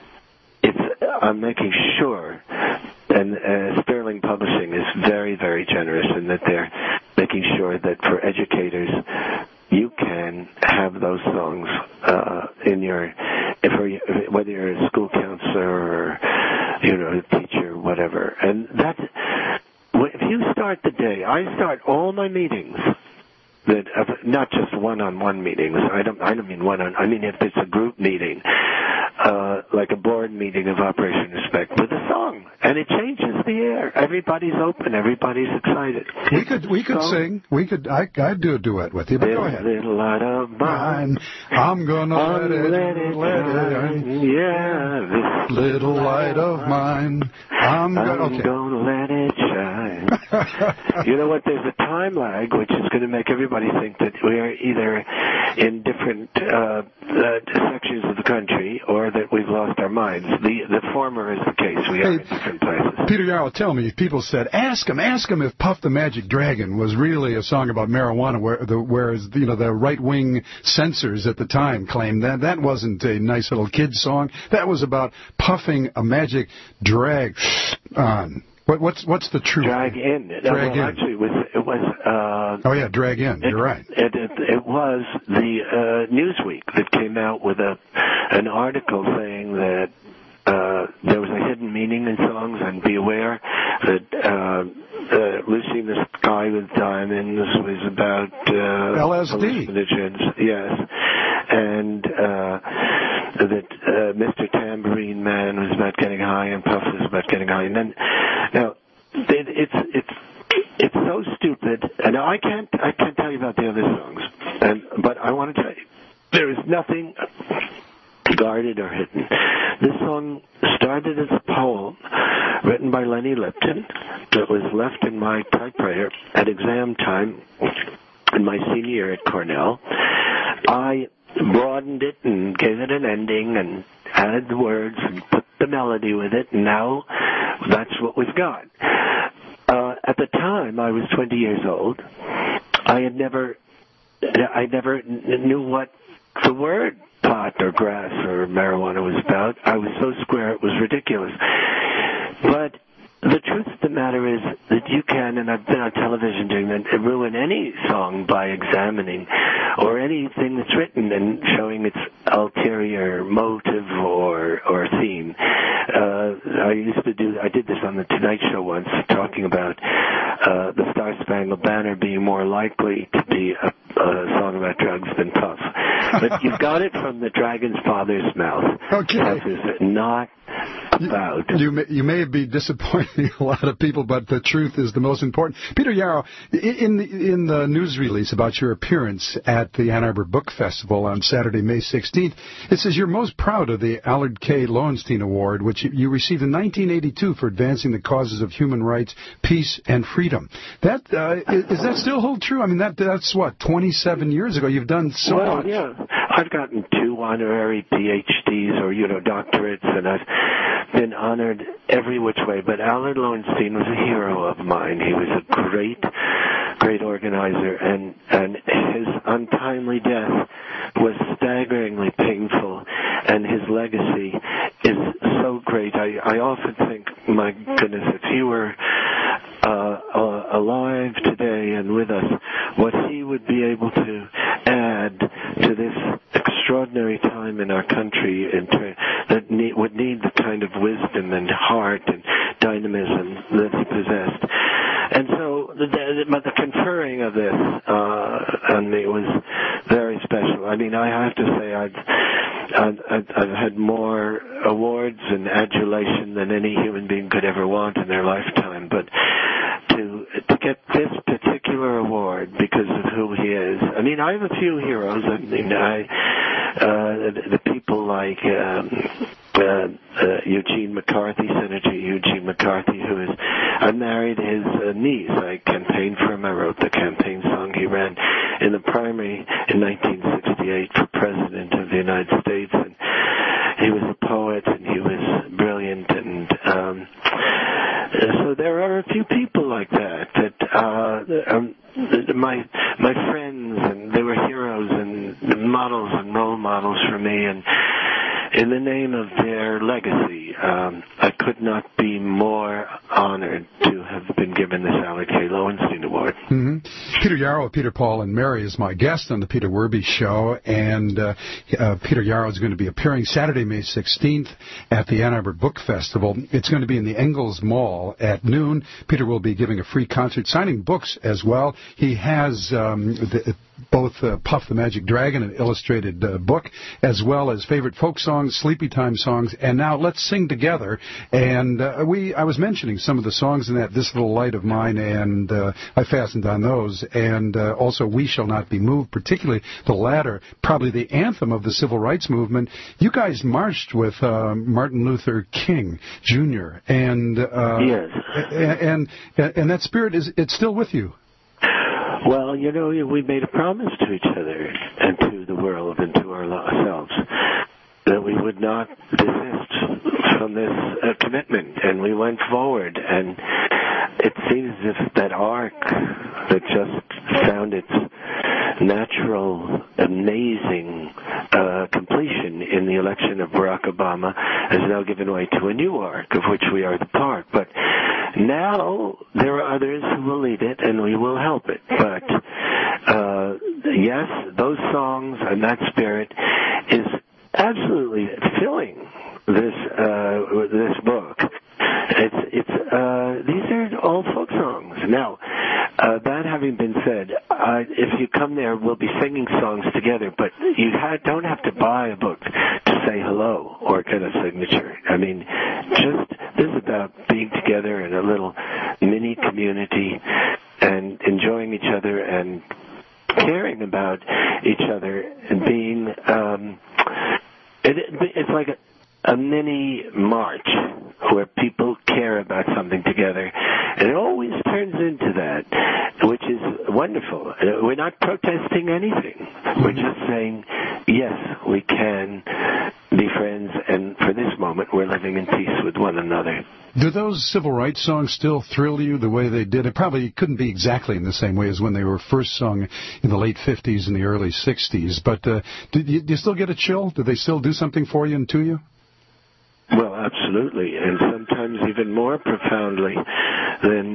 I'm making sure, and Sterling Publishing is very, very generous in that they're making sure that for educators, you can have those songs in your, whether you're a school counselor or, a teacher, whatever. And that's, if you start the day, I start all my meetings, that not just one-on-one meetings. I don't mean one-on. I mean if it's a group meeting, like a board meeting of Operation Respect, with a song, and it changes the air. Everybody's open. Everybody's excited. We could sing. I'd do a duet with you. But go ahead. Little light of mine, I'm gonna let it shine. Yeah, this little light of mine, I'm gonna let it shine. You know what? There's a time lag, which is going to make everybody think that we are either in different sections of the country or that we've lost our minds. The former is the case. We are in different places. Peter Yarrow, tell me, people said, ask him if Puff the Magic Dragon was really a song about marijuana, whereas the right-wing censors at the time claimed that wasn't a nice little kid's song. That was about puffing a magic drag on. What's the truth? Drag in. Drag in. Actually, it was. Oh yeah, drag in. You're right. It was the Newsweek that came out with an article saying that there was a hidden meaning in songs, and be aware that Lucy in the Sky with Diamonds was about LSD. Yes, and that Mr. Tambourine Man was about getting high, and Puff was about getting high, and then now it's so stupid, and I can't tell you about the other songs, but I want to tell you there is nothing guarded or hidden. This song started as a poem written by Lenny Lipton that was left in my typewriter at exam time in my senior year at Cornell. I broadened it and gave it an ending and added the words and put the melody with it, and now that's what we've got. At the time, I was 20 years old. I never knew what the word pot or grass or marijuana was about. I was so square it was ridiculous. But the truth of the matter is that you can, and I've been on television doing that, ruin any song by examining, or anything that's written and showing its ulterior motive or theme. I did this on the Tonight Show once, talking about the Star Spangled Banner being more likely to be a song about drugs than Puff. But you've got it from the Dragon's father's mouth. Okay. Puff is not about. You may be disappointing a lot of people, but the truth is the most important. Peter Yarrow, in the news release about your appearance at the Ann Arbor Book Festival on Saturday, May 16th, it says you're most proud of the Allard K. Lowenstein Award, which you received in 1982 for advancing the causes of human rights, peace, and freedom. Is that still hold true? I mean, that's what, 27 years ago? You've done so much. Yeah. I've gotten 2 honorary PhDs or, doctorates, and I've been honored every which way. But Allard Lowenstein was a hero of mine. He was a great organizer, and his untimely death was staggeringly painful, and his legacy is so great. I often think, my goodness, if he were alive today and with us, what he would be able to add to this extraordinary time in our country that would need the kind of wisdom and heart and dynamism that he possessed. And so the conferring of this awards and adulation than any human being could ever want in their lifetime, but to get this particular award because of who he is. I mean, I have a few heroes. I mean, the people like Eugene McCarthy, Senator Eugene McCarthy, who is, I married his niece. I campaigned for him. I wrote the campaign song. He ran in the primary in 1968 for President of the United States, and he was a poet, and he was brilliant, and so there are a few people like that my friends, and they were heroes and models and role models for me, and in the name of their legacy, I could not be more honored to have been given this Alec K. Lowenstein Award. Mm-hmm. Peter Yarrow of Peter, Paul, and Mary is my guest on the Peter Werby Show, and Peter Yarrow is going to be appearing Saturday, May 16th at the Ann Arbor Book Festival. It's going to be in the Engels Mall at noon. Peter will be giving a free concert, signing books as well. He has both Puff the Magic Dragon, an illustrated book, as well as favorite folk songs, sleepy time songs, and now Let's Sing Together. And I was mentioning some of the songs in that, This Little Light of Mine, and I fastened on those, and also We Shall Not Be Moved, particularly the latter, probably the anthem of the civil rights movement. You guys marched with Martin Luther King Jr., and yes. and that spirit, it's still with you. Well, you know, we made a promise to each other and to the world and to ourselves that we would not desist from this commitment, and we went forward, and it seems as if that arc that just found its natural, amazing completion in the election of Barack Obama has now given way to a new arc of which we are the part. But now there are others who will lead it, and we will help it. But yes, those songs and that spirit is absolutely filling this book. These are all folk songs. Now, that having been said, if you come there, we'll be singing songs together, but you don't have to buy a book to say hello or get a signature. I mean, this is about being together in a little mini community and enjoying each other and caring about each other and being, it's like a mini march where people care about something together, and it always turns into that, which is wonderful. We're not protesting anything. We're just saying, yes, we can be friends, and for this moment, we're living in peace with one another. Do those civil rights songs still thrill you the way they did? It probably couldn't be exactly in the same way as when they were first sung in the late 50s and the early 60s, but do you still get a chill? Do they still do something for you and to you? Well, absolutely, and sometimes even more profoundly than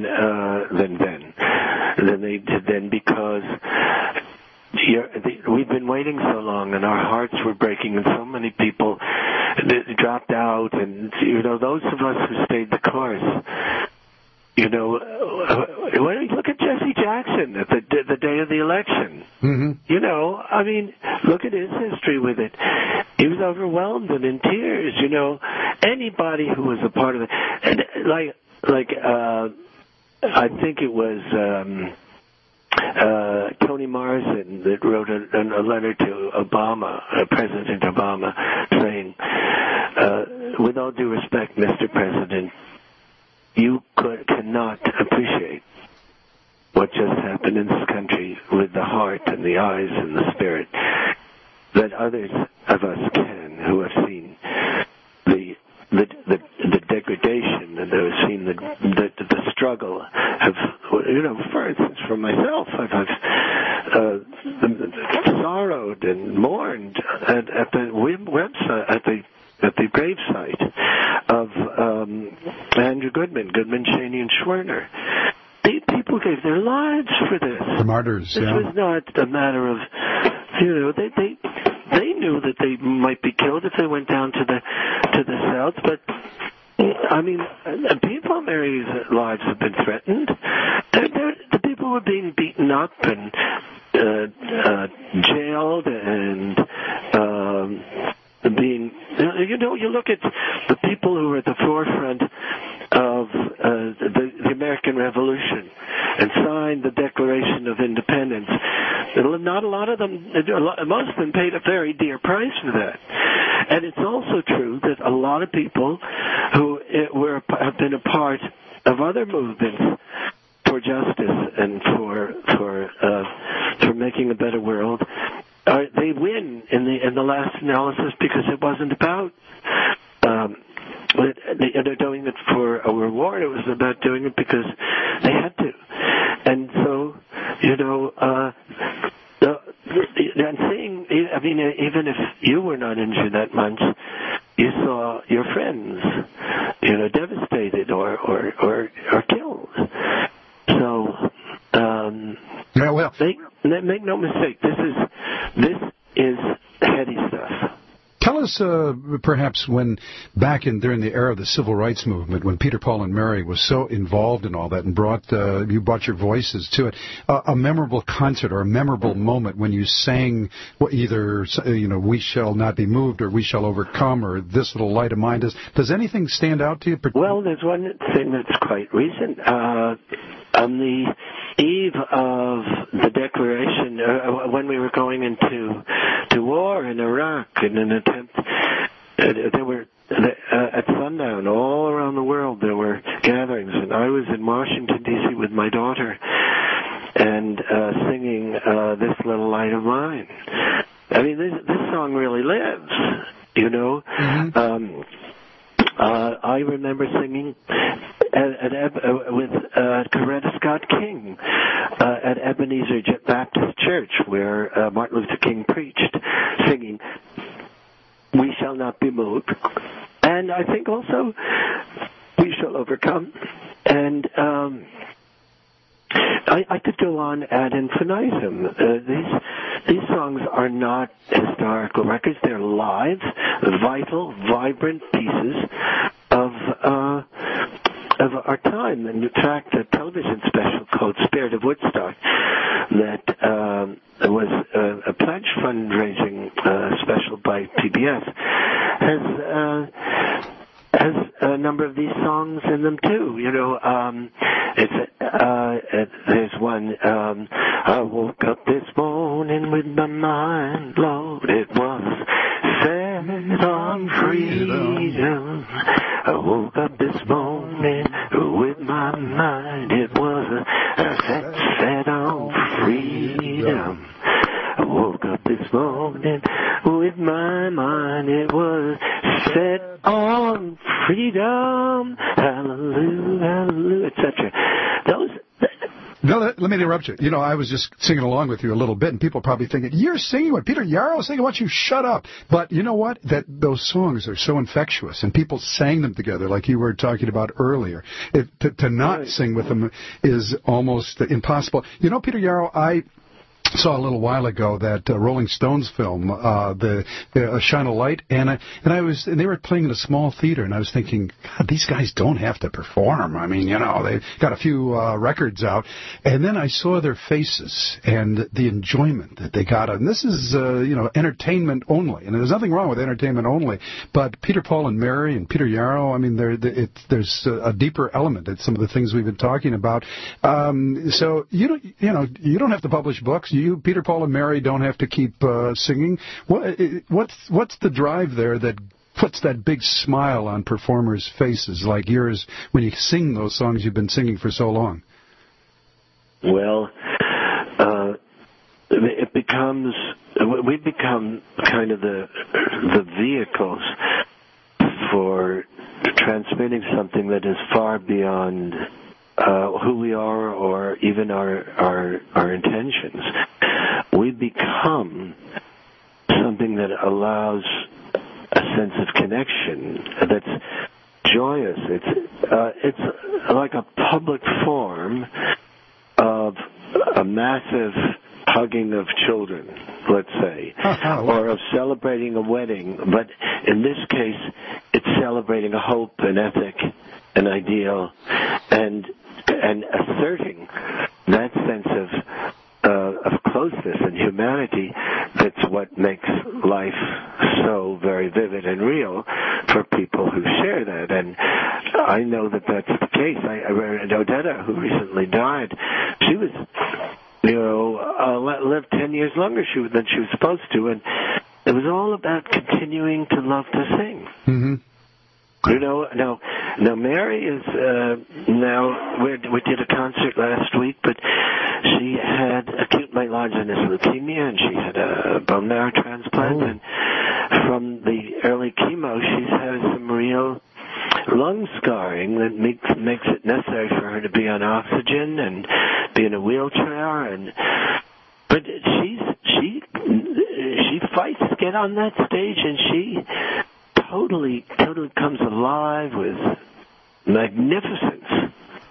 they did then, because we've been waiting so long, and our hearts were breaking, and so many people dropped out, and those of us who stayed the course. Look at Jesse Jackson at the day of the election. Mm-hmm. I mean, look at his history with it. He was overwhelmed and in tears. Anybody who was a part of it, and I think it was Toni Morrison that wrote a letter to Obama, President Obama, saying, "With all due respect, Mr. President, you cannot appreciate what just happened in this country with the heart and the eyes and the spirit that others of us can, who have seen the degradation and who have seen the struggle. For instance, for myself, I've sorrowed and mourned at the website at the gravesite of Andrew Goodman, Cheney, and Schwerner. People gave their lives for this. The martyrs. This was not a matter of, they knew that they might be killed if they went down to the south, but I mean, people, Mary's lives have been threatened. The people were being beaten up and jailed and being. you look at the people who were at the forefront of the American Revolution and signed the Declaration of Independence. Not a lot of them, most of them paid a very dear price for that. And it's also true that a lot of people who have been a part of other movements for justice and for making a better world, they win in the last analysis because it wasn't about they're doing it for a reward. It was about doing it because they had to. And so, and seeing, I mean, even if you were not injured that much, you saw your friends, devastated or killed. So, make no mistake, this is heady stuff. Tell us, perhaps, when during the era of the Civil Rights Movement, when Peter, Paul, and Mary was so involved in all that and you brought your voices to it, a memorable concert or a memorable moment when you sang either, "We Shall Not Be Moved" or "We Shall Overcome" or "This Little Light of Mine." Does anything stand out to you? Well, there's one thing that's quite recent. On the eve of the declaration, when we were going into war in Iraq in an attempt, there were at sundown all around the world there were gatherings, and I was in Washington D.C. with my daughter and singing "This Little Light of Mine." I mean, this song really lives, Mm-hmm. I remember singing with Coretta Scott King at Ebenezer Baptist Church, where Martin Luther King preached, singing "We Shall Not Be Moved," and I think also "We Shall Overcome." And I could go on ad infinitum. These songs are not historical records; they're live, vital, vibrant pieces of our time. And in fact, a television special called "Spirit of Woodstock" that was a pledge fundraising special by PBS has a number of these songs in them too. There's one. I woke up this morning with my mind loaded, was set on freedom. I woke up this morning with my mind, it was set on freedom. I woke up this morning with my mind, it was set on freedom. Hallelujah, hallelujah, etc. No, let me interrupt you. I was just singing along with you a little bit, and people are probably thinking, "You're singing what Peter Yarrow is singing. Why don't you shut up?" But you know what? Those songs are so infectious, and people sang them together, like you were talking about earlier. To not sing with them is almost impossible. Peter Yarrow, I saw a little while ago that Rolling Stones film, the Shine a Light, and they were playing in a small theater, and I was thinking, God, these guys don't have to perform. I mean, they've got a few records out, and then I saw their faces and the enjoyment that they got. And this is, entertainment only, and there's nothing wrong with entertainment only. But Peter, Paul, and Mary, and Peter Yarrow, I mean, there's a deeper element at some of the things we've been talking about. So you don't have to publish books. You, Peter, Paul, and Mary, don't have to keep singing. What's the drive there that puts that big smile on performers' faces like yours when you sing those songs you've been singing for so long? Well, we become kind of the vehicles for transmitting something that is far beyond who we are or even our intentions. We become something that allows a sense of connection that's joyous. It's like a public form of a massive hugging of children, let's say, or of celebrating a wedding. But in this case, it's celebrating a hope, an ethic, an ideal, and asserting that sense of closeness and humanity that's what makes life so very vivid and real for people who share that. And I know that that's the case. I read Odetta, who recently died. She was, lived 10 years longer than she was supposed to, and it was all about continuing to love to sing. Mm-hmm. Now Mary is we did a concert last week, but she had acute myelogenous leukemia, and she had a bone marrow transplant, and from the early chemo, she's had some real lung scarring that makes it necessary for her to be on oxygen and be in a wheelchair, but she fights to get on that stage, and she totally comes alive with magnificence.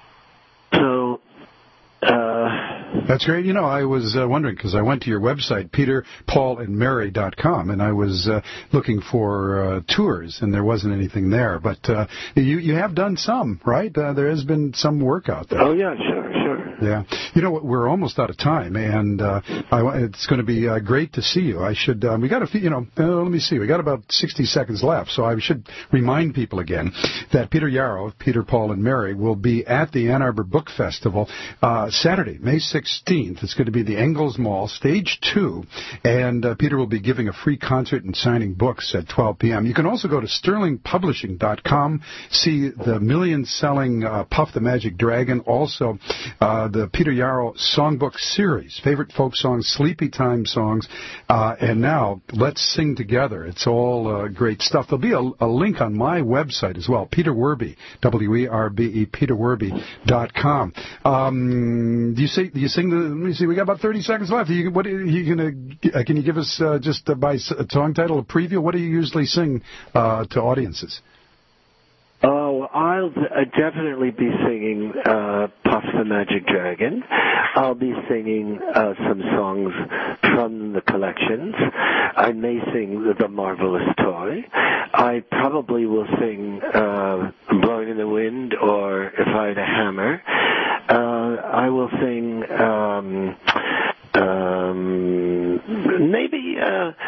So that's great. I was wondering, because I went to your website, peterpaulandmary.com, and I was looking for tours, and there wasn't anything there. But you have done some, right? There has been some work out there. Oh, yeah, sure. Yeah. We're almost out of time, and it's going to be great to see you. I should, we got a few, let me see, we got about 60 seconds left, so I should remind people again that Peter Yarrow of Peter, Paul, and Mary will be at the Ann Arbor Book Festival Saturday, May 16th. It's going to be the Engels Mall, Stage 2, and Peter will be giving a free concert and signing books at 12 p.m. You can also go to sterlingpublishing.com, see the million-selling Puff the Magic Dragon, also the Peter Yarrow Songbook Series, favorite folk songs, sleepy time songs, and now Let's Sing Together. It's all great stuff. There'll be a link on my website as well, Peter Werbe, W-E-R-B-E, peterwerbe.com. Do you sing let me see, we got about 30 seconds left. Can you give us just by song title a preview? What do you usually sing to audiences? Oh, I'll definitely be singing Puff the Magic Dragon. I'll be singing some songs from the collections. I may sing The Marvelous Toy. I probably will sing Blowing in the Wind or If I Had a Hammer. I will sing maybe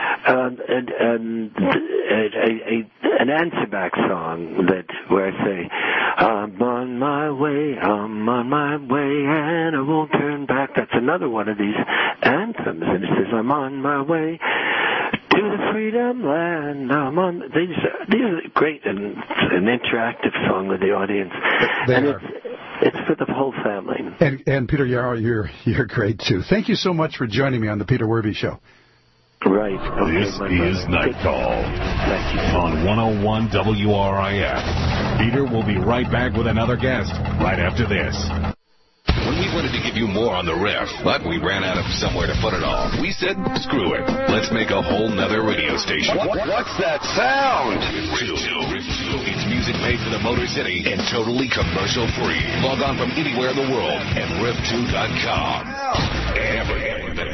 an answer back song where I say, I'm on my way, and I won't turn back. That's another one of these anthems, and it says, I'm on my way to the freedom land. These are great, and an interactive song with the audience. It's for the whole family. And Peter Yarrow, you're great too. Thank you so much for joining me on the Peter Werbe Show. Right. Okay, this is Night Call on 101 WRIF. Peter will be right back with another guest right after this. When we wanted to give you more on the riff, but we ran out of somewhere to put it all, we said, screw it. Let's make a whole nother radio station. What's that sound? Riff 2. It's music made for the Motor City and totally commercial free. Log on from anywhere in the world at riff2.com. Everything that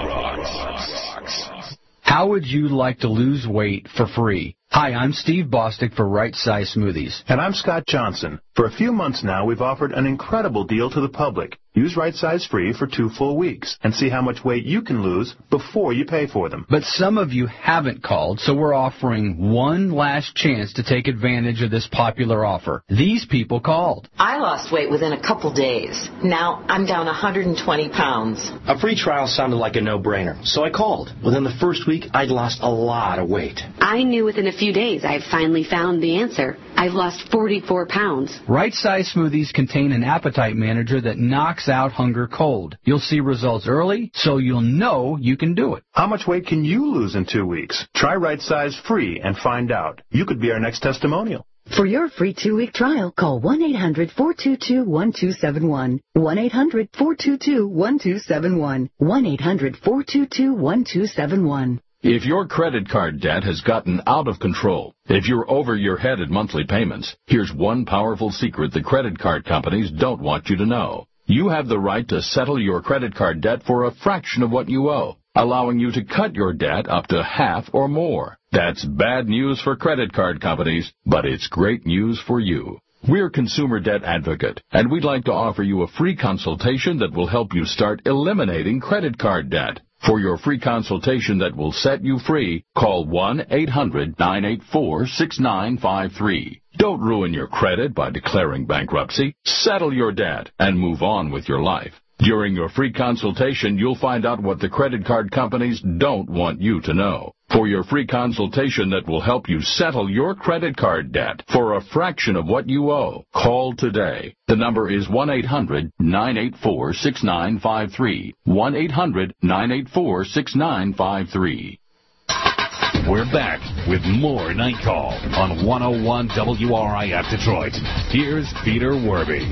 rocks. How would you like to lose weight for free? Hi, I'm Steve Bostic for Right Size Smoothies. And I'm Scott Johnson. For a few months now, we've offered an incredible deal to the public. Use Right Size free for 2 full weeks and see how much weight you can lose before you pay for them. But some of you haven't called, so we're offering one last chance to take advantage of this popular offer. These people called. I lost weight within a couple days. Now I'm down 120 pounds. A free trial sounded like a no-brainer, so I called. Within the first week, I'd lost a lot of weight. I knew within a few days I've finally found the answer. I've lost 44 pounds. Right Size Smoothies contain an appetite manager that knocks out hunger cold. You'll see results early, so you'll know you can do it. How much weight can you lose in 2 weeks? Try Right Size free and find out. You could be our next testimonial. For your free 2-week trial, call 1-800-422-1271. 1-800-422-1271. 1-800-422-1271. If your credit card debt has gotten out of control, if you're over your head in monthly payments, here's one powerful secret the credit card companies don't want you to know. You have the right to settle your credit card debt for a fraction of what you owe, allowing you to cut your debt up to half or more. That's bad news for credit card companies, but it's great news for you. We're Consumer Debt Advocate, and we'd like to offer you a free consultation that will help you start eliminating credit card debt. For your free consultation that will set you free, call 1-800-984-6953. Don't ruin your credit by declaring bankruptcy. Settle your debt and move on with your life. During your free consultation, you'll find out what the credit card companies don't want you to know. For your free consultation that will help you settle your credit card debt for a fraction of what you owe, call today. The number is 1-800-984-6953. 1-800-984-6953. We're back with more Night Call on 101 WRIF Detroit. Here's Peter Werby.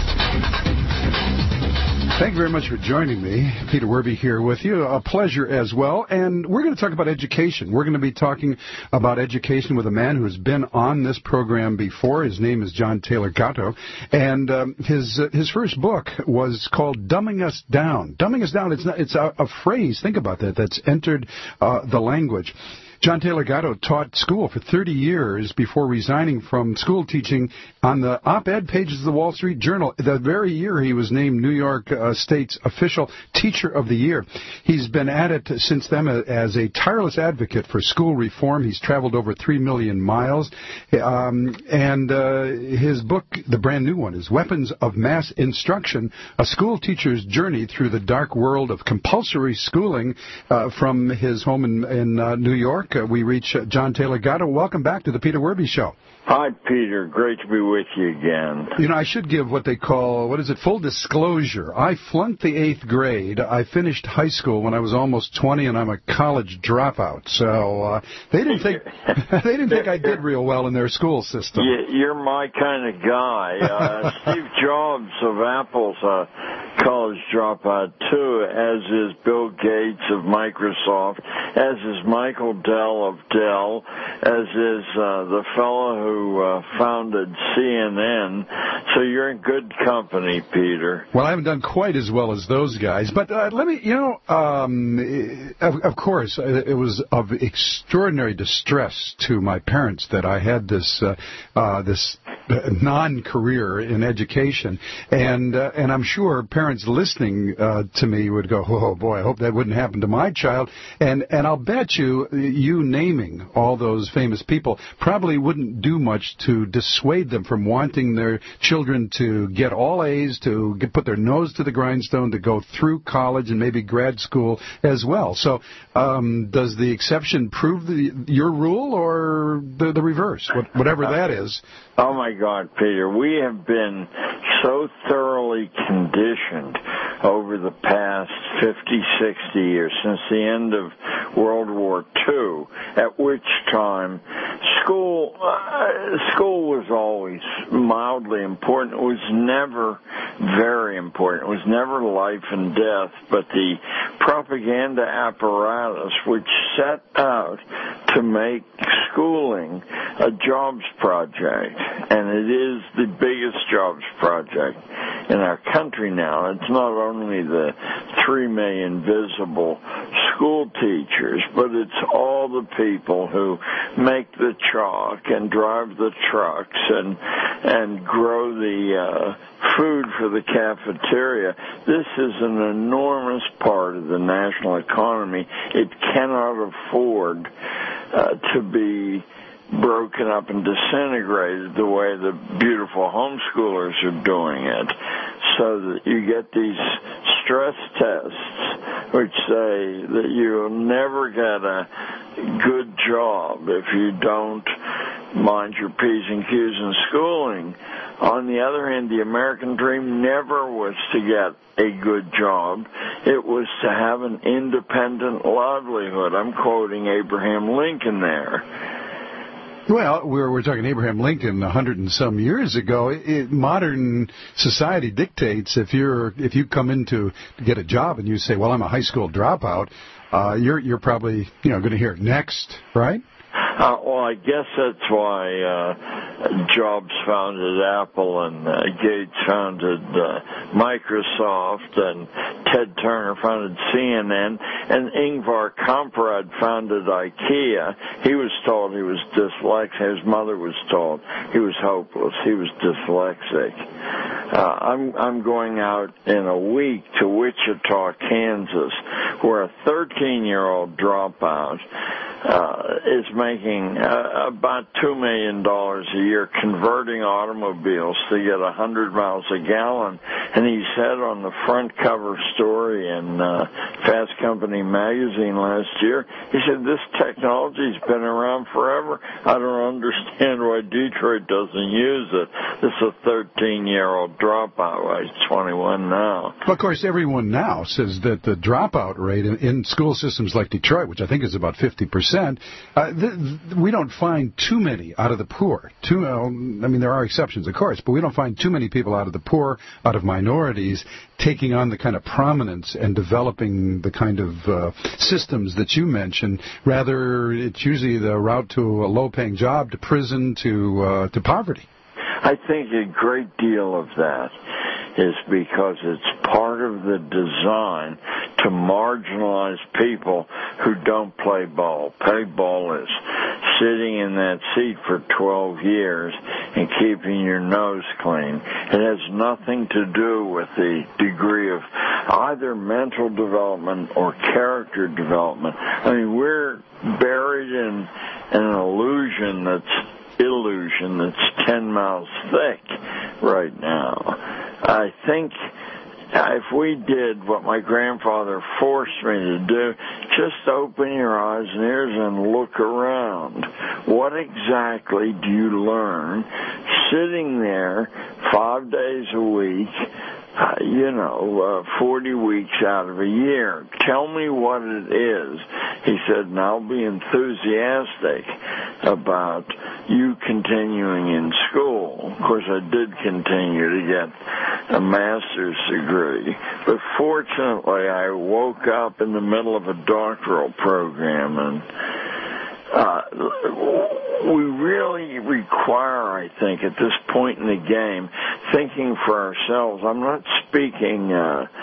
Thank you very much for joining me. Peter Werby here with you. A pleasure as well. And we're going to talk about education. We're going to be talking about education with a man who has been on this program before. His name is John Taylor Gatto. And his first book was called Dumbing Us Down. Dumbing Us Down, it's a phrase, think about that, that's entered the language. John Taylor Gatto taught school for 30 years before resigning from school teaching on the op-ed pages of the Wall Street Journal. The very year he was named New York State's official Teacher of the Year. He's been at it since then as a tireless advocate for school reform. He's traveled over 3 million miles. And his book, the brand new one, is Weapons of Mass Instruction, a school teacher's journey through the dark world of compulsory schooling. From his home in New York, we reach John Taylor Gatto. Welcome back to the Peter Werby Show. Hi, Peter. Great to be with you again. You know, I should give what they call, full disclosure. I flunked the 8th grade. I finished high school when I was almost 20, and I'm a college dropout. So they didn't think I did real well in their school system. You're my kind of guy. Steve Jobs of Apple's a college dropout, too, as is Bill Gates of Microsoft, as is Michael Dell of Dell, as is the fellow who founded CNN. So you're in good company, Peter. Well, I haven't done quite as well as those guys, but let me, of course, it was of extraordinary distress to my parents that I had this non-career in education, and I'm sure parents listening to me would go, oh boy, I hope that wouldn't happen to my child, and I'll bet you naming all those famous people probably wouldn't do much to dissuade them from wanting their children to get all A's, to put their nose to the grindstone, to go through college and maybe grad school as well. So does the exception prove your rule or the reverse, whatever that is? Oh, my God, Peter, we have been so thoroughly conditioned over the past 50, 60 years, since the end of World War II, at which time school was always mildly important. It was never very important. It was never life and death, but the propaganda apparatus which set out to make schooling a jobs project, and it is the biggest jobs project in our country now. It's not only the 3 million visible school teachers, but it's all the people who make the chalk and drive the trucks and grow the food for the cafeteria. This is an enormous part of the national economy. It cannot afford to be broken up and disintegrated the way the beautiful homeschoolers are doing it, so that you get these stress tests which say that you'll never get a good job if you don't mind your P's and Q's in schooling. On the other hand, the American dream never was to get a good job. It was to have an independent livelihood. I'm quoting Abraham Lincoln there. Well, we're talking Abraham Lincoln 100 and some years ago. Modern society dictates if you come in to get a job and you say, well, I'm a high school dropout, you're probably going to hear next, right? Well, I guess that's why Jobs founded Apple and Gates founded Microsoft and Ted Turner founded CNN and Ingvar Kamprad founded IKEA. He was told he was dyslexic. His mother was told he was hopeless. He was dyslexic. I'm going out in a week to Wichita, Kansas, where a 13-year-old dropout is making about $2 million a year converting automobiles to get 100 miles a gallon. And he said on the front cover story in Fast Company magazine last year, he said, this technology's been around forever. I don't understand why Detroit doesn't use it. This is a 13-year-old dropout. Well, he's 21 now. Well, of course, everyone now says that the dropout rate in school systems like Detroit, which I think is about 50%, we don't find too many out of the poor. I mean, there are exceptions, of course, but we don't find too many people out of the poor, out of minorities, taking on the kind of prominence and developing the kind of systems that you mentioned. Rather, it's usually the route to a low-paying job, to prison, to poverty. I think a great deal of that is because it's part of the design to marginalize people who don't play ball. Play ball is sitting in that seat for 12 years and keeping your nose clean. It has nothing to do with the degree of either mental development or character development. I mean, we're buried in an illusion that's 10 miles thick right now. I think if we did what my grandfather forced me to do, just open your eyes and ears and look around. What exactly do you learn sitting there 5 days a week, 40 weeks out of a year? Tell me what it is. He said, and I'll be enthusiastic about you continuing in school. Of course, I did continue to get a master's degree, but fortunately I woke up in the middle of a doctoral program, and we really require, I think, at this point in the game, thinking for ourselves. I'm not speaking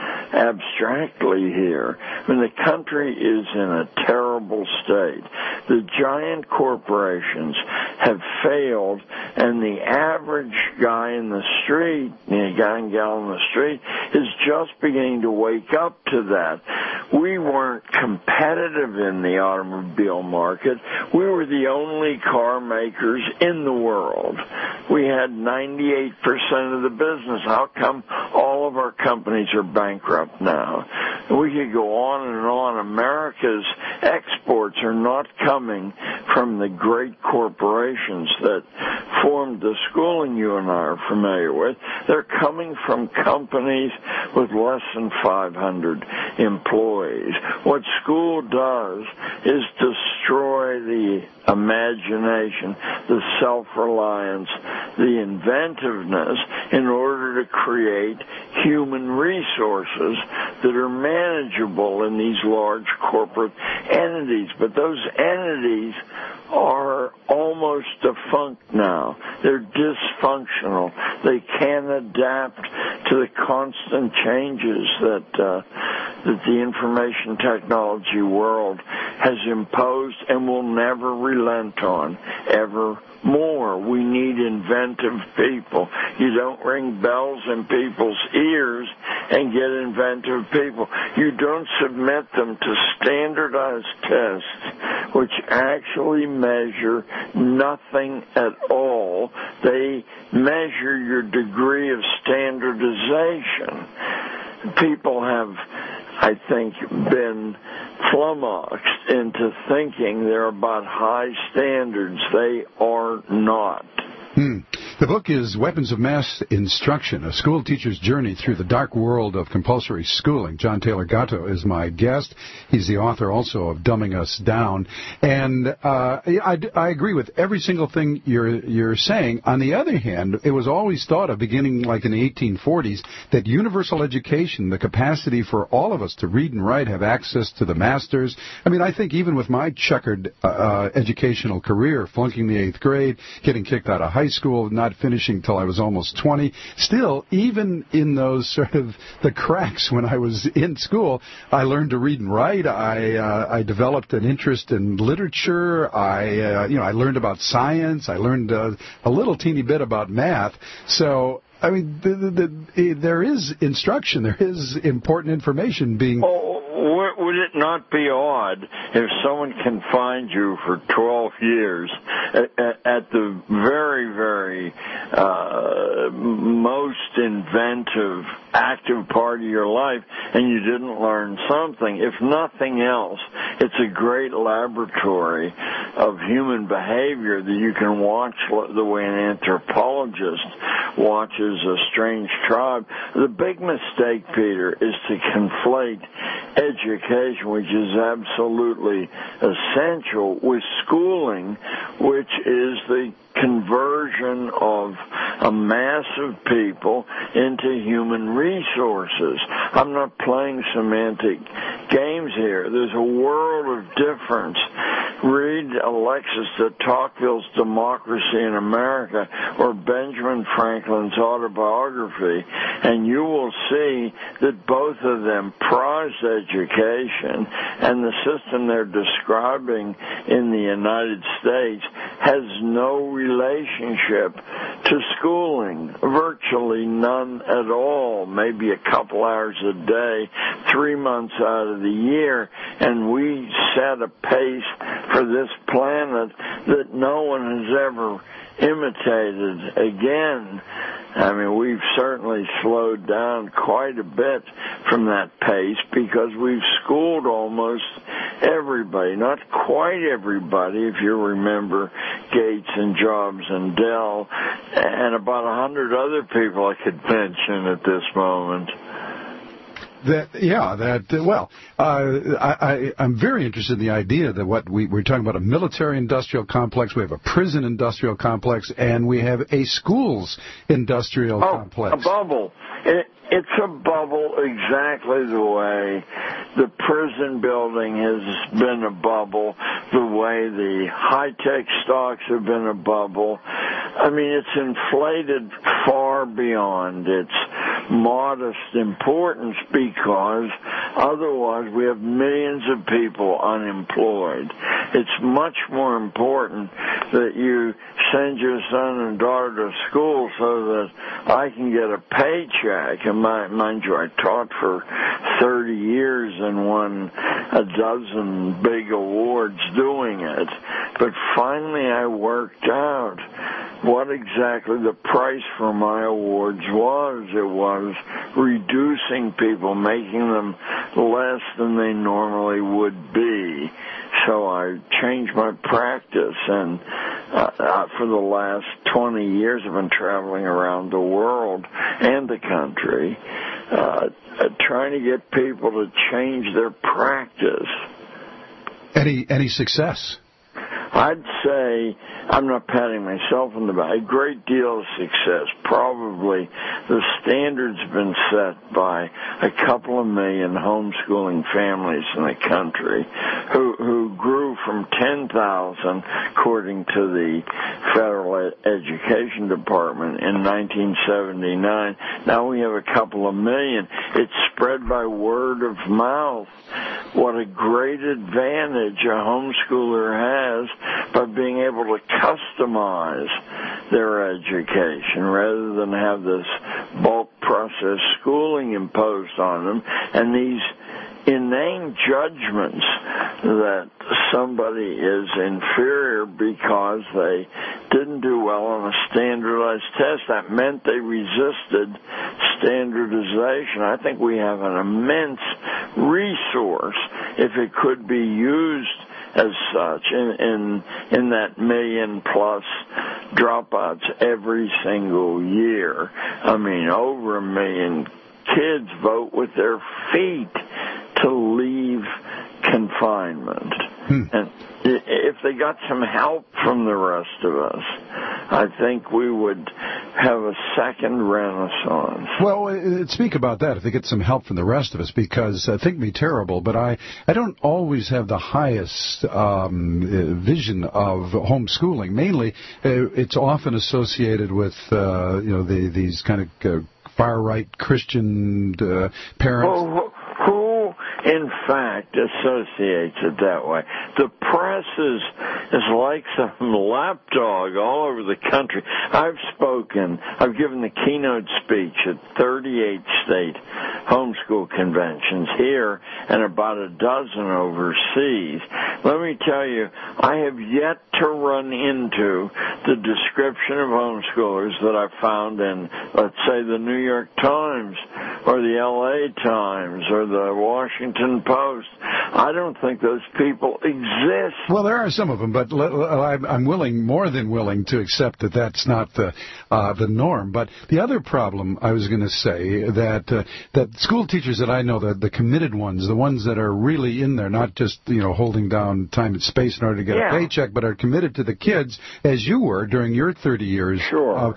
abstractly here. I mean, the country is in a terrible state. The giant corporations have failed, and the average guy in the street, guy and gal in the street, is just beginning to wake up to that. We weren't competitive in the automobile market. We were the only car makers in the world. We had 98% of the business. How come all of our companies are bankrupt now? We could go on and on. America's exports are not coming from the great corporations that formed the schooling you and I are familiar with. They're coming from companies with less than 500 employees. What school does is destroy the imagination, the self-reliance, the inventiveness in order to create human resources that are manageable in these large corporate entities. But those entities are almost defunct now. They're dysfunctional. They can't adapt to the constant changes that the information technology world has imposed and will never relent on ever more. We need inventive people. You don't ring bells in people's ears and get inventive people. You don't submit them to standardized tests which actually measure nothing at all. They measure your degree of standardization. People have, I think, been flummoxed into thinking they're about high standards. They are not. The book is Weapons of Mass Instruction, A School Teacher's Journey Through the Dark World of Compulsory Schooling. John Taylor Gatto is my guest. He's the author also of Dumbing Us Down. And I agree with every single thing you're saying. On the other hand, it was always thought of, beginning like in the 1840s, that universal education, the capacity for all of us to read and write, have access to the masters. I mean, I think even with my checkered educational career, flunking the 8th grade, getting kicked out of high school, not finishing till I was almost 20. Still, even in those sort of the cracks when I was in school, I learned to read and write. I developed an interest in literature. I learned about science. I learned a little teeny bit about math. So, I mean, there is instruction. There is important information being... Would it not be odd if someone can find you for 12 years at the very, very most inventive, active part of your life, and you didn't learn something? If nothing else, it's a great laboratory of human behavior that you can watch the way an anthropologist watches a strange tribe. The big mistake, Peter, is to conflate education, which is absolutely essential, with schooling, which is the conversion of a mass of people into human resources. I'm not playing semantic games here. There's a world of difference. Read Alexis de Tocqueville's Democracy in America or Benjamin Franklin's autobiography, and you will see that both of them prized education, and the system they're describing in the United States has no relationship to schooling, virtually none at all, maybe a couple hours a day, 3 months out of the year, and we set a pace for this planet that no one has ever imitated again. I mean, we've certainly slowed down quite a bit from that pace because we've schooled almost everybody, not quite everybody, if you remember Gates and Jobs and Dell, and about 100 other people I could mention at this moment. I'm very interested in the idea that what we're talking about, a military-industrial complex, we have a prison-industrial complex, and we have a schools-industrial complex. A bubble. It's a bubble exactly the way the prison building has been a bubble, the way the high-tech stocks have been a bubble. I mean, it's inflated far beyond its modest importance because otherwise we have millions of people unemployed. It's much more important that you send your son and daughter to school so that I can get a paycheck. And mind you, I taught for 30 years and won a dozen big awards doing it. But finally I worked out what exactly the price for my awards was. It was reducing people, making them less than they normally would be. So I changed my practice, and for the last 20 years I've been traveling around the world and the country trying to get people to change their practice. Any success? I'd say, I'm not patting myself on the back, a great deal of success. Probably the standard's been set by a couple of million homeschooling families in the country who grew from 10,000, according to the Federal Education Department, in 1979. Now we have a couple of million. It's spread by word of mouth. What a great advantage a homeschooler has by being able to customize their education rather than have this bulk process schooling imposed on them and these inane judgments that somebody is inferior because they didn't do well on a standardized test. That meant they resisted standardization. I think we have an immense resource if it could be used as such in that million-plus dropouts every single year. I mean, over 1 million kids vote with their feet to leave confinement. And if they got some help from the rest of us, I think we would have a second renaissance. Well, speak about that, if they get some help from the rest of us, because think me terrible, but I don't always have the highest vision of homeschooling. Mainly, it's often associated with these kind of far-right Christian parents. Well, who, in fact, associates it that way? The press is like some lapdog all over the country. I've given the keynote speech at 38 state homeschool conventions here and about a dozen overseas. Let me tell you, I have yet to run into the description of homeschoolers that I found in, let's say, the New York Times or the L.A. Times or the Washington Post. I don't think those people exist. Well, there are some of them, but I'm more than willing to accept that that's not the norm. But the other problem I was going to say that school teachers that I know, the committed ones, the ones that are really in there, not just holding down time and space in order to get a paycheck, but are committed to the kids as you were during your 30 years. Sure.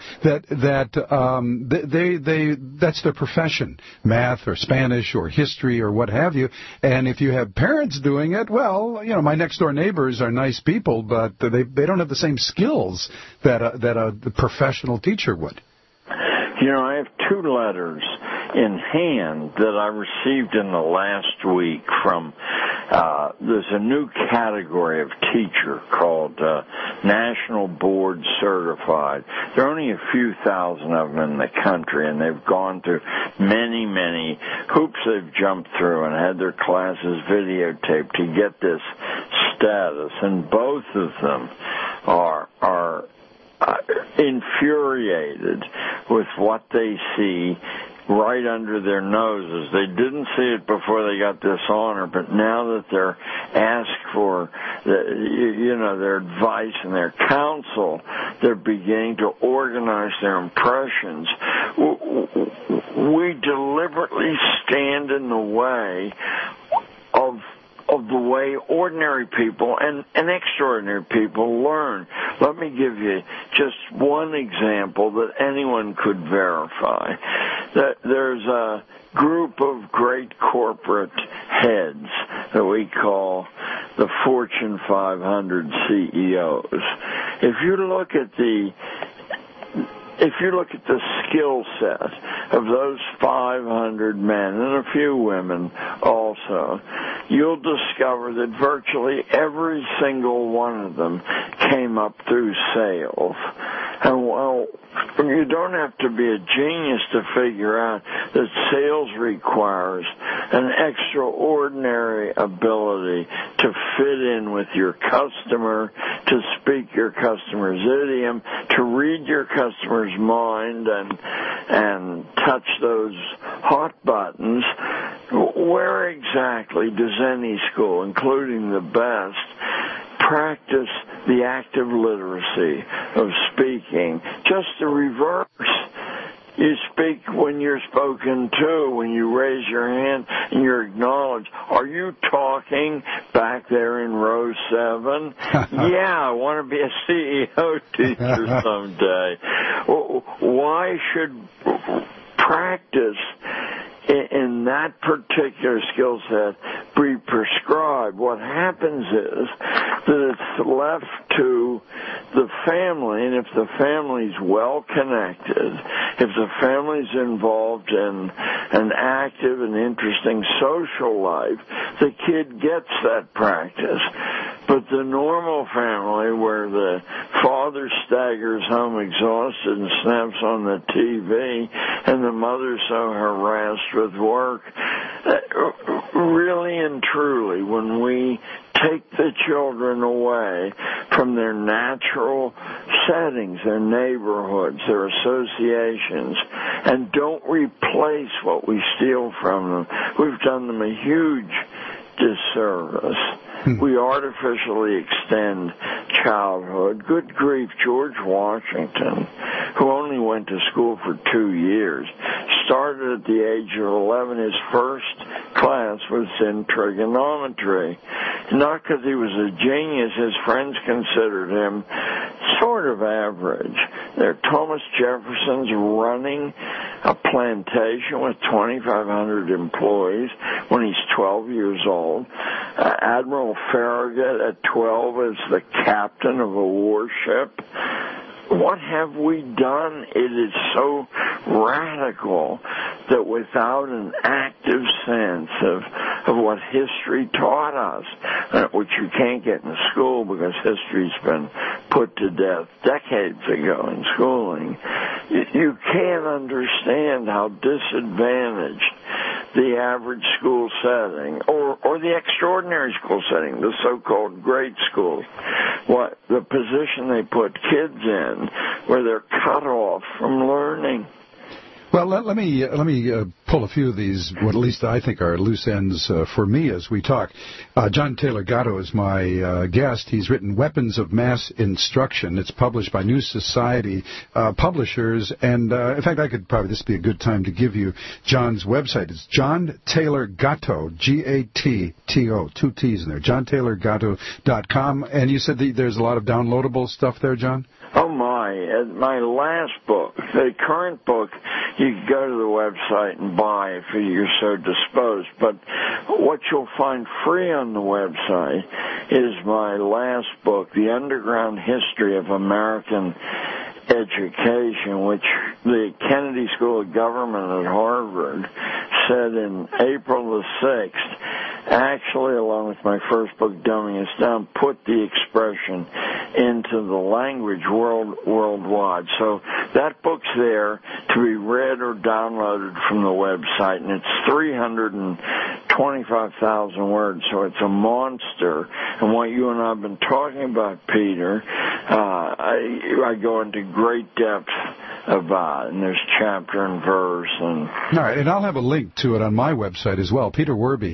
That's their profession, math or Spanish or history or what have you. And if you have parents doing it, well, my next door neighbors are nice people, but they don't have the same skills that a professional teacher would. I have 2 letters in hand that I received in the last week from, there's a new category of teacher called National Board Certified. There are only a few thousand of them in the country, and they've gone through many, many hoops they've jumped through and had their classes videotaped to get this status, and both of them are infuriated with what they see right under their noses. They didn't see it before they got this honor, but now that they're asked for their advice and their counsel, they're beginning to organize their impressions. We deliberately stand in the way of the way ordinary people and extraordinary people learn. Let me give you just one example that anyone could verify. That there's a group of great corporate heads that we call the Fortune 500 CEOs. If you look at the skill set of those 500 men and a few women also, you'll discover that virtually every single one of them came up through sales. And well, you don't have to be a genius to figure out that sales requires an extraordinary ability to fit in with your customer, to speak your customer's idiom, to read your customer's mind and touch those hot buttons. Where exactly does any school, including the best, practice the active literacy of speaking? Just the reverse. You speak when you're spoken to, when you raise your hand and you're acknowledged. Are you talking back there in row 7? Yeah, I want to be a CEO teacher someday. Why should practice in that particular skill set be prescribed? What happens is that it's left to the family, and if the family's well connected, if the family's involved in an active and interesting social life, the kid gets that practice. But the normal family, where the father staggers home exhausted and snaps on the TV, and the mother's so harassed with work, really and truly, when we take the children away from their natural settings, their neighborhoods, their associations, and don't replace what we steal from them, we've done them a huge disservice. We artificially extend childhood. Good grief, George Washington, who only went to school for 2 years, started at the age of 11. His first class was in trigonometry. Not because he was a genius. His friends considered him sort of average. There, Thomas Jefferson's running a plantation with 2,500 employees when he's 12 years old. Admiral Farragut at 12 is the captain of a warship. What have we done? It is so radical that without an active sense of what history taught us, which you can't get in school because history's been put to death decades ago in schooling, you can't understand how disadvantaged the average school setting or the extraordinary school setting, the so-called great schools, what the position they put kids in where they're cut off from learning. Well, let me pull a few of these, what at least I think are loose ends for me as we talk. John Taylor Gatto is my guest. He's written Weapons of Mass Instruction. It's published by New Society Publishers. And, in fact, this would be a good time to give you John's website. It's John Taylor Gatto, G-A-T-T-O, 2 T's in there, johntaylorgatto.com. And you said there's a lot of downloadable stuff there, John? Oh, my last book, the current book, you can go to the website and buy if you're so disposed. But what you'll find free on the website is my last book, The Underground History of American Education, which the Kennedy School of Government at Harvard said in April the 6th, actually, along with my first book, Dumbing Us Down, put the expression into the language worldwide. So that book's there to be read or downloaded from the website, and it's 325,000 words, so it's a monster. And what you and I have been talking about, Peter, I go into great depth about, and there's chapter and verse. And all right, and I'll have a link to it on my website as well, Peter Werbe,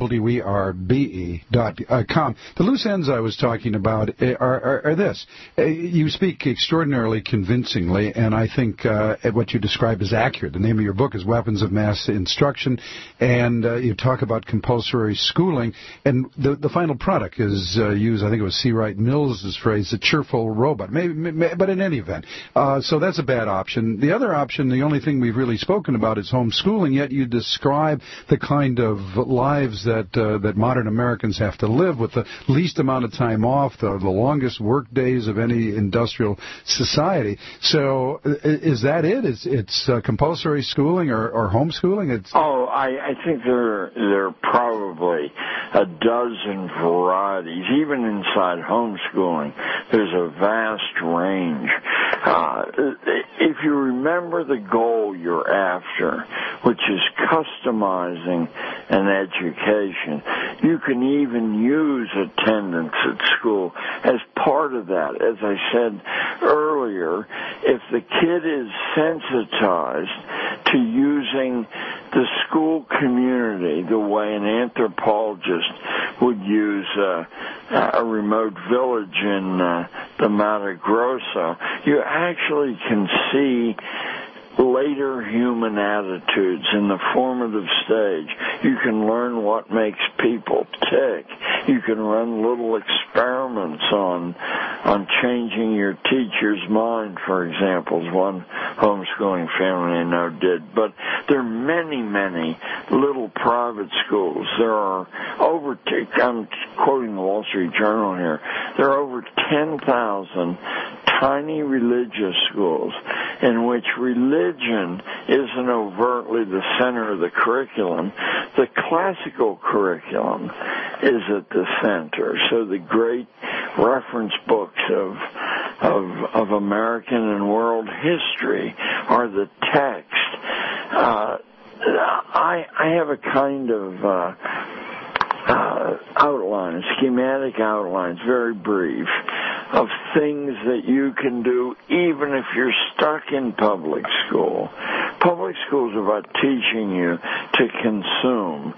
WERBE.com. The loose ends I was talking about are this. You speak extraordinarily convincingly, and I think what you describe is accurate. The name of your book is Weapons of Mass Instruction, and you talk about compulsory schooling, and the final product is used, I think it was C. Wright Mills' phrase, the cheerful robot. Maybe, but in any event. So that's a bad option. The other option, the only thing we've really spoken about is homeschooling, yet you describe the kind of lives that modern Americans have to live with the least amount of time off, the longest work days of any industrial society. So is that it? It's compulsory schooling or homeschooling? I think there are probably a dozen varieties. Even inside homeschooling, there's a vast range. If you remember the goal you're after, which is customizing an education, you can even use attendance at school as part of that. As I said earlier, if the kid is sensitized to using the school community the way an anthropologist would use a remote village in the Mato Grosso, you actually can see later human attitudes in the formative stage. You can learn what makes people tick. You can run little experiments on changing your teacher's mind, for example, as one homeschooling family I know did. But there are many, many little private schools. There are I'm quoting the Wall Street Journal here, there are over 10,000 tiny religious schools in which religion isn't overtly the center of the curriculum. The classical curriculum is at the center. So the great reference books of American and world history are the text. I have a kind of outline, schematic outlines, very brief, of things that you can do even if you're stuck in public school. Public school is about teaching you to consume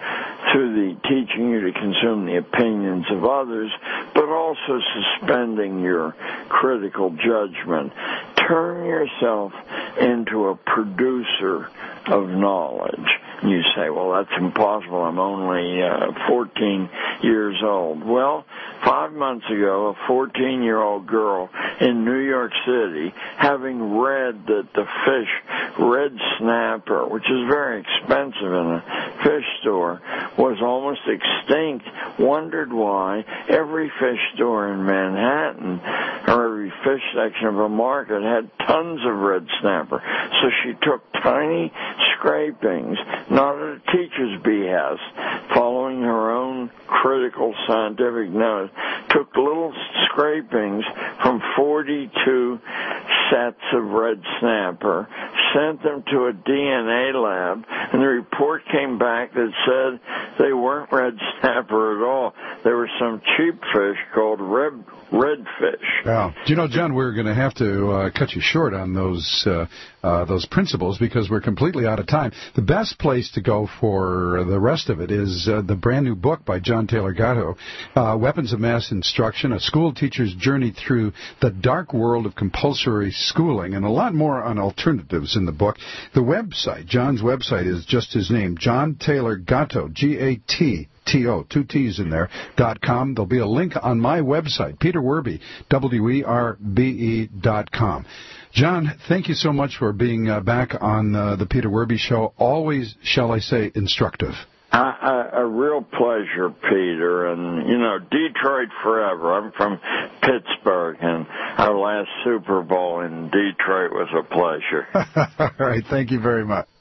through the teaching you to consume the opinions of others, but also suspending your critical judgment. Turn yourself into a producer of knowledge. You say, well, that's impossible. I'm only 14 years old. Well, 5 months ago, a 14-year-old girl in New York City, having read that the fish red snapper, which is very expensive in a fish store, was almost extinct, wondered why every fish store in Manhattan or every fish section of a market had tons of red snapper. So she took tiny scrapings, not at a teacher's behest, following her own critical scientific notes, took little scrapings from 42 sets of red snapper, sent them to a DNA lab, and the report came back that said they weren't red snapper at all. They were some cheap fish called redfish. Yeah. Do you know, John, we're going to have to cut you short on those principles because we're completely out of time. The best place to go for the rest of it is the brand new book by John Taylor Gatto, Weapons of Mass Instruction, A School Teacher's Journey Through the Dark World of Compulsory Schooling, and a lot more on alternatives in the book. The website, John's website, is just his name, John Taylor Gatto, G-A-T-T-O, 2 T's in there, .com. There'll be a link on my website, Peter Werbe, WERBE.com. John, thank you so much for being back on the Peter Werbe Show. Always, shall I say, instructive. A real pleasure, Peter. And, you know, Detroit forever. I'm from Pittsburgh, and our last Super Bowl in Detroit was a pleasure. All right. Thank you very much.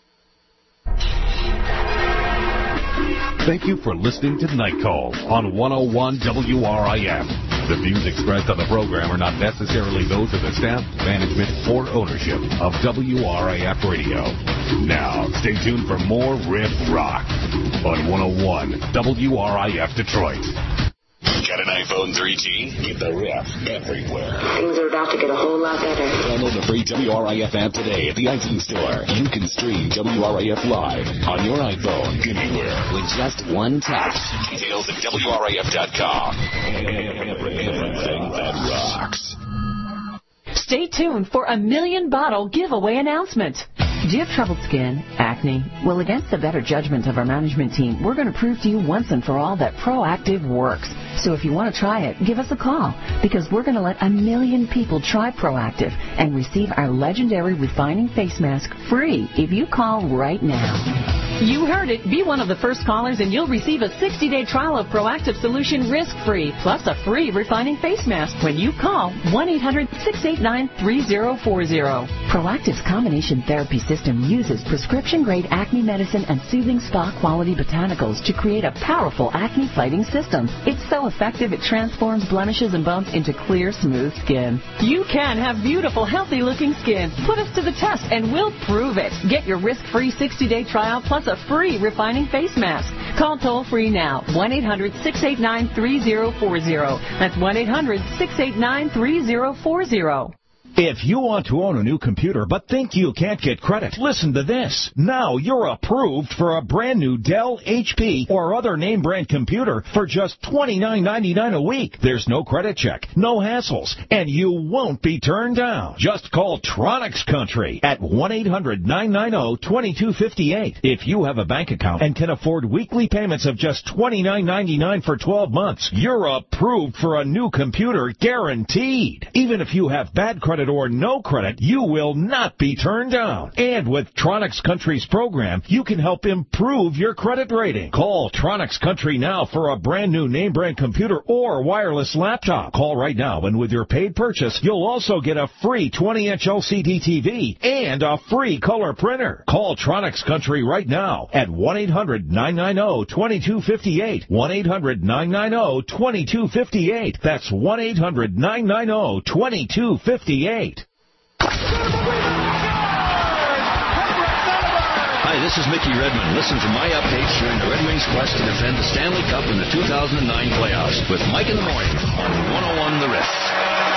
Thank you for listening to Night Call on 101 WRIF. The views expressed on the program are not necessarily those of the staff, management, or ownership of WRIF Radio. Now, stay tuned for more Riff Rock on 101 WRIF Detroit. Got an iPhone 3G? Get the Riff everywhere. Things are about to get a whole lot better. Download the free WRIF app today at the iTunes Store. You can stream WRIF live on your iPhone anywhere with just one tap. Details at WRIF.com. Everything that rocks. Stay tuned for a 1 million bottle giveaway announcement. Do you have troubled skin, acne? Well, against the better judgment of our management team, we're going to prove to you once and for all that Proactiv works. So if you want to try it, give us a call, because we're going to let 1 million people try Proactiv and receive our legendary refining face mask free if you call right now. You heard it. Be one of the first callers and you'll receive a 60-day trial of Proactiv solution risk-free, plus a free refining face mask when you call 1-800-689-3040. Proactiv's combination therapy system uses prescription-grade acne medicine and soothing spa-quality botanicals to create a powerful acne-fighting system. It's so effective it transforms blemishes and bumps into clear, smooth skin. You can have beautiful, healthy-looking skin. Put us to the test and we'll prove it. Get your risk-free 60-day trial plus a free refining face mask. Call toll-free now, 1-800-689-3040. That's 1-800-689-3040. If you want to own a new computer but think you can't get credit, listen to this. Now you're approved for a brand new Dell, HP, or other name brand computer for just $29.99 a week. There's no credit check, no hassles, and you won't be turned down. Just call Tronics Country at 1-800-990-2258. If you have a bank account and can afford weekly payments of just $29.99 for 12 months, you're approved for a new computer guaranteed. Even if you have bad credit or no credit, you will not be turned down. And with Tronics Country's program, you can help improve your credit rating. Call Tronics Country now for a brand new name brand computer or wireless laptop. Call right now, and with your paid purchase, you'll also get a free 20-inch LCD TV and a free color printer. Call Tronics Country right now at 1-800-990-2258. 1-800-990-2258. That's 1-800-990-2258. Hi, this is Mickey Redmond. Listen to my updates during the Red Wings' quest to defend the Stanley Cup in the 2009 playoffs with Mike in the Morning on 101 The Riff.